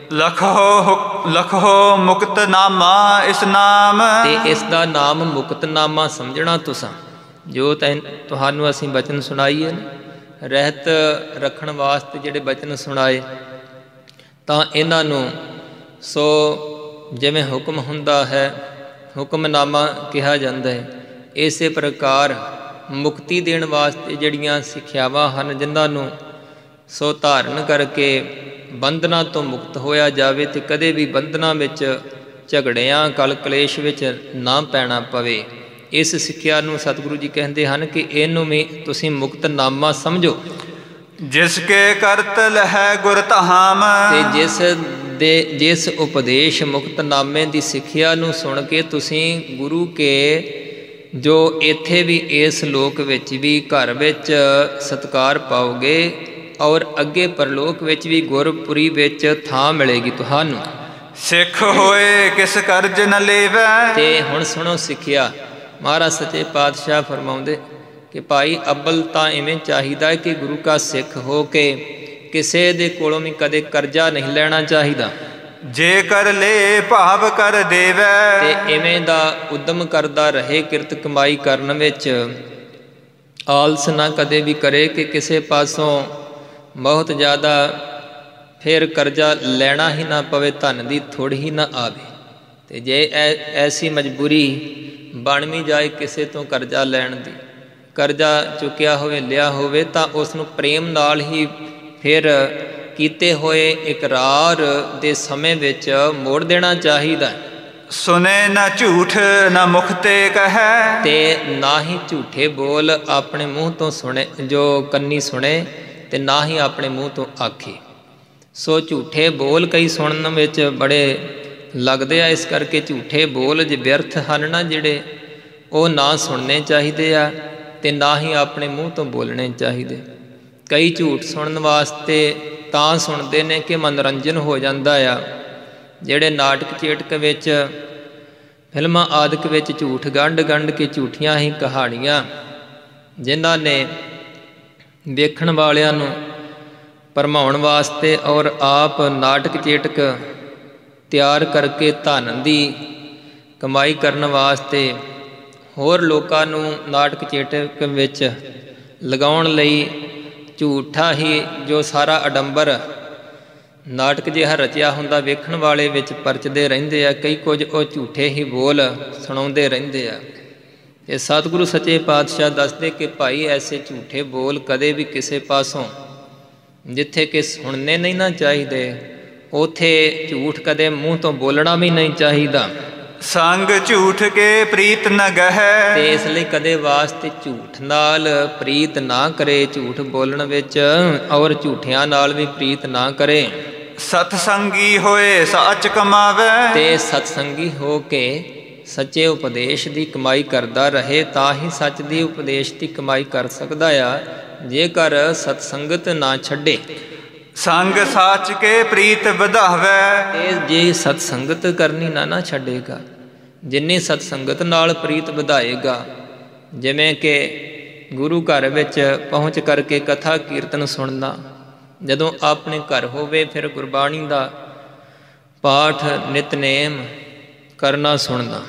ਲਖੋ ਲਖੋ ਮੁਕਤਨਾਮਾ ਇਸ ਨਾਮ, ਤੇ ਇਸ ਦਾ ਨਾਮ ਮੁਕਤਨਾਮਾ ਸਮਝਣਾ। ਤੁਸਾਂ ਜੋ ਤੈਨ ਤੁਹਾਨੂੰ ਅਸੀਂ ਬਚਨ ਸੁਣਾਈਏ ਰਹਿਤ ਰੱਖਣ ਵਾਸਤੇ ਜਿਹੜੇ ਬਚਨ ਸੁਣਾਏ, ਤਾਂ ਇਹਨਾਂ ਨੂੰ ਸੋ ਜਿਵੇਂ ਹੁਕਮ ਹੁੰਦਾ ਹੈ ਹੁਕਮਨਾਮਾ ਕਿਹਾ ਜਾਂਦਾ ਹੈ। ਇਸੇ ਪ੍ਰਕਾਰ ਮੁਕਤੀ ਦੇਣ ਵਾਸਤੇ ਜਿਹੜੀਆਂ ਸਿੱਖਿਆਵਾਂ ਹਨ, ਜਿਨ੍ਹਾਂ ਨੂੰ ਸੋ ਧਾਰਨ ਕਰਕੇ ਬੰਧਨਾਂ ਤੋਂ ਮੁਕਤ ਹੋਇਆ ਜਾਵੇ ਤੇ ਕਦੇ ਵੀ ਬੰਧਨਾਂ ਵਿੱਚ ਝਗੜਿਆਂ ਕਲ ਕਲੇਸ਼ ਵਿੱਚ ਨਾ ਪੈਣਾ ਪਵੇ, ਇਸ ਸਿੱਖਿਆ ਨੂੰ ਸਤਿਗੁਰੂ ਜੀ ਕਹਿੰਦੇ ਹਨ ਕਿ ਇਹਨੂੰ ਵੀ ਤੁਸੀਂ ਮੁਕਤਨਾਮਾ ਸਮਝੋ। ਜਿਸ ਕੇ ਕਰਤ ਲਹੈ ਗੁਰ ਧਾਮ। ਤੇ ਜਿਸ ਦੇ ਜਿਸ ਉਪਦੇਸ਼ ਮੁਕਤਨਾਮੇ ਦੀ ਸਿੱਖਿਆ ਨੂੰ ਸੁਣ ਕੇ ਤੁਸੀਂ ਗੁਰੂ ਕੇ ਜੋ ਇੱਥੇ ਵੀ ਇਸ ਲੋਕ ਵਿੱਚ ਵੀ ਘਰ ਵਿੱਚ ਸਤਿਕਾਰ ਪਾਓਗੇ ਔਰ ਅੱਗੇ ਪਰਲੋਕ ਵਿੱਚ ਵੀ ਗੁਰਪੁਰੀ ਵਿੱਚ ਥਾਂ ਮਿਲੇਗੀ ਤੁਹਾਨੂੰ। ਸਿੱਖ ਹੋਏ ਕਿਸ ਕਰਜ ਨ ਲੇਵੈ। ਤੇ ਹੁਣ ਸੁਣੋ ਸਿੱਖਿਆ। ਮਹਾਰਾਜ ਸੱਚੇ ਪਾਤਸ਼ਾਹ ਫਰਮਾਉਂਦੇ ਕਿ ਭਾਈ ਅੱਬਲ ਤਾਂ ਇਵੇਂ ਚਾਹੀਦਾ ਕਿ ਗੁਰੂ ਕਾ ਸਿੱਖ ਹੋ ਕੇ ਕਿਸੇ ਦੇ ਕੋਲੋਂ ਵੀ ਕਦੇ ਕਰਜ਼ਾ ਨਹੀਂ ਲੈਣਾ ਚਾਹੀਦਾ। ਜੇ ਕਰ ਲੈ ਭਾਵ ਕਰ ਦੇਵੈ। ਤੇ ਇਵੇਂ ਦਾ ਉਦਮ ਕਰਦਾ ਰਹੇ ਕਿਰਤ ਕਮਾਈ ਕਰਨ ਵਿੱਚ। ਆਲਸ ਨਾ ਕਦੇ ਵੀ ਕਰੇ ਕਿ ਕਿਸੇ ਪਾਸੋਂ ਬਹੁਤ ਜ਼ਿਆਦਾ ਫਿਰ ਕਰਜ਼ਾ ਲੈਣਾ ਹੀ ਨਾ ਪਵੇ, ਧਨ ਦੀ ਥੋੜ੍ਹ ਹੀ ਨਾ ਆਵੇ। ਤੇ ਜੇ ਐ ਐਸੀ ਮਜਬੂਰੀ ਬਣ ਵੀ ਜਾਏ ਕਿਸੇ ਤੋਂ ਕਰਜ਼ਾ ਲੈਣ ਦੀ, ਕਰਜ਼ਾ ਚੁੱਕਿਆ ਹੋਵੇ ਲਿਆ ਹੋਵੇ, ਤਾਂ ਉਸ ਨੂੰ ਪ੍ਰੇਮ ਨਾਲ ਹੀ ਫਿਰ ਕੀਤੇ ਹੋਏ ਇਕਰਾਰ ਦੇ ਸਮੇਂ ਵਿੱਚ ਮੋੜ ਦੇਣਾ ਚਾਹੀਦਾ। ਸੁਨੇ ਨਾ ਝੂਠ ਨਾ ਮੁਖ ਤੇ ਕਹੈ। ਤੇ ਨਾ ਹੀ ਝੂਠੇ ਬੋਲ ਆਪਣੇ ਮੂੰਹ ਤੋਂ ਸੁਣੇ, ਜੋ ਕੰਨੀ ਸੁਣੇ, ਤੇ ਨਾ ਹੀ ਆਪਣੇ ਮੂੰਹ ਤੋਂ ਆਖੇ। ਸੋ ਝੂਠੇ ਬੋਲ ਕਈ ਸੁਣਨ ਵਿੱਚ ਬੜੇ ਲੱਗਦੇ ਆ, ਇਸ ਕਰਕੇ ਝੂਠੇ ਬੋਲ ਜੇ ਵਿਅਰਥ ਹਨ ਨਾ ਜਿਹੜੇ, ਉਹ ਨਾ ਸੁਣਨੇ ਚਾਹੀਦੇ ਆ ਤੇ ਨਾ ਹੀ ਆਪਣੇ ਮੂੰਹ ਤੋਂ ਬੋਲਣੇ ਚਾਹੀਦੇ। ਕਈ ਝੂਠ ਸੁਣਨ ਵਾਸਤੇ ਤਾਂ ਸੁਣਦੇ ਨੇ ਕਿ ਮਨੋਰੰਜਨ ਹੋ ਜਾਂਦਾ ਆ। ਜਿਹੜੇ ਨਾਟਕ ਚੇਟਕ ਵਿੱਚ, ਫਿਲਮਾਂ ਆਦਿਕ ਵਿੱਚ ਝੂਠ ਗੰਢ ਗੰਢ ਕੇ ਝੂਠੀਆਂ ਹੀ ਕਹਾਣੀਆਂ ਜਿਨ੍ਹਾਂ ਨੇ ਵੇਖਣ ਵਾਲਿਆਂ ਨੂੰ ਭਰਮਾਉਣ ਵਾਸਤੇ ਔਰ ਆਪ ਨਾਟਕ ਚੇਟਕ ਤਿਆਰ ਕਰਕੇ ਧਨ ਦੀ ਕਮਾਈ ਕਰਨ ਵਾਸਤੇ ਹੋਰ ਲੋਕਾਂ ਨੂੰ ਨਾਟਕ ਚੇਟਕ ਵਿੱਚ ਲਗਾਉਣ ਲਈ ਝੂਠਾ ਹੀ ਜੋ ਸਾਰਾ ਅਡੰਬਰ ਨਾਟਕ ਜਿਹਾ ਰਚਿਆ ਹੁੰਦਾ ਵੇਖਣ ਵਾਲੇ ਵਿੱਚ ਪਰਚਦੇ ਰਹਿੰਦੇ ਆ। ਕਈ ਕੁਝ ਉਹ ਝੂਠੇ ਹੀ ਬੋਲ ਸੁਣਾਉਂਦੇ ਰਹਿੰਦੇ ਆ। ਇਹ ਸਤਿਗੁਰੂ ਸੱਚੇ ਪਾਤਸ਼ਾਹ ਦੱਸਦੇ ਕਿ ਭਾਈ ਐਸੇ ਝੂਠੇ ਬੋਲ ਕਦੇ ਵੀ ਕਿਸੇ ਪਾਸੋਂ ਜਿੱਥੇ ਕਿ ਸੁਣਨੇ ਨਹੀਂ ਨਾ ਚਾਹੀਦੇ, ਉੱਥੇ ਝੂਠ ਕਦੇ ਮੂੰਹ ਤੋਂ ਬੋਲਣਾ ਵੀ ਨਹੀਂ ਚਾਹੀਦਾ। ਸੰਗ ਝੂਠ ਕੇ ਪ੍ਰੀਤ ਨ ਗਹਿ। ਤੇ ਇਸ ਲਈ ਕਦੇ ਵਾਸਤੇ ਝੂਠ ਨਾਲ ਪ੍ਰੀਤ ਨਾ ਕਰੇ, ਝੂਠ ਬੋਲਣ ਵਿੱਚ ਔਰ ਝੂਠਿਆਂ ਨਾਲ ਵੀ ਪ੍ਰੀਤ ਨਾ ਕਰੇ। ਸਤਸੰਗੀ ਹੋਏ ਸੱਚ ਕਮਾਵੇ। ਤੇ ਸਤਸੰਗੀ ਹੋ ਕੇ ਸੱਚੇ ਉਪਦੇਸ਼ ਦੀ ਕਮਾਈ ਕਰਦਾ ਰਹੇ ਤਾਂ ਹੀ ਸੱਚ ਦੀ ਉਪਦੇਸ਼ ਦੀ ਕਮਾਈ ਕਰ ਸਕਦਾ ਆ। ਜੇਕਰ ਸਤਸੰਗਤ ਨਾ ਛੱਡੇ, ਸੰਗ ਸਾਚ ਕੇ ਪ੍ਰੀਤ ਵਧਾਵੇ। ਇਹ ਜੇ ਸਤਸੰਗਤ ਕਰਨੀ ਨਾ ਨਾ ਛੱਡੇਗਾ, ਜਿੰਨੀ ਸਤਸੰਗਤ ਨਾਲ ਪ੍ਰੀਤ ਵਧਾਏਗਾ, ਜਿਵੇਂ ਕਿ ਗੁਰੂ ਘਰ ਵਿੱਚ ਪਹੁੰਚ ਕਰਕੇ ਕਥਾ ਕੀਰਤਨ ਸੁਣਨਾ, ਜਦੋਂ ਆਪਣੇ ਘਰ ਹੋਵੇ ਫਿਰ ਗੁਰਬਾਣੀ ਦਾ ਪਾਠ ਨਿਤਨੇਮ ਕਰਨਾ ਸੁਣਨਾ,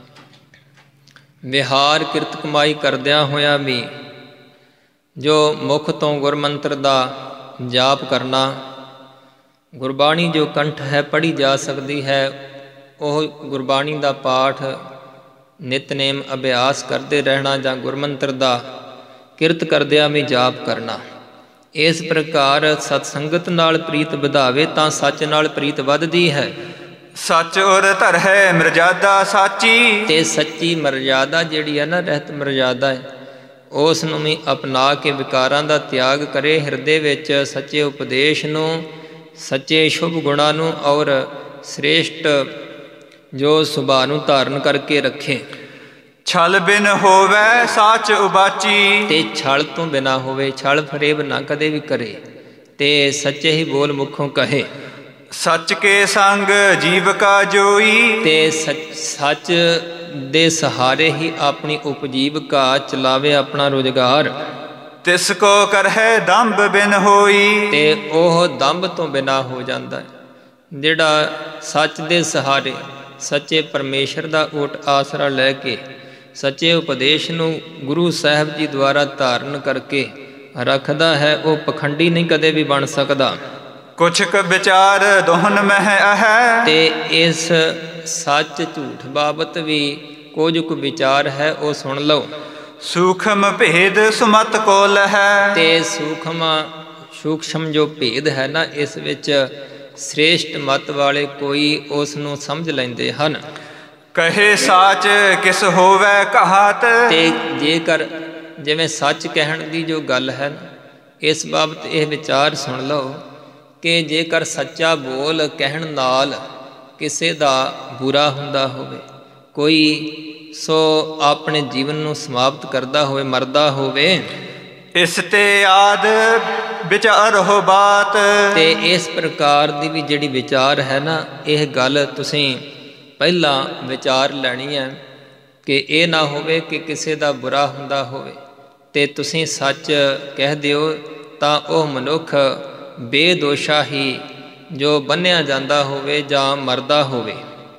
ਵਿਹਾਰ ਕਿਰਤ ਕਮਾਈ ਕਰਦਿਆਂ ਹੋਇਆਂ ਵੀ ਜੋ ਮੁਖ ਤੋਂ ਗੁਰਮੰਤਰ ਦਾ ਜਾਪ ਕਰਨਾ, ਗੁਰਬਾਣੀ ਜੋ ਕੰਠ ਹੈ ਪੜ੍ਹੀ ਜਾ ਸਕਦੀ ਹੈ, ਉਹ ਗੁਰਬਾਣੀ ਦਾ ਪਾਠ ਨਿਤਨੇਮ ਅਭਿਆਸ ਕਰਦੇ ਰਹਿਣਾ ਜਾਂ ਗੁਰਮੰਤਰ ਦਾ ਕਿਰਤ ਕਰਦਿਆਂ ਵੀ ਜਾਪ ਕਰਨਾ। ਇਸ ਪ੍ਰਕਾਰ ਸਤਸੰਗਤ ਨਾਲ ਪ੍ਰੀਤ ਵਧਾਵੇ ਤਾਂ ਸੱਚ ਨਾਲ ਪ੍ਰੀਤ ਵੱਧਦੀ ਹੈ। ਸੱਚ ਔਰ ਧਰ ਹੈ ਮਰਜ਼ਾਦਾ ਸਾਚੀ। ਤੇ ਸੱਚੀ ਮਰਜ਼ਾਦਾ ਜਿਹੜੀ ਹੈ ਨਾ, ਰਹਿਤ ਮਰਜ਼ਾਦਾ ਹੈ, ਉਸ ਨੂੰ ਵੀ ਅਪਣਾ ਕੇ ਵਿਕਾਰਾਂ ਦਾ ਤਿਆਗ ਕਰੇ। ਹਿਰਦੇ ਵਿੱਚ ਸੱਚੇ ਉਪਦੇਸ਼ ਨੂੰ, ਸੱਚੇ ਸ਼ੁਭ ਗੁਣਾਂ ਨੂੰ ਔਰ ਸ੍ਰੇਸ਼ਟ ਜੋ ਸੁਭਾਅ ਨੂੰ ਧਾਰਨ ਕਰਕੇ ਰੱਖੇ। ਛਲ ਬਿਨ ਹੋਵੇ ਸਾਚ ਉਬਾਚੀ। ਤੇ ਛਲ ਤੋਂ ਬਿਨਾ ਹੋਵੇ, ਛਲ ਫਰੇਬ ਨਾ ਕਦੇ ਵੀ ਕਰੇ ਤੇ ਸੱਚੇ ਹੀ ਬੋਲ ਮੁਖੋਂ ਕਹੇ। ਸੱਚ ਕੇ ਸੰਗ ਜੀਵ ਕਾ ਜੋਈ। ਤੇ ਸੱਚ ਦੇ ਸਹਾਰੇ ਹੀ ਆਪਣੀ ਉਪਜੀਵਕਾ ਚਲਾਵੇ, ਆਪਣਾ ਰੁਜ਼ਗਾਰ। ਤਿਸ ਕੋ ਕਰਹਿ ਦੰਭ ਬਿਨ ਹੋਈ। ਤੇ ਉਹ ਦੰਭ ਤੋਂ ਬਿਨਾ ਹੋ ਜਾਂਦਾ ਹੈ, ਜਿਹੜਾ ਸੱਚ ਦੇ ਸਹਾਰੇ ਸੱਚੇ ਪਰਮੇਸ਼ਰ ਦਾ ਓਟ ਆਸਰਾ ਲੈ ਕੇ ਸੱਚੇ ਉਪਦੇਸ਼ ਨੂੰ ਗੁਰੂ ਸਾਹਿਬ ਜੀ ਦੁਆਰਾ ਧਾਰਨ ਕਰਕੇ ਰੱਖਦਾ ਹੈ, ਉਹ ਪਖੰਡੀ ਨਹੀਂ ਕਦੇ ਵੀ ਬਣ ਸਕਦਾ। ਕੁਛ ਕ ਵਿਚਾਰ ਦੋਹਨ ਮਹਿ ਹੈ। ਤੇ ਇਸ ਸੱਚ ਝੂਠ ਬਾਬਤ ਵੀ ਕੁਝ ਕੁ ਵਿਚਾਰ ਹੈ, ਉਹ ਸੁਣ ਲਓ। ਸੂਖਮ ਭੇਦ ਸੁਮਤ ਕੋਲ ਹੈ। ਤੇ ਸੂਖਮ ਸੂਖਸ਼ਮ ਜੋ ਭੇਦ ਹੈ ਨਾ, ਇਸ ਵਿੱਚ ਸ੍ਰੇਸ਼ਟ ਮਤ ਵਾਲੇ ਕੋਈ ਉਸ ਨੂੰ ਸਮਝ ਲੈਂਦੇ ਹਨ। ਕਹੇ ਸਾਚ ਕਿਸ ਹੋਵੇ ਕਹਾਤ। ਤੇ ਜੇਕਰ ਜਿਵੇਂ ਸੱਚ ਕਹਿਣ ਦੀ ਜੋ ਗੱਲ ਹੈ, ਇਸ ਬਾਬਤ ਇਹ ਵਿਚਾਰ ਸੁਣ ਲਓ ਕਿ ਜੇਕਰ ਸੱਚਾ ਬੋਲ ਕਹਿਣ ਨਾਲ ਕਿਸੇ ਦਾ ਬੁਰਾ ਹੁੰਦਾ ਹੋਵੇ, ਕੋਈ ਸੋ ਆਪਣੇ ਜੀਵਨ ਨੂੰ ਸਮਾਪਤ ਕਰਦਾ ਹੋਵੇ, ਮਰਦਾ ਹੋਵੇ, ਇਸ ਤੇ ਆਦ ਵਿਚਾਰ ਹੋ ਬਾਤ। ਤੇ ਇਸ ਪ੍ਰਕਾਰ ਦੀ ਵੀ ਜਿਹੜੀ ਵਿਚਾਰ ਹੈ ਨਾ, ਇਹ ਗੱਲ ਤੁਸੀਂ ਪਹਿਲਾਂ ਵਿਚਾਰ ਲੈਣੀ ਹੈ ਕਿ ਇਹ ਨਾ ਹੋਵੇ ਕਿ ਕਿਸੇ ਦਾ ਬੁਰਾ ਹੁੰਦਾ ਹੋਵੇ ਤੇ ਤੁਸੀਂ ਸੱਚ ਕਹਿ ਦਿਓ, ਤਾਂ ਉਹ ਮਨੁੱਖ ਬੇਦੋਸ਼ਾ ਹੀ ਜੋ ਬੰਨਿਆ ਜਾਂਦਾ ਹੋਵੇ ਜਾਂ ਮਰਦਾ ਹੋਵੇ।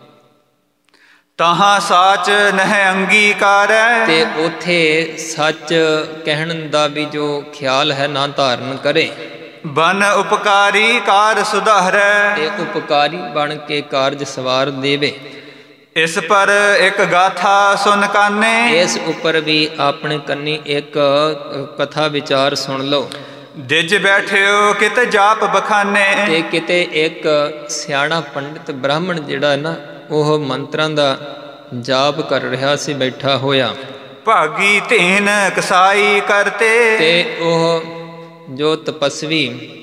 ਤਹਾਂ ਸਾਚ ਨਹਿ ਅੰਗੀਕਾਰੈ। ਤੇ ਉਥੇ ਸੱਚ ਕਹਿਣ ਦਾ ਵੀ ਜੋ ਖਿਆਲ ਹੈ ਨਾ ਧਾਰਨ ਕਰੇ। ਬਨ ਉਪਕਾਰੀ ਕਾਰ ਸੁਧਾਰੈ। ਤੇ ਉਪਕਾਰੀ ਬਣ ਕੇ ਕਾਰਜ ਸਵਾਰ ਦੇਵੇ। ਇਸ ਪਰ ਇੱਕ ਗਾਥਾ ਸੁਨ ਕਾਨੇ। ਇਸ ਉੱਪਰ ਵੀ ਆਪਣੇ ਕੰਨੀ ਇੱਕ ਕਥਾ ਵਿਚਾਰ ਸੁਣ ਲਓ। ਦਿਜ ਬੈਠਿਓ ਕਿਤੇ ਜਾਪ ਬਖਾਨੇ। ਤੇ ਕਿਤੇ ਇੱਕ ਸਿਆਣਾ ਪੰਡਿਤ ਬ੍ਰਾਹਮਣ ਜਿਹੜਾ ਨਾ, ਉਹ ਮੰਤਰਾਂ ਦਾ ਜਾਪ ਕਰ ਰਿਹਾ ਸੀ ਬੈਠਾ ਹੋਇਆ। ਭਾਗੀ ਧੀਨ ਕਸਾਈ ਕਰਤੇ। ਤੇ ਉਹ ਜੋ ਤਪਸਵੀ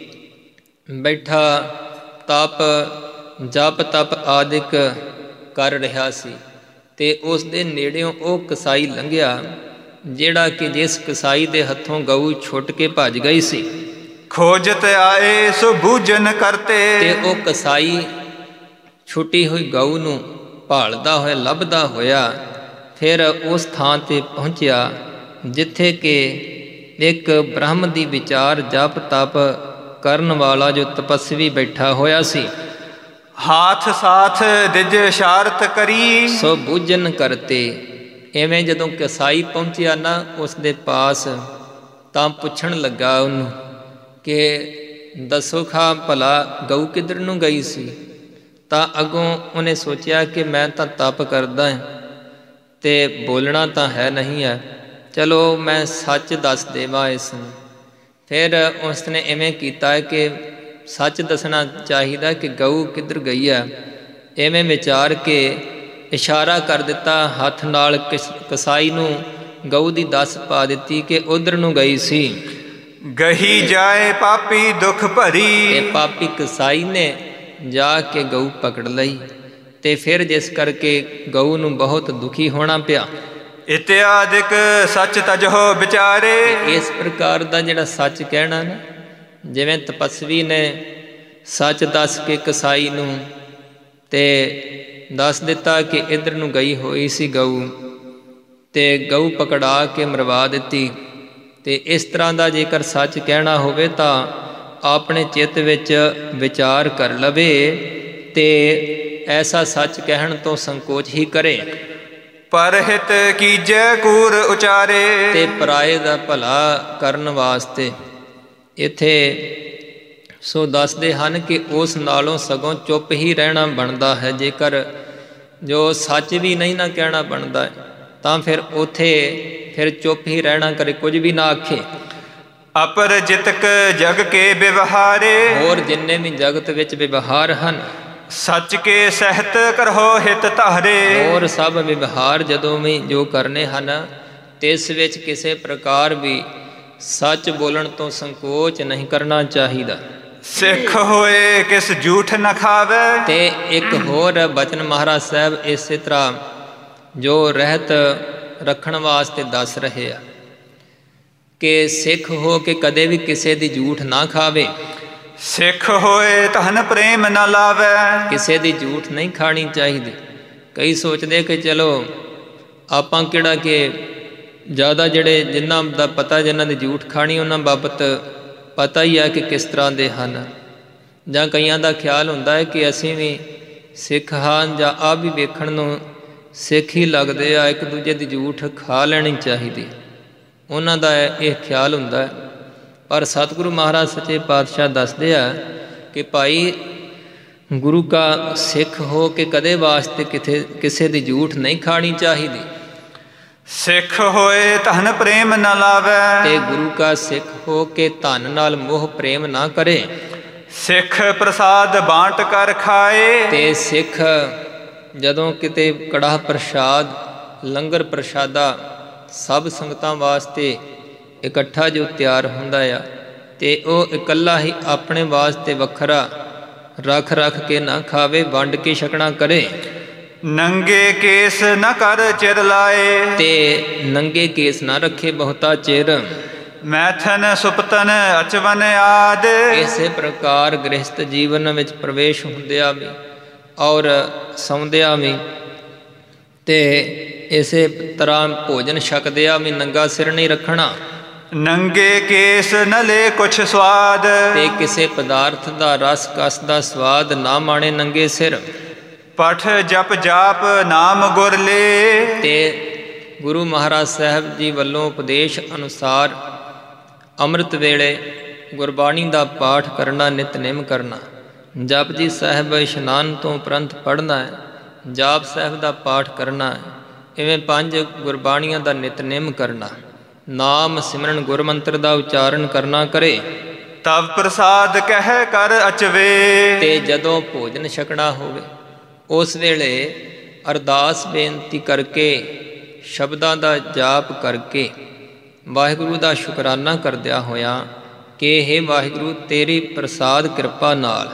ਬੈਠਾ ਤਪ ਜਪ ਤਪ ਆਦਿਕ ਕਰ ਰਿਹਾ ਸੀ, ਤੇ ਉਸ ਦੇ ਨੇੜਿਓਂ ਉਹ ਕਸਾਈ ਲੰਘਿਆ ਜਿਹੜਾ ਕਿ ਜਿਸ ਕਸਾਈ ਦੇ ਹੱਥੋਂ ਗਊ ਛੁੱਟ ਕੇ ਭੱਜ ਗਈ ਸੀ। ਖੋਜਤ ਆਏ ਸੋ ਬੂਝਨ ਕਰਤੇ। ਤੇ ਉਹ ਕਸਾਈ ਛੁੱਟੀ ਹੋਈ ਗਊ ਨੂੰ ਭਾਲਦਾ ਹੋਇਆ, ਲੱਭਦਾ ਹੋਇਆ ਫਿਰ ਉਸ ਥਾਂ 'ਤੇ ਪਹੁੰਚਿਆ ਜਿੱਥੇ ਕਿ ਇੱਕ ਬ੍ਰਹਮ ਦੀ ਵਿਚਾਰ ਜਪ ਤਪ ਕਰਨ ਵਾਲਾ ਜੋ ਤਪਸਵੀ ਬੈਠਾ ਹੋਇਆ ਸੀ। ਹਾਥ ਸਾਥ ਦਿਜ ਸ਼ਾਰਤ ਕਰੀ। ਸੋ ਬੂਝਨ ਕਰਤੇ। ਇਵੇਂ ਜਦੋਂ ਕਸਾਈ ਪਹੁੰਚਿਆ ਨਾ ਉਸ ਦੇ ਪਾਸ, ਤਾਂ ਪੁੱਛਣ ਲੱਗਾ ਉਹਨੂੰ ਕਿ ਦੱਸੋ ਖਾ ਭਲਾ ਗਊ ਕਿੱਧਰ ਨੂੰ ਗਈ ਸੀ। ਤਾਂ ਅੱਗੋਂ ਉਹਨੇ ਸੋਚਿਆ ਕਿ ਮੈਂ ਤਾਂ ਤਪ ਕਰਦਾ ਹਾਂ ਅਤੇ ਬੋਲਣਾ ਤਾਂ ਹੈ ਨਹੀਂ ਹੈ, ਚਲੋ ਮੈਂ ਸੱਚ ਦੱਸ ਦੇਵਾਂ ਇਸ ਨੂੰ। ਫਿਰ ਉਸ ਨੇ ਇਵੇਂ ਕੀਤਾ ਕਿ ਸੱਚ ਦੱਸਣਾ ਚਾਹੀਦਾ ਕਿ ਗਊ ਕਿੱਧਰ ਗਈ ਹੈ। ਇਵੇਂ ਵਿਚਾਰ ਕੇ ਇਸ਼ਾਰਾ ਕਰ ਦਿੱਤਾ ਹੱਥ ਨਾਲ ਕਿਸ ਕਸਾਈ ਨੂੰ, ਗਊ ਦੀ ਦੱਸ ਪਾ ਦਿੱਤੀ ਕਿ ਉਧਰ ਨੂੰ ਗਈ ਸੀ। ਗਹੀ ਜਾਏ ਪਾਪੀ ਦੁੱਖ ਭਰੀ। ਤੇ ਪਾਪੀ ਕਸਾਈ ਨੇ ਜਾ ਕੇ ਗਊ ਪਕੜ ਲਈ, ਤੇ ਫਿਰ ਜਿਸ ਕਰਕੇ ਗਊ ਨੂੰ ਬਹੁਤ ਦੁਖੀ ਹੋਣਾ ਪਿਆ। ਇਤਿਆਦਿਕ ਸੱਚ ਤਜਹੁ ਵਿਚਾਰੇ। ਇਸ ਪ੍ਰਕਾਰ ਦਾ ਜਿਹੜਾ ਸੱਚ ਕਹਿਣਾ ਨਾ, ਜਿਵੇਂ ਤਪਸਵੀ ਨੇ ਸੱਚ ਦੱਸ ਕੇ ਕਸਾਈ ਨੂੰ ਤੇ ਦੱਸ ਦਿੱਤਾ ਕਿ ਇੱਧਰ ਨੂੰ ਗਈ ਹੋਈ ਸੀ ਗਊ, ਤੇ ਗਊ ਪਕੜਾ ਕੇ ਮਰਵਾ ਦਿੱਤੀ। ਤੇ ਇਸ ਤਰ੍ਹਾਂ ਦਾ ਜੇਕਰ ਸੱਚ ਕਹਿਣਾ ਹੋਵੇ ਤਾਂ ਆਪਣੇ ਚਿੱਤ ਵਿੱਚ ਵਿਚਾਰ ਕਰ ਲਵੇ ਤੇ ਐਸਾ ਸੱਚ ਕਹਿਣ ਤੋਂ ਸੰਕੋਚ ਹੀ ਕਰੇ। ਪਰਹਿਤ ਕੀਜੈ ਕੂਰ ਉਚਾਰੇ। ਤੇ ਪਰਾਏ ਦਾ ਭਲਾ ਕਰਨ ਵਾਸਤੇ ਇੱਥੇ ਸੋ ਦੱਸਦੇ ਹਨ ਕਿ ਉਸ ਨਾਲੋਂ ਸਗੋਂ ਚੁੱਪ ਹੀ ਰਹਿਣਾ ਬਣਦਾ ਹੈ। ਜੇਕਰ ਜੋ ਸੱਚ ਵੀ ਨਹੀਂ ਨਾ ਕਹਿਣਾ ਬਣਦਾ ਤਾਂ ਫਿਰ ਉੱਥੇ ਫਿਰ ਚੁੱਪ ਹੀ ਰਹਿਣਾ ਕਰੇ, ਕੁਝ ਵੀ ਨਾ ਆਖੇ। ਅਪਰ ਜਿਤਕ ਜਗ ਕੇ ਵਿਵਹਾਰੇ। ਹੋਰ ਜਿੰਨੇ ਵੀ ਜਗਤ ਵਿੱਚ ਵਿਵਹਾਰ ਹਨ, ਸੱਚ ਕੇ ਸਹਿਤ ਕਰਹੁ ਹਿਤ ਧਾਰੇ। ਹੋਰ ਸਭ ਵਿਵਹਾਰ ਜਦੋਂ ਵੀ ਜੋ ਕਰਨੇ ਹਨ, ਤਿਸ ਵਿੱਚ ਕਿਸੇ ਪ੍ਰਕਾਰ ਵੀ ਸੱਚ ਬੋਲਣ ਤੋਂ ਸੰਕੋਚ ਨਹੀਂ ਕਰਨਾ ਚਾਹੀਦਾ। ਸਿੱਖ ਹੋਏ ਕਿਸ ਝੂਠ ਨ ਖਾਵੇ। ਤੇ ਇੱਕ ਹੋਰ ਬਚਨ ਮਹਾਰਾਜ ਸਾਹਿਬ ਇਸੇ ਤਰ੍ਹਾਂ ਜੋ ਰਹਿਤ ਰੱਖਣ ਵਾਸਤੇ ਦੱਸ ਰਹੇ ਆ ਕਿ ਸਿੱਖ ਹੋ ਕੇ ਕਦੇ ਵੀ ਕਿਸੇ ਦੀ ਝੂਠ ਨਾ ਖਾਵੇ। ਸਿੱਖ ਹੋਏ ਧਨ ਪ੍ਰੇਮ ਨਾ ਲਾਵੇ। ਕਿਸੇ ਦੀ ਝੂਠ ਨਹੀਂ ਖਾਣੀ ਚਾਹੀਦੀ। ਕਈ ਸੋਚਦੇ ਕਿ ਚਲੋ ਆਪਾਂ ਕਿਹੜਾ ਕਿ ਜ਼ਿਆਦਾ ਜਿਹੜੇ ਜਿਨ੍ਹਾਂ ਦਾ ਪਤਾ ਜਿਨ੍ਹਾਂ ਦੀ ਝੂਠ ਖਾਣੀ ਉਹਨਾਂ ਬਾਬਤ ਪਤਾ ਹੀ ਹੈ ਕਿ ਕਿਸ ਤਰ੍ਹਾਂ ਦੇ ਹਨ। ਜਾਂ ਕਈਆਂ ਦਾ ਖਿਆਲ ਹੁੰਦਾ ਹੈ ਕਿ ਅਸੀਂ ਵੀ ਸਿੱਖ ਹਾਂ ਜਾਂ ਆਹ ਵੀ ਵੇਖਣ ਨੂੰ ਸਿੱਖ ਹੀ ਲੱਗਦੇ ਆ, ਇੱਕ ਦੂਜੇ ਦੀ ਝੂਠ ਖਾ ਲੈਣੀ ਚਾਹੀਦੀ, ਉਹਨਾਂ ਦਾ ਇਹ ਖਿਆਲ ਹੁੰਦਾ ਹੈ। ਪਰ ਸਤਿਗੁਰੂ ਮਹਾਰਾਜ ਸੱਚੇ ਪਾਤਸ਼ਾਹ ਦੱਸਦੇ ਆ ਕਿ ਭਾਈ ਗੁਰੂ ਕਾ ਸਿੱਖ ਹੋ ਕੇ ਕਦੇ ਵਾਸਤੇ ਕਿਤੇ ਕਿਸੇ ਦੀ ਝੂਠ ਨਹੀਂ ਖਾਣੀ ਚਾਹੀਦੀ। ਸਿੱਖ ਹੋਏ ਧਨ ਪ੍ਰੇਮ ਨਾ ਲਾਵੇ। ਤੇ ਗੁਰੂ ਕਾ ਸਿੱਖ ਹੋ ਕੇ ਧਨ ਨਾਲ ਮੋਹ ਪ੍ਰੇਮ ਨਾ ਕਰੇ। ਸਿੱਖ ਪ੍ਰਸਾਦ ਬਾਂਟ ਕਰ ਖਾਏ। ਤੇ ਸਿੱਖ ਜਦੋਂ ਕਿਤੇ ਕੜਾਹ ਪ੍ਰਸ਼ਾਦ ਲੰਗਰ ਪ੍ਰਸ਼ਾਦਾ ਸਭ ਸੰਗਤਾਂ ਵਾਸਤੇ ਇਕੱਠਾ ਜੋ ਤਿਆਰ ਹੁੰਦਾ ਆ, ਤੇ ਉਹ ਇਕੱਲਾ ਹੀ ਆਪਣੇ ਵਾਸਤੇ ਵੱਖਰਾ ਰੱਖ ਰੱਖ ਕੇ ਨਾ ਖਾਵੇ, ਵੰਡ ਕੇ ਛਕਣਾ ਕਰੇ। ਨੰਗੇ ਕੇਸ ਨ ਕਰ ਚਿਰ ਲਾਏ, ਤੇ ਨੰਗੇ ਕੇਸ ਨਾ ਰੱਖੇ ਬਹੁਤਾ ਚਿਰ। ਮੈਥਨ ਸੁਪਤਨ ਅਚਵਨ ਆਦ, ਇਸੇ ਪ੍ਰਕਾਰ ਗ੍ਰਹਿਸਥ ਜੀਵਨ ਵਿੱਚ ਪ੍ਰਵੇਸ਼ ਹੁੰਦਿਆਂ ਵੀ ਔਰ ਸੌਂਦਿਆਂ ਵੀ ਤੇ ਇਸੇ ਤਰ੍ਹਾਂ ਭੋਜਨ ਛਕਦਿਆਂ ਵੀ ਨੰਗਾ ਸਿਰ ਨਹੀਂ ਰੱਖਣਾ। ਨੰਗੇ ਕੇਸ ਨ ਲੈ ਕੁਛ ਸਵਾਦ, ਤੇ ਕਿਸੇ ਪਦਾਰਥ ਦਾ ਰਸ ਕਸ ਦਾ ਸਵਾਦ ਨਾ ਮਾਣੇ ਨੰਗੇ ਸਿਰ। ਪਠ ਜਪ ਜਾਪ ਨਾਮ ਗੁਰ ਲੇ, ਤੇ ਗੁਰੂ ਮਹਾਰਾਜ ਸਾਹਿਬ ਜੀ ਵੱਲੋਂ ਉਪਦੇਸ਼ ਅਨੁਸਾਰ ਅੰਮ੍ਰਿਤ ਵੇਲੇ ਗੁਰਬਾਣੀ ਦਾ ਪਾਠ ਕਰਨਾ, ਨਿਤਨੇਮ ਕਰਨਾ। ਜਪਜੀ ਸਾਹਿਬ ਇਸ਼ਨਾਨ ਤੋਂ ਉਪਰੰਤ ਪੜ੍ਹਨਾ ਹੈ, ਜਾਪ ਸਾਹਿਬ ਦਾ ਪਾਠ ਕਰਨਾ ਹੈ। ਇਵੇਂ ਪੰਜ ਗੁਰਬਾਣੀਆਂ ਦਾ ਨਿਤਨੇਮ ਕਰਨਾ, ਨਾਮ ਸਿਮਰਨ ਗੁਰਮੰਤਰ ਦਾ ਉਚਾਰਨ ਕਰਨਾ ਕਰੇ। ਤਬ ਪ੍ਰਸਾਦ ਕਹਿ ਕਰ ਅਚਵੇ, ਤੇ ਜਦੋਂ ਭੋਜਨ ਛਕਣਾ ਹੋਵੇ ਉਸ ਵੇਲੇ ਅਰਦਾਸ ਬੇਨਤੀ ਕਰਕੇ, ਸ਼ਬਦਾਂ ਦਾ ਜਾਪ ਕਰਕੇ, ਵਾਹਿਗੁਰੂ ਦਾ ਸ਼ੁਕਰਾਨਾ ਕਰਦਿਆਂ ਹੋਇਆਂ ਕਿ ਹੇ ਵਾਹਿਗੁਰੂ, ਤੇਰੀ ਪ੍ਰਸਾਦ ਕਿਰਪਾ ਨਾਲ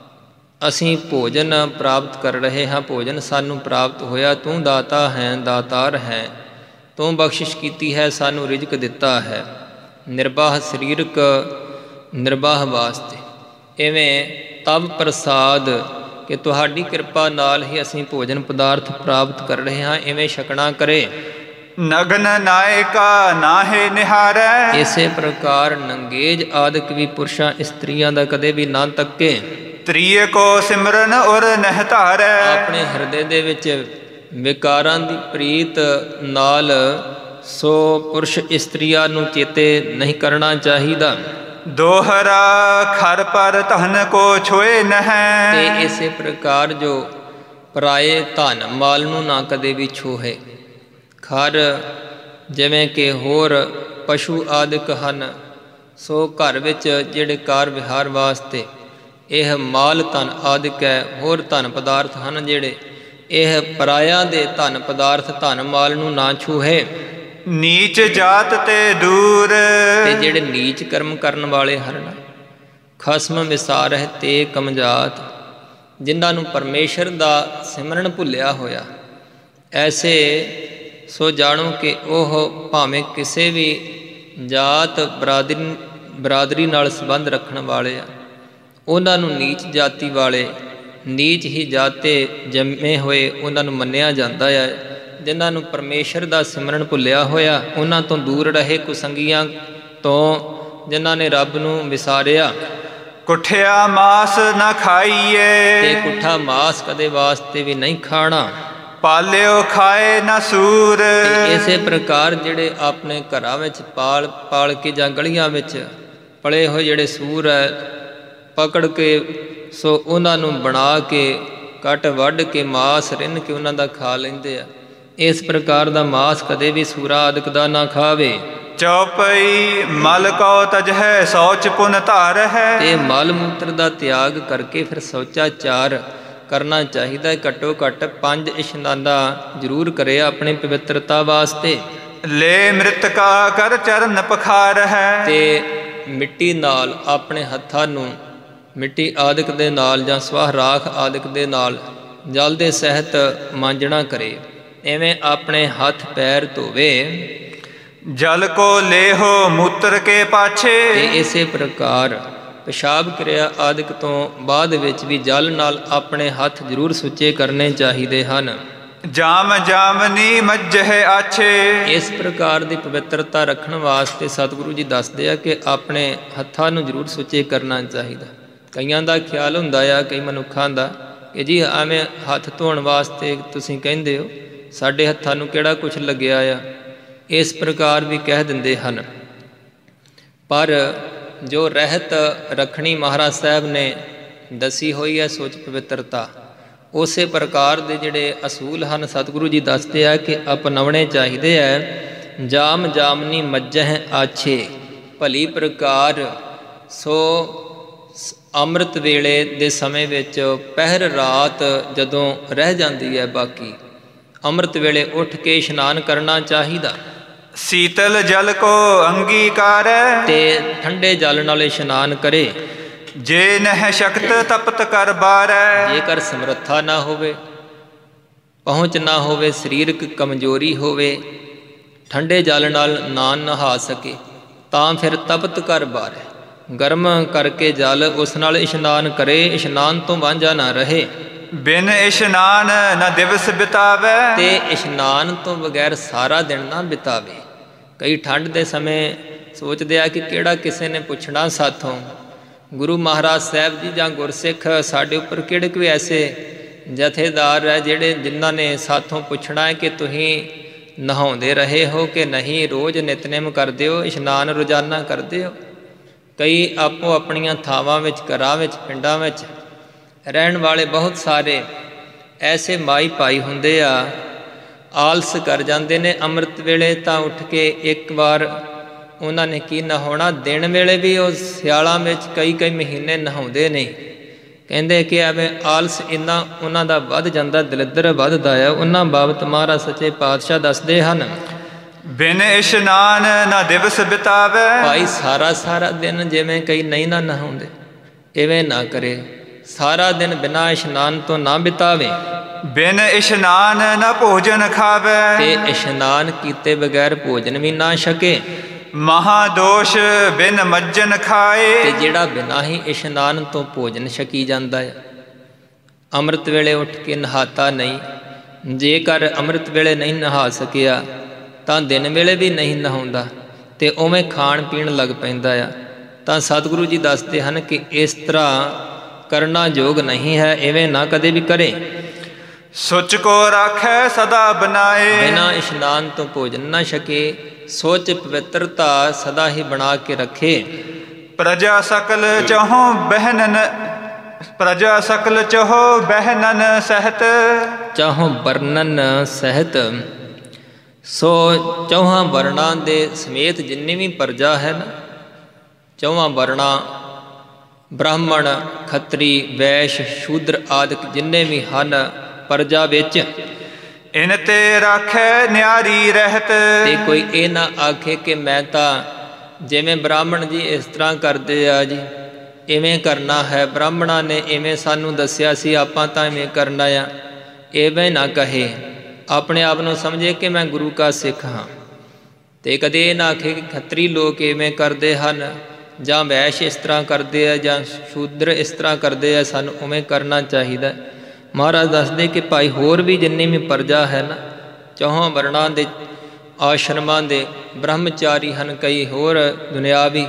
ਅਸੀਂ ਭੋਜਨ ਪ੍ਰਾਪਤ ਕਰ ਰਹੇ ਹਾਂ, ਭੋਜਨ ਸਾਨੂੰ ਪ੍ਰਾਪਤ ਹੋਇਆ। ਤੂੰ ਦਾਤਾ ਹੈ, ਦਾਤਾਰ ਹੈ, ਤੂੰ ਬਖਸ਼ਿਸ਼ ਕੀਤੀ ਹੈ, ਸਾਨੂੰ ਰਿਜ਼ਕ ਦਿੱਤਾ ਹੈ ਨਿਰਬਾਹ ਸਰੀਰਕ ਨਿਰਬਾਹ ਵਾਸਤੇ। ਇਵੇਂ ਤਬ ਪ੍ਰਸਾਦ ਕਿ ਤੁਹਾਡੀ ਕਿਰਪਾ ਨਾਲ ਹੀ ਅਸੀਂ ਭੋਜਨ ਪਦਾਰਥ ਪ੍ਰਾਪਤ ਕਰ ਰਹੇ ਹਾਂ, ਇਵੇਂ ਛਕਣਾ ਕਰੇ। ਨਗਨ ਨਾਇਕਾ ਨਾਹੇ ਨਿਹਾਰੈ, ਇਸੇ ਪ੍ਰਕਾਰ ਨੰਗੇਜ ਆਦਿਕ ਵੀ ਪੁਰਸ਼ਾਂ ਇਸਤਰੀਆਂ ਦਾ ਕਦੇ ਵੀ ਨਾ ਤੱਕੇ। ਤ੍ਰੀਏ ਕੋ ਸਿਮਰਨ ਉਰ ਨਹਿ ਧਾਰੈ, ਆਪਣੇ ਹਿਰਦੇ ਦੇ ਵਿੱਚ ਵਿਕਾਰਾਂ ਦੀ ਪ੍ਰੀਤ ਨਾਲ ਸੋ ਪੁਰਸ਼ ਇਸਤਰੀਆਂ ਨੂੰ ਚੇਤੇ ਨਹੀਂ ਕਰਨਾ ਚਾਹੀਦਾ। ਦੋਹਰਾ ਖਰ ਪਰ ਧਨ ਕੋ ਛੋਏ ਨਹਿ, ਤੇ ਇਸੇ ਪ੍ਰਕਾਰ ਜੋ ਪਰਾਏ ਧਨ ਮਾਲ ਨੂੰ ਨਾ ਕਦੇ ਵੀ ਛੋਹੇ। ਖਰ ਜਿਵੇਂ ਕਿ ਹੋਰ ਪਸ਼ੂ ਆਦਿਕ ਹਨ, ਸੋ ਘਰ ਵਿੱਚ ਜਿਹੜੇ ਕਾਰ ਵਿਹਾਰ ਵਾਸਤੇ ਇਹ ਮਾਲ ਧਨ ਆਦਿਕ ਹੈ। ਹੋਰ ਧਨ ਪਦਾਰਥ ਹਨ ਜਿਹੜੇ ਇਹ ਪਰਾਇਆਂ ਦੇ ਧਨ ਪਦਾਰਥ ਧਨ ਮਾਲ ਨੂੰ ਨਾ ਛੂਹੇ। ਨੀਚ ਜਾਤ ਤੇ ਦੂਰ, ਤੇ ਜਿਹੜੇ ਨੀਚ ਕਰਮ ਕਰਨ ਵਾਲੇ ਹਨ, ਖਸਮ ਵਿਸਾਰਹਿ ਤੇ ਕਮਜਾਤ, ਜਿਨ੍ਹਾਂ ਨੂੰ ਪਰਮੇਸ਼ਰ ਦਾ ਸਿਮਰਨ ਭੁੱਲਿਆ ਹੋਇਆ, ਐਸੇ ਸੋ ਜਾਣੋ ਕਿ ਉਹ ਭਾਵੇਂ ਕਿਸੇ ਵੀ ਜਾਤ ਬਰਾਦਰੀ ਬਰਾਦਰੀ ਨਾਲ ਸੰਬੰਧ ਰੱਖਣ ਵਾਲੇ ਆ, ਉਹਨਾਂ ਨੂੰ ਨੀਚ ਜਾਤੀ ਵਾਲੇ, ਨੀਚ ਹੀ ਜਾਤੇ ਜੰਮੇ ਹੋਏ ਉਹਨਾਂ ਨੂੰ ਮੰਨਿਆ ਜਾਂਦਾ ਹੈ। ਜਿਨ੍ਹਾਂ ਨੂੰ ਪਰਮੇਸ਼ਰ ਦਾ ਸਿਮਰਨ ਭੁੱਲਿਆ ਹੋਇਆ, ਉਹਨਾਂ ਤੋਂ ਦੂਰ ਰਹੇ। ਕੁਸੰਗੀਆਂ ਤੋਂ ਜਿਨ੍ਹਾਂ ਨੇ ਰੱਬ ਨੂੰ ਵਿਸਾਰਿਆ। ਕੁੱਠਿਆ ਮਾਸ ਨਾ ਖਾਈਏ, ਤੇ ਕੁੱਠਾ ਮਾਸ ਕਦੇ ਵਾਸਤੇ ਵੀ ਨਹੀਂ ਖਾਣਾ। ਪਾਲਿਓ ਖਾਏ ਨਾ ਸੂਰ, ਤੇ ਇਸੇ ਪ੍ਰਕਾਰ ਜਿਹੜੇ ਆਪਣੇ ਘਰਾਂ ਵਿੱਚ ਪਾਲ ਪਾਲ ਕੇ ਜਾਂ ਗਲੀਆਂ ਵਿੱਚ ਪਲੇ ਹੋਏ ਜਿਹੜੇ ਸੂਰ ਹੈ, ਪਕੜ ਕੇ ਸੋ ਉਹਨਾਂ ਨੂੰ ਬਣਾ ਕੇ ਕੱਟ ਵੱਢ ਕੇ ਮਾਸ ਰਿੰਨ ਕੇ ਉਹਨਾਂ ਦਾ ਖਾ ਲੈਂਦੇ ਆ। ਇਸ ਪ੍ਰਕਾਰ ਦਾ ਮਾਸ ਕਦੇ ਵੀ ਸੂਰਾ ਆਦਿਕ ਦਾ ਨਾ ਖਾਵੇ। ਚੌਪਈ ਮਲ ਕਉ ਤਜਹਿ ਸੌਚ ਪੁਨ ਧਾਰ ਹੈ, ਤੇ ਮਲ ਮੂਤਰ ਦਾ ਤਿਆਗ ਕਰਕੇ ਫਿਰ ਸ਼ੌਚਾਚਾਰ ਕਰਨਾ ਚਾਹੀਦਾ ਹੈ। ਘੱਟੋ ਘੱਟ ਪੰਜ ਇਸ਼ਨਾਨਾਂ ਜ਼ਰੂਰ ਕਰੇ ਆਪਣੇ ਪਵਿੱਤਰਤਾ ਵਾਸਤੇ। ਲੈ ਮ੍ਰਿਤਕਾ ਕਰ ਚਰਨ ਪਖਾਰ ਹੈ, ਤੇ ਮਿੱਟੀ ਨਾਲ ਆਪਣੇ ਹੱਥਾਂ ਨੂੰ ਮਿੱਟੀ ਆਦਿਕ ਦੇ ਨਾਲ ਜਾਂ ਸਵਾਹ ਰਾਖ ਆਦਿਕ ਦੇ ਨਾਲ ਜਲ ਦੇ ਸਹਿਤ ਮਾਂਜਣਾ ਕਰੇ। ਐਵੇਂ ਆਪਣੇ ਹੱਥ ਪੈਰ ਧੋਵੇ। ਜਲ ਕੋ ਲੇਹੋ ਮੂਤਰ ਕੇ ਪਾਛੇ, ਤੇ ਇਸੇ ਪ੍ਰਕਾਰ ਪਿਸ਼ਾਬ ਕਿਰਿਆ ਆਦਿਕ ਤੋਂ ਬਾਅਦ ਵਿੱਚ ਵੀ ਜਲ ਨਾਲ ਆਪਣੇ ਹੱਥ ਜ਼ਰੂਰ ਸੁੱਚੇ ਕਰਨੇ ਚਾਹੀਦੇ ਹਨ। ਜਾਮ ਜਾਮਨੀ ਮੱਝੇ ਆਛੇ, ਇਸ ਪ੍ਰਕਾਰ ਦੀ ਪਵਿੱਤਰਤਾ ਰੱਖਣ ਵਾਸਤੇ ਸਤਿਗੁਰੂ ਜੀ ਦੱਸਦੇ ਆ ਕਿ ਆਪਣੇ ਹੱਥਾਂ ਨੂੰ ਜ਼ਰੂਰ ਸੁੱਚੇ ਕਰਨਾ ਚਾਹੀਦਾ। ਕਈਆਂ ਦਾ ਖਿਆਲ ਹੁੰਦਾ ਆ, ਕਈ ਮਨੁੱਖਾਂ ਦਾ, ਕਿ ਜੀ ਐਵੇਂ ਹੱਥ ਧੋਣ ਵਾਸਤੇ ਤੁਸੀਂ ਕਹਿੰਦੇ ਹੋ, ਸਾਡੇ ਹੱਥਾਂ ਨੂੰ ਕਿਹੜਾ ਕੁਛ ਲੱਗਿਆ ਆ। ਇਸ ਪ੍ਰਕਾਰ ਵੀ ਕਹਿ ਦਿੰਦੇ ਹਨ। ਪਰ ਜੋ ਰਹਿਤ ਰੱਖਣੀ ਮਹਾਰਾਜ ਸਾਹਿਬ ਨੇ ਦੱਸੀ ਹੋਈ ਹੈ ਸੋਚ ਪਵਿੱਤਰਤਾ, ਉਸੇ ਪ੍ਰਕਾਰ ਦੇ ਜਿਹੜੇ ਅਸੂਲ ਹਨ ਸਤਿਗੁਰੂ ਜੀ ਦੱਸਦੇ ਆ ਕਿ ਅਪਣਾਉਣੇ ਚਾਹੀਦੇ ਹੈ। ਜਾਮ ਜਾਮਨੀ ਮੱਝਹਿ ਆਛੇ, ਭਲੀ ਪ੍ਰਕਾਰ ਸੋ ਅੰਮ੍ਰਿਤ ਵੇਲੇ ਦੇ ਸਮੇਂ ਵਿੱਚ ਪਹਿਰ ਰਾਤ ਜਦੋਂ ਰਹਿ ਜਾਂਦੀ ਹੈ, ਬਾਕੀ ਅੰਮ੍ਰਿਤ ਵੇਲੇ ਉੱਠ ਕੇ ਇਸ਼ਨਾਨ ਕਰਨਾ ਚਾਹੀਦਾ। ਸੀਤਲ ਜਲ ਕੋ ਅੰਗੀਕਾਰੈ, ਤੇ ਠੰਡੇ ਜਲ ਨਾਲ ਇਸ਼ਨਾਨ ਕਰੇ। ਜੇ ਨਹਿ ਸ਼ਕਤ ਤਪਤ ਕਰ ਬਾਰੈ, ਜੇਕਰ ਸਮਰੱਥਾ ਨਾ ਹੋਵੇ, ਪਹੁੰਚ ਨਾ ਹੋਵੇ, ਸਰੀਰਕ ਕਮਜ਼ੋਰੀ ਹੋਵੇ, ਠੰਡੇ ਜਲ ਨਾਲ ਨਾ ਨਹਾ ਸਕੇ, ਤਾਂ ਫਿਰ ਤਪਤ ਕਰ ਬਾਰੈ, ਗਰਮ ਕਰਕੇ ਜਲ ਉਸ ਨਾਲ ਇਸ਼ਨਾਨ ਕਰੇ, ਇਸ਼ਨਾਨ ਤੋਂ ਵਾਂਝਾ ਨਾ ਰਹੇ। ਬਿਨ ਇਸ਼ਨਾਨ ਨ ਦਿਵਸ ਬਿਤਾਵੈ, ਤੇ ਇਸ਼ਨਾਨ ਤੋਂ ਬਗੈਰ ਸਾਰਾ ਦਿਨ ਨਾ ਬਿਤਾਵੇ। ਕਈ ਠੰਡ ਦੇ ਸਮੇਂ ਸੋਚਦੇ ਆ ਕਿ ਕਿਹੜਾ ਕਿਸੇ ਨੇ ਪੁੱਛਣਾ ਸਾਥੋਂ। ਗੁਰੂ ਮਹਾਰਾਜ ਸਾਹਿਬ ਜੀ ਜਾਂ ਗੁਰਸਿੱਖ ਸਾਡੇ ਉੱਪਰ ਕਿਹੜੇ ਕੋਈ ਐਸੇ ਜਥੇਦਾਰ ਹੈ ਜਿਹੜੇ ਜਿਨ੍ਹਾਂ ਨੇ ਸਾਥੋਂ ਪੁੱਛਣਾ ਹੈ ਕਿ ਤੁਸੀਂ ਨਹਾਉਂਦੇ ਰਹੇ ਹੋ ਕਿ ਨਹੀਂ, ਰੋਜ਼ ਨਿਤਨੇਮ ਕਰਦੇ ਹੋ, ਇਸ਼ਨਾਨ ਰੋਜ਼ਾਨਾ ਕਰਦੇ ਹੋ। ਕਈ ਆਪੋ ਆਪਣੀਆਂ ਥਾਵਾਂ ਵਿੱਚ, ਘਰਾਂ ਵਿੱਚ, ਪਿੰਡਾਂ ਵਿੱਚ ਰਹਿਣ ਵਾਲੇ ਬਹੁਤ ਸਾਰੇ ਐਸੇ ਮਾਈ ਭਾਈ ਹੁੰਦੇ ਆ, ਆਲਸ ਕਰ ਜਾਂਦੇ ਨੇ। ਅੰਮ੍ਰਿਤ ਵੇਲੇ ਤਾਂ ਉੱਠ ਕੇ ਇੱਕ ਵਾਰ ਉਹਨਾਂ ਨੇ ਕੀ ਨਹਾਉਣਾ, ਦਿਨ ਵੇਲੇ ਵੀ ਉਹ ਸਿਆਲਾਂ ਵਿੱਚ ਕਈ ਕਈ ਮਹੀਨੇ ਨਹਾਉਂਦੇ ਨਹੀਂ। ਕਹਿੰਦੇ ਕਿ ਐਵੇਂ ਆਲਸ ਇੰਨਾ ਉਹਨਾਂ ਦਾ ਵੱਧ ਜਾਂਦਾ, ਦਲਿੱਦਰ ਵੱਧਦਾ ਆ। ਉਹਨਾਂ ਬਾਬਤ ਮਹਾਰਾਜ ਸੱਚੇ ਪਾਤਸ਼ਾਹ ਦੱਸਦੇ ਹਨ, ਬਿਨ ਇਸ਼ਨਾਨ ਨਾ ਦਿਵਸ ਬਿਤਾਵੈ, ਭਾਈ ਸਾਰਾ ਸਾਰਾ ਦਿਨ ਜਿਵੇਂ ਕਈ ਨਹੀਂ ਨਾ ਨਹਾਉਂਦੇ, ਇਵੇਂ ਨਾ ਕਰੇ। ਸਾਰਾ ਦਿਨ ਬਿਨਾਂ ਇਸ਼ਨਾਨ ਤੋਂ ਨਾ ਬਿਤਾਵੇ। ਬਿਨ ਇਸ਼ਨਾਨ ਨਾ ਭੋਜਨ ਖਾਵੈ, ਤੇ ਇਸ਼ਨਾਨ ਕੀਤੇ ਬਗੈਰ ਭੋਜਨ ਵੀ ਨਾ ਛਕੇ। ਮਹਾਦੋਸ਼ ਬਿਨ ਮੱਜਨ ਖਾਏ, ਤੇ ਜਿਹੜਾ ਬਿਨਾਂ ਹੀ ਇਸ਼ਨਾਨ ਤੋਂ ਭੋਜਨ ਛਕੀ ਜਾਂਦਾ ਹੈ, ਅੰਮ੍ਰਿਤ ਵੇਲੇ ਉੱਠ ਕੇ ਨਹਾਤਾ ਨਹੀਂ, ਜੇਕਰ ਅੰਮ੍ਰਿਤ ਵੇਲੇ ਨਹੀਂ ਨਹਾ ਸਕਿਆ ਤਾਂ ਦਿਨ ਵੇਲੇ ਵੀ ਨਹੀਂ ਨਹਾਉਂਦਾ, ਤੇ ਉਵੇਂ ਖਾਣ ਪੀਣ ਲੱਗ ਪੈਂਦਾ ਆ, ਤਾਂ ਸਤਿਗੁਰੂ ਜੀ ਦੱਸਦੇ ਹਨ ਕਿ ਇਸ ਤਰ੍ਹਾਂ ਕਰਨਾ ਯੋਗ ਨਹੀਂ ਹੈ, ਇਵੇਂ ਨਾ ਕਦੇ ਵੀ ਕਰੇ। ਸੁਚ ਕੋ ਰਾਖੈ ਸਦਾ ਬਨਾਏ, ਬਿਨਾਂ ਇਸ਼ਨਾਨ ਤੋਂ ਭੋਜਨ ਨਾ ਛਕੇ, ਸੋਚ ਪਵਿੱਤਰਤਾ ਸਦਾ ਹੀ ਬਣਾ ਕੇ ਰੱਖੇ। ਪ੍ਰਜਾ ਸਕਲ ਚਹੋ ਬਹਿਨਨ, ਪ੍ਰਜਾ ਸਕਲ ਚਹੋ ਬਹਿਨਨ ਸਹਿਤ, ਚਾਹੋ ਵਰਣਨ ਸਹਿਤ। ਸੋ ਚੌਹਾਂ ਵਰਣਾਂ ਦੇ ਸਮੇਤ ਜਿੰਨੀ ਵੀ ਪ੍ਰਜਾ ਹੈ ਨਾ, ਚੌਹਾਂ ਵਰਣਾਂ ਬ੍ਰਾਹਮਣ, ਖੱਤਰੀ, ਵੈਸ਼, ਸ਼ੂਦਰ ਆਦਿਕ ਜਿੰਨੇ ਵੀ ਹਨ ਪ੍ਰਜਾ ਵਿੱਚ, ਇਨ ਤੇ ਰਾਖੈ ਨਿਆਰੀ ਰਹਿਤ, ਤੇ ਕੋਈ ਇਹ ਨਾ ਆਖੇ ਕਿ ਮੈਂ ਤਾਂ ਜਿਵੇਂ ਬ੍ਰਾਹਮਣ ਜੀ ਇਸ ਤਰ੍ਹਾਂ ਕਰਦੇ ਆ ਜੀ, ਇਵੇਂ ਕਰਨਾ ਹੈ, ਬ੍ਰਾਹਮਣਾਂ ਨੇ ਇਵੇਂ ਸਾਨੂੰ ਦੱਸਿਆ ਸੀ, ਆਪਾਂ ਤਾਂ ਇਵੇਂ ਕਰਨਾ ਆ, ਇਵੇਂ ਨਾ ਕਹੇ। ਆਪਣੇ ਆਪ ਨੂੰ ਸਮਝੇ ਕਿ ਮੈਂ ਗੁਰੂ ਕਾ ਸਿੱਖ ਹਾਂ। ਤੇ ਕਦੇ ਇਹ ਨਾ ਆਖੇ ਕਿ ਖੱਤਰੀ ਲੋਕ ਇਵੇਂ ਕਰਦੇ ਹਨ, ਜਾਂ ਵੈਸ਼ ਇਸ ਤਰ੍ਹਾਂ ਕਰਦੇ ਆ, ਜਾਂ ਸ਼ੂਦਰ ਇਸ ਤਰ੍ਹਾਂ ਕਰਦੇ ਆ, ਸਾਨੂੰ ਉਵੇਂ ਕਰਨਾ ਚਾਹੀਦਾ। ਮਹਾਰਾਜ ਦੱਸਦੇ ਕਿ ਭਾਈ ਹੋਰ ਵੀ ਜਿੰਨੀ ਵੀ ਪ੍ਰਜਾ ਹੈ ਨਾ, ਚੌਹਾਂ ਵਰਣਾਂ ਦੇ ਆਸ਼ਰਮਾਂ ਦੇ ਬ੍ਰਹਮਚਾਰੀ ਹਨ, ਕਈ ਹੋਰ ਦੁਨਿਆਵੀ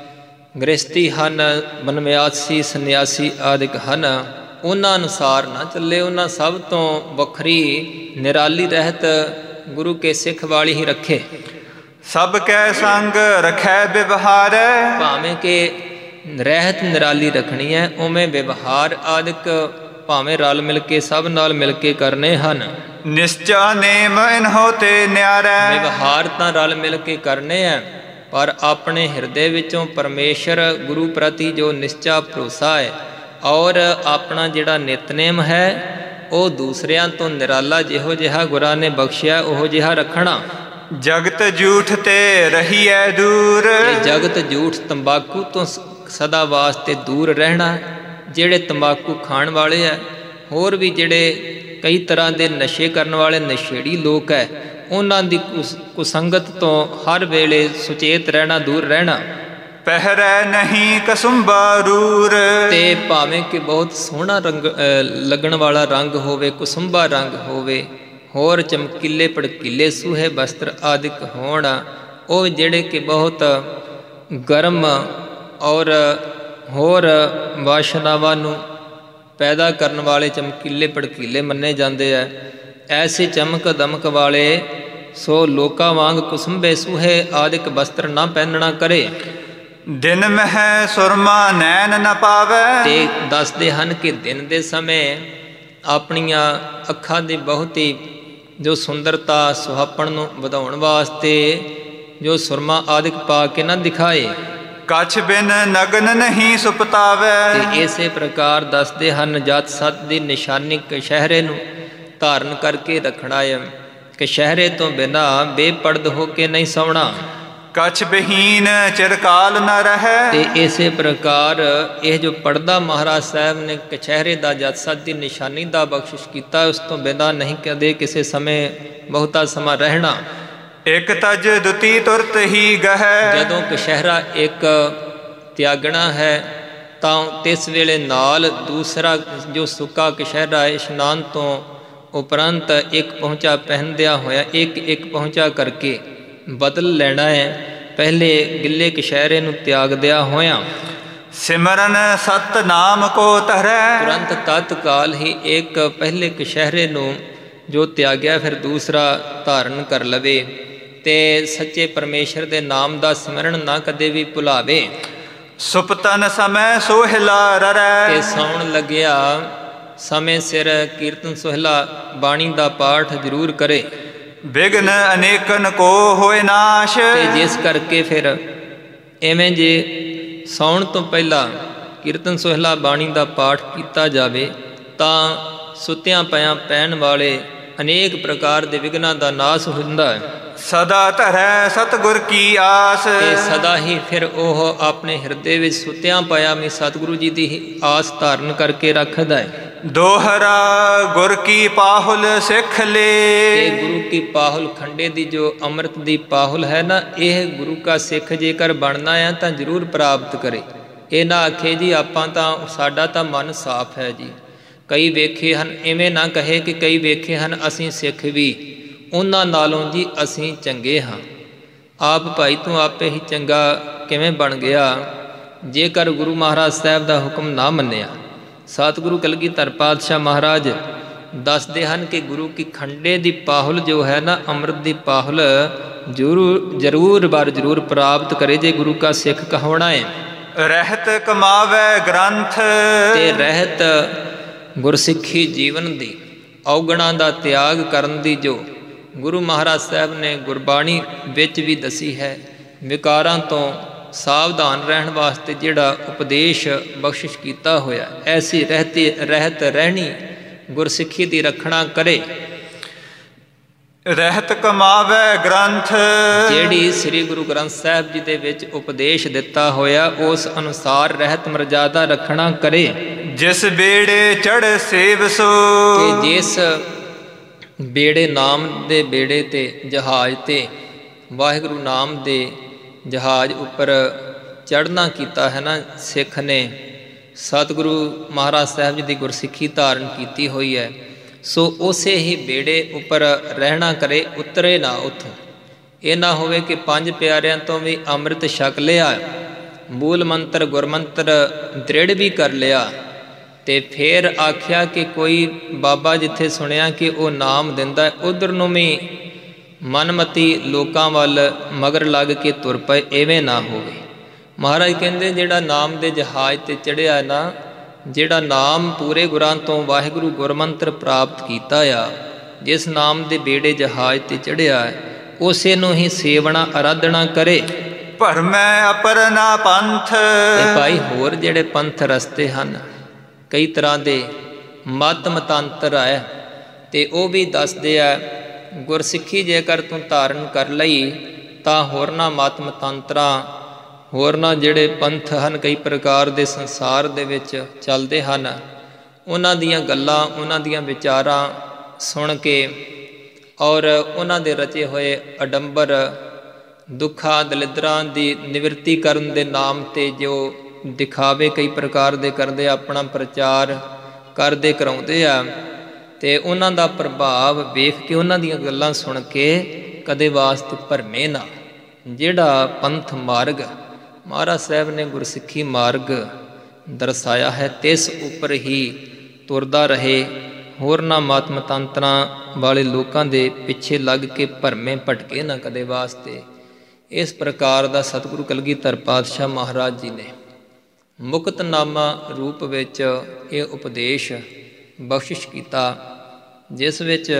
ਗ੍ਰਸਤੀ ਹਨ, ਬਨਮਿਆਸੀ, ਸੰਨਿਆਸੀ ਆਦਿਕ ਹਨ, ਉਹਨਾਂ ਅਨੁਸਾਰ ਨਾ ਚੱਲੇ। ਉਹਨਾਂ ਸਭ ਤੋਂ ਵੱਖਰੀ ਨਿਰਾਲੀ ਰਹਿਤ ਗੁਰੂ ਕੇ ਸਿੱਖ ਵਾਲੀ ਹੀ ਰੱਖੇ। ਸਭ ਕੈ ਸੰਗ ਰਖੈ ਵਿਵਹਾਰ, ਭਾਵੇਂ ਕਿ ਰਹਿਤ ਨਿਰਾਲੀ ਰੱਖਣੀ ਹੈ, ਉਵੇਂ ਵਿਵਹਾਰ ਆਦਿਕ ਭਾਵੇਂ ਰਲ ਮਿਲ ਕੇ ਸਭ ਨਾਲ ਮਿਲ ਕੇ ਕਰਨੇ ਹਨ। ਨਿਸ਼ਚਾ ਨੇਮ ਇਨਹੋ ਤੇ ਨਿਆਰੈ, ਵਿਵਹਾਰ ਤਾਂ ਰਲ ਮਿਲ ਕੇ ਕਰਨੇ ਹੈ, ਪਰ ਆਪਣੇ ਹਿਰਦੇ ਵਿੱਚੋਂ ਪਰਮੇਸ਼ਰ ਗੁਰੂ ਪ੍ਰਤੀ ਜੋ ਨਿਸ਼ਚਾ ਭਰੋਸਾ ਹੈ, ਔਰ ਆਪਣਾ ਜਿਹੜਾ ਨਿਤਨੇਮ ਹੈ ਉਹ ਦੂਸਰਿਆਂ ਤੋਂ ਨਿਰਾਲਾ ਜਿਹੋ ਜਿਹਾ ਗੁਰਾਂ ਨੇ ਬਖਸ਼ਿਆ ਉਹੋ ਜਿਹਾ ਰੱਖਣਾ। ਜਗਤ ਝੂਠ ਤੇ ਰਹੀਐ ਦੂਰ, ਤੇ ਜਗਤ ਝੂਠ ਤੰਬਾਕੂ ਤੋਂ ਸਦਾ ਵਾਸਤੇ ਦੂਰ ਰਹਿਣਾ। ਜਿਹੜੇ ਤੰਬਾਕੂ ਖਾਣ ਵਾਲੇ ਹੈ, ਹੋਰ ਵੀ ਜਿਹੜੇ ਕਈ ਤਰ੍ਹਾਂ ਦੇ ਨਸ਼ੇ ਕਰਨ ਵਾਲੇ ਨਸ਼ੇੜੀ ਲੋਕ ਹੈ, ਉਹਨਾਂ ਦੀ ਕੁਸ ਕੁਸੰਗਤ ਤੋਂ ਹਰ ਵੇਲੇ ਸੁਚੇਤ ਰਹਿਣਾ, ਦੂਰ ਰਹਿਣਾ। ਪਹਿਰੈ ਨਹੀਂ ਕਸੁੰਬਾ ਰੂਰ, ਤੇ ਭਾਵੇਂ ਕਿ ਬਹੁਤ ਸੋਹਣਾ ਰੰਗ ਲੱਗਣ ਵਾਲਾ ਰੰਗ ਹੋਵੇ, ਕੁਸੁੰਬਾ ਰੰਗ ਹੋਵੇ, ਹੋਰ ਚਮਕੀਲੇ ਭੜਕੀਲੇ ਸੂਹੇ ਬਸਤਰ ਆਦਿਕ ਹੋਣ, ਉਹ ਜਿਹੜੇ ਕਿ ਬਹੁਤ ਗਰਮ ਔਰ ਹੋਰ ਵਾਸ਼ਨਾਵਾਂ ਨੂੰ ਪੈਦਾ ਕਰਨ ਵਾਲੇ ਚਮਕੀਲੇ ਭੜਕੀਲੇ ਮੰਨੇ ਜਾਂਦੇ ਹੈ। ਐਸੇ ਚਮਕ ਦਮਕ ਵਾਲੇ ਸੋ ਲੋਕਾਂ ਵਾਂਗ ਕੁਸੁੰਬੇ ਸੂਹੇ ਆਦਿਕ ਬਸਤਰ ਨਾ ਪਹਿਨਣਾ ਕਰੇ। ਦਿਨ ਮਹਿ ਸੁਰਮਾ ਨੈਣ ਨ ਪਾਵੈ, ਤੇ ਦੱਸਦੇ ਹਨ ਕਿ ਦਿਨ ਦੇ ਸਮੇਂ ਆਪਣੀਆਂ ਅੱਖਾਂ ਦੀ ਬਹੁਤੀ ਜੋ ਸੁੰਦਰਤਾ ਸੁਹਾਪਣ ਨੂੰ ਵਧਾਉਣ ਵਾਸਤੇ ਜੋ ਸੁਰਮਾ ਆਦਿਕ ਪਾ ਕੇ ਨਾ ਦਿਖਾਏ। ਕਛ ਬਿਨ ਨਗਨ ਨਹੀਂ ਸੁਪਤਾਵੈ, ਤੇ ਇਸੇ ਪ੍ਰਕਾਰ ਦੱਸਦੇ ਹਨ ਜਾਤ ਸਤ ਦੀ ਨਿਸ਼ਾਨੀ ਕਸ਼ਹਿਰੇ ਨੂੰ ਧਾਰਨ ਕਰਕੇ ਰੱਖਣਾ ਹੈ। ਕਛਹਿਰੇ ਤੋਂ ਬਿਨਾ ਬੇਪਰਦ ਹੋ ਕੇ ਨਹੀਂ ਸੌਣਾ। ਕਛ ਬਹੀਨ ਚਿਰਕਾਲ ਨ ਰਹੈ। ਤੇ ਇਸੇ ਪ੍ਰਕਾਰ ਇਹ ਜੋ ਪੜਦਾ ਮਹਾਰਾਜ ਸਾਹਿਬ ਨੇ ਕਛਹਿਰੇ ਦਾ ਜਤ ਸਤ ਦੀ ਨਿਸ਼ਾਨੀ ਦਾ ਬਖਸ਼ਿਸ਼ ਕੀਤਾ, ਉਸ ਤੋਂ ਬਿਨਾਂ ਨਹੀਂ ਕਦੇ ਕਿਸੇ ਸਮੇਂ ਬਹੁਤਾ ਸਮਾਂ ਰਹਿਣਾ। ਇੱਕ ਤਜ ਦੁਤੀ ਤੁਰਤ ਹੀ ਗਹਿ। ਜਦੋਂ ਕਛਹਿਰਾ ਇੱਕ ਤਿਆਗਣਾ ਹੈ ਤਾਂ ਤਿਸ ਵੇਲੇ ਨਾਲ ਦੂਸਰਾ ਜੋ ਸੁੱਕਾ ਕਛਹਿਰਾ ਇਸ਼ਨਾਨ ਤੋਂ ਉਪਰੰਤ ਇੱਕ ਪਹੁੰਚਾ ਪਹਿਨਦਿਆਂ ਹੋਇਆ ਇੱਕ ਇੱਕ ਪਹੁੰਚਾ ਕਰਕੇ ਬਦਲ ਲੈਣਾ ਹੈ। ਪਹਿਲੇ ਗਿੱਲੇ ਕਛਹਿਰੇ ਨੂੰ ਤਿਆਗਦਿਆਂ ਹੋਇਆਂ ਸਿਮਰਨ ਸਤਨਾਮ ਕੋ ਧਰੈ। ਤੁਰੰਤ ਤਤਕਾਲ ਹੀ ਇੱਕ ਪਹਿਲੇ ਕਛਹਿਰੇ ਨੂੰ ਜੋ ਤਿਆਗਿਆ ਫਿਰ ਦੂਸਰਾ ਧਾਰਨ ਕਰ ਲਵੇ ਤੇ ਸੱਚੇ ਪਰਮੇਸ਼ਰ ਦੇ ਨਾਮ ਦਾ ਸਿਮਰਨ ਨਾ ਕਦੇ ਵੀ ਭੁਲਾਵੇ। ਸੁਪਤਨ ਸਮੈ ਸੋਹਿਲਾ ਰਰੈ। ਤੇ ਸੌਣ ਲੱਗਿਆ ਸਮੇਂ ਸਿਰ ਕੀਰਤਨ ਸੋਹਿਲਾ ਬਾਣੀ ਦਾ ਪਾਠ ਜ਼ਰੂਰ ਕਰੇ। ਵਿਘਨ ਅਨੇਕਨ ਕੋ ਹੋਏ ਨਾਸ਼। ਤੇ ਜਿਸ ਕਰਕੇ ਫਿਰ ਐਵੇਂ ਜੇ ਸੌਣ ਤੋਂ ਪਹਿਲਾਂ ਕੀਰਤਨ ਸੋਹਿਲਾ ਬਾਣੀ ਦਾ ਪਾਠ ਕੀਤਾ ਜਾਵੇ ਤਾਂ ਸੁੱਤਿਆਂ ਪਿਆਂ ਪੈਣ ਵਾਲੇ ਅਨੇਕ ਪ੍ਰਕਾਰ ਦੇ ਵਿਘਨਾਂ ਦਾ ਨਾਸ ਹੁੰਦਾ ਹੈ। ਸਦਾ ਧਰੈ ਸਤਿਗੁਰ ਕੀ ਆਸ। ਤੇ ਸਦਾ ਹੀ ਫਿਰ ਉਹ ਆਪਣੇ ਹਿਰਦੇ ਵਿੱਚ ਸੁੱਤਿਆਂ ਪਿਆਂ ਵੀ ਸਤਿਗੁਰੂ ਜੀ ਦੀ ਆਸ ਧਾਰਨ ਕਰਕੇ ਰੱਖਦਾ ਹੈ। ਦੋਹਰਾ ਗੁਰ ਕੀ ਪਾਹੁਲ ਸਿੱਖ ਲੇ। ਇਹ ਗੁਰੂ ਕੀ ਪਾਹੁਲ ਖੰਡੇ ਦੀ ਜੋ ਅੰਮ੍ਰਿਤ ਦੀ ਪਾਹੁਲ ਹੈ ਨਾ, ਇਹ ਗੁਰੂ ਕਾ ਸਿੱਖ ਜੇਕਰ ਬਣਨਾ ਹੈ ਤਾਂ ਜ਼ਰੂਰ ਪ੍ਰਾਪਤ ਕਰੇ। ਇਹ ਨਾ ਆਖੇ ਜੀ ਆਪਾਂ ਤਾਂ ਸਾਡਾ ਤਾਂ ਮਨ ਸਾਫ਼ ਹੈ ਜੀ। ਕਈ ਵੇਖੇ ਹਨ, ਇਵੇਂ ਨਾ ਕਹੇ ਕਿ ਕਈ ਵੇਖੇ ਹਨ ਅਸੀਂ ਸਿੱਖ ਵੀ, ਉਹਨਾਂ ਨਾਲੋਂ ਜੀ ਅਸੀਂ ਚੰਗੇ ਹਾਂ। ਆਪ ਭਾਈ ਤੂੰ ਆਪੇ ਹੀ ਚੰਗਾ ਕਿਵੇਂ ਬਣ ਗਿਆ ਜੇਕਰ ਗੁਰੂ ਮਹਾਰਾਜ ਸਾਹਿਬ ਦਾ ਹੁਕਮ ਨਾ ਮੰਨਿਆ। ਸਤਿਗੁਰੂ ਕਲਗੀਧਰ ਪਾਤਸ਼ਾਹ ਮਹਾਰਾਜ ਦੱਸਦੇ ਹਨ ਕਿ ਗੁਰੂ ਕੀ ਖੰਡੇ ਦੀ ਪਾਹੁਲ ਜੋ ਹੈ ਨਾ, ਅੰਮ੍ਰਿਤ ਦੀ ਪਾਹੁਲ ਜ਼ਰੂਰ ਜ਼ਰੂਰ ਬਾਰ ਜ਼ਰੂਰ ਪ੍ਰਾਪਤ ਕਰੇ ਜੇ ਗੁਰੂ ਕਾ ਸਿੱਖ ਕਹਾਉਣਾ ਹੈ। ਰਹਿਤ ਕਮਾਵੇ ਗ੍ਰੰਥ। ਤੇ ਰਹਿਤ ਗੁਰਸਿੱਖੀ ਜੀਵਨ ਦੀ ਔਗਣਾਂ ਦਾ ਤਿਆਗ ਕਰਨ ਦੀ ਜੋ ਗੁਰੂ ਮਹਾਰਾਜ ਸਾਹਿਬ ਨੇ ਗੁਰਬਾਣੀ ਵਿੱਚ ਵੀ ਦੱਸੀ ਹੈ, ਵਿਕਾਰਾਂ ਤੋਂ ਸਾਵਧਾਨ ਰਹਿਣ ਵਾਸਤੇ ਜਿਹੜਾ ਉਪਦੇਸ਼ ਬਖਸ਼ਿਸ਼ ਕੀਤਾ ਹੋਇਆ, ਐਸੀ ਰਹਿਤੀ ਰਹਿਤ ਰਹਿਣੀ ਗੁਰਸਿੱਖੀ ਦੀ ਰੱਖਣਾ ਕਰੇ। ਰਹਿਤ ਕਮਾਵੇ ਗ੍ਰੰਥ। ਜਿਹੜੀ ਸ੍ਰੀ ਗੁਰੂ ਗ੍ਰੰਥ ਸਾਹਿਬ ਜੀ ਦੇ ਵਿੱਚ ਉਪਦੇਸ਼ ਦਿੱਤਾ ਹੋਇਆ ਉਸ ਅਨੁਸਾਰ ਰਹਿਤ ਮਰਜ਼ਾਦਾ ਰੱਖਣਾ ਕਰੇ। ਜਿਸ ਬੇੜੇ ਚੜ ਸੇਵ ਸੋ। ਕਿ ਜਿਸ ਬੇੜੇ ਨਾਮ ਦੇ ਬੇੜੇ ਤੇ ਜਹਾਜ਼ ਤੇ ਵਾਹਿਗੁਰੂ ਨਾਮ ਦੇ ਜਹਾਜ਼ ਉੱਪਰ ਚੜ੍ਹਨਾ ਕੀਤਾ ਹੈ ਨਾ ਸਿੱਖ ਨੇ, ਸਤਿਗੁਰੂ ਮਹਾਰਾਜ ਸਾਹਿਬ ਜੀ ਦੀ ਗੁਰਸਿੱਖੀ ਧਾਰਨ ਕੀਤੀ ਹੋਈ ਹੈ, ਸੋ ਉਸੇ ਹੀ ਬੇੜੇ ਉੱਪਰ ਰਹਿਣਾ ਕਰੇ, ਉਤਰੇ ਨਾ ਉੱਥੋਂ। ਇਹ ਨਾ ਹੋਵੇ ਕਿ ਪੰਜ ਪਿਆਰਿਆਂ ਤੋਂ ਵੀ ਅੰਮ੍ਰਿਤ ਛਕ ਲਿਆ, ਮੂਲ ਮੰਤਰ ਗੁਰਮੰਤਰ ਦ੍ਰਿੜ ਵੀ ਕਰ ਲਿਆ ਤੇ ਫਿਰ ਆਖਿਆ ਕਿ ਕੋਈ ਬਾਬਾ ਜਿੱਥੇ ਸੁਣਿਆ ਕਿ ਉਹ ਨਾਮ ਦਿੰਦਾ ਉਧਰ ਨੂੰ ਵੀ ਮਨਮਤੀ ਲੋਕਾਂ ਵੱਲ ਮਗਰ ਲੱਗ ਕੇ ਤੁਰ ਪਏ। ਐਵੇਂ ਨਾ ਹੋਵੇ। ਮਹਾਰਾਜ ਕਹਿੰਦੇ ਜਿਹੜਾ ਨਾਮ ਦੇ ਜਹਾਜ਼ ਤੇ ਚੜ੍ਹਿਆ ਨਾ, ਜਿਹੜਾ ਨਾਮ ਪੂਰੇ ਗੁਰਾਂ ਤੋਂ ਵਾਹਿਗੁਰੂ ਗੁਰਮੰਤਰ ਪ੍ਰਾਪਤ ਕੀਤਾ ਆ, ਜਿਸ ਨਾਮ ਦੇ ਬੇੜੇ ਜਹਾਜ਼ ਤੇ ਚੜ੍ਹਿਆ ਉਸੇ ਨੂੰ ਹੀ ਸੇਵਣਾ ਅਰਾਧਨਾ ਕਰੇ। ਭਰਮੈ ਅਪਰਨਾ ਪੰਥ। ਤੇ ਭਾਈ ਹੋਰ ਜਿਹੜੇ ਪੰਥ ਰਸਤੇ ਹਨ, ਕਈ ਤਰ੍ਹਾਂ ਦੇ ਮਤ ਮਤਾਂਤਰ ਹੈ ਤੇ ਉਹ ਵੀ ਦੱਸਦੇ ਆ ਗੁਰਸਿੱਖੀ ਜੇਕਰ ਤੂੰ ਧਾਰਨ ਕਰ ਲਈ ਤਾਂ ਹੋਰਨਾਂ ਮਤ ਮਤਾਂਤਰਾਂ ਹੋਰਨਾਂ ਜਿਹੜੇ ਪੰਥ ਹਨ ਕਈ ਪ੍ਰਕਾਰ ਦੇ ਸੰਸਾਰ ਦੇ ਵਿੱਚ ਚੱਲਦੇ ਹਨ, ਉਹਨਾਂ ਦੀਆਂ ਗੱਲਾਂ ਉਹਨਾਂ ਦੀਆਂ ਵਿਚਾਰਾਂ ਸੁਣ ਕੇ ਔਰ ਉਹਨਾਂ ਦੇ ਰਚੇ ਹੋਏ ਅਡੰਬਰ ਦੁੱਖਾਂ ਦਲਿੱਦਰਾਂ ਦੀ ਨਿਵਰਤੀ ਕਰਨ ਦੇ ਨਾਮ 'ਤੇ ਜੋ ਦਿਖਾਵੇ ਕਈ ਪ੍ਰਕਾਰ ਦੇ ਕਰਦੇ ਆਪਣਾ ਪ੍ਰਚਾਰ ਕਰਦੇ ਕਰਾਉਂਦੇ ਆ, ਅਤੇ ਉਹਨਾਂ ਦਾ ਪ੍ਰਭਾਵ ਵੇਖ ਕੇ ਉਹਨਾਂ ਦੀਆਂ ਗੱਲਾਂ ਸੁਣ ਕੇ ਕਦੇ ਵਾਸਤੇ ਭਰਮੇ ਨਾ। ਜਿਹੜਾ ਪੰਥ ਮਾਰਗ ਮਹਾਰਾਜ ਸਾਹਿਬ ਨੇ ਗੁਰਸਿੱਖੀ ਮਾਰਗ ਦਰਸਾਇਆ ਹੈ ਤਿਸ ਉੱਪਰ ਹੀ ਤੁਰਦਾ ਰਹੇ, ਹੋਰਨਾਂ ਮਤ ਮਤਾਂਤਰਾਂ ਵਾਲੇ ਲੋਕਾਂ ਦੇ ਪਿੱਛੇ ਲੱਗ ਕੇ ਭਰਮੇ ਭਟਕੇ ਨਾ ਕਦੇ ਵਾਸਤੇ। ਇਸ ਪ੍ਰਕਾਰ ਦਾ ਸਤਿਗੁਰੂ ਕਲਗੀਧਰ ਪਾਤਸ਼ਾਹ ਮਹਾਰਾਜ ਜੀ ਨੇ ਮੁਕਤਨਾਮਾ ਰੂਪ ਵਿੱਚ ਇਹ ਉਪਦੇਸ਼ ਬਖਸ਼ਿਸ਼ ਕੀਤਾ, ਜਿਸ ਵਿੱਚ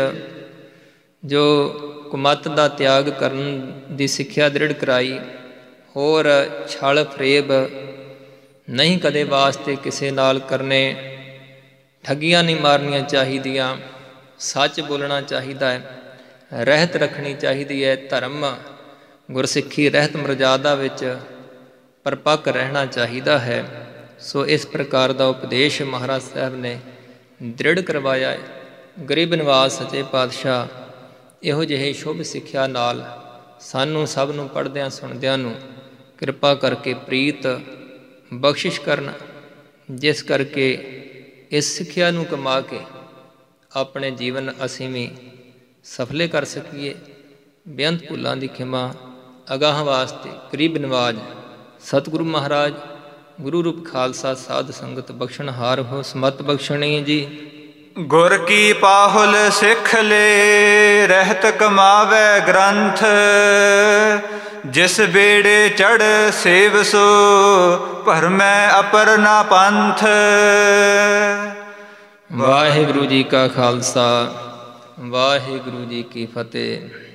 ਜੋ ਕੁਮੱਤ ਦਾ ਤਿਆਗ ਕਰਨ ਦੀ ਸਿੱਖਿਆ ਦ੍ਰਿੜ ਕਰਾਈ। ਹੋਰ ਛਲ ਫਰੇਬ ਨਹੀਂ ਕਦੇ ਵਾਸਤੇ ਕਿਸੇ ਨਾਲ ਕਰਨੇ, ਠੱਗੀਆਂ ਨਹੀਂ ਮਾਰਨੀਆਂ ਚਾਹੀਦੀਆਂ, ਸੱਚ ਬੋਲਣਾ ਚਾਹੀਦਾ ਹੈ। ਰਹਿਤ ਰੱਖਣੀ ਚਾਹੀਦੀ ਹੈ। ਧਰਮ ਗੁਰਸਿੱਖੀ ਰਹਿਤ ਮਰਜ਼ਾਦਾ ਵਿੱਚ ਪਰਪੱਕ ਰਹਿਣਾ ਚਾਹੀਦਾ ਹੈ। ਸੋ ਇਸ ਪ੍ਰਕਾਰ ਦਾ ਉਪਦੇਸ਼ ਮਹਾਰਾਜ ਸਾਹਿਬ ਨੇ ਦ੍ਰਿੜ ਕਰਵਾਇਆ ਹੈ। ਗਰੀਬ ਨਿਵਾਜ ਸੱਚੇ ਪਾਤਸ਼ਾਹ ਇਹੋ ਜਿਹੇ ਸ਼ੁਭ ਸਿੱਖਿਆ ਨਾਲ ਸਾਨੂੰ ਸਭ ਨੂੰ ਪੜ੍ਹਦਿਆਂ ਸੁਣਦਿਆਂ ਨੂੰ ਕਿਰਪਾ ਕਰਕੇ ਪ੍ਰੀਤ ਬਖਸ਼ਿਸ਼ ਕਰਨ, ਜਿਸ ਕਰਕੇ ਇਸ ਸਿੱਖਿਆ ਨੂੰ ਕਮਾ ਕੇ ਆਪਣੇ ਜੀਵਨ ਅਸੀਂ ਵੀ ਸਫਲੇ ਕਰ ਸਕੀਏ। ਬੇਅੰਤ ਭੁੱਲਾਂ ਦੀ ਖਿਮਾ ਅਗਾਹਾਂ ਵਾਸਤੇ ਗਰੀਬ ਨਿਵਾਜ ਸਤਿਗੁਰੂ ਮਹਾਰਾਜ ਗੁਰੂ ਰੂਪ ਖਾਲਸਾ ਸਾਧ ਸੰਗਤ ਬਖਸ਼ਣਹਾਰ ਹੋ ਸਮਤ ਬਖਸ਼ਣੀ ਜੀ। ਗੁਰ ਕੀ ਪਾਹੁਲ ਸਿੱਖ ਲੈ ਰਹਿਤ ਕਮਾਵੇ ਗ੍ਰੰਥ, ਜਿਸ ਬੇੜੇ ਚੜ ਸੇਵ ਸੋ ਭਰਮੈ ਅਪਰ ਨਾ ਪੰਥ। ਵਾਹਿਗੁਰੂ ਜੀ ਕਾ ਖਾਲਸਾ ਵਾਹਿਗੁਰੂ ਜੀ ਕੀ ਫਤਿਹ।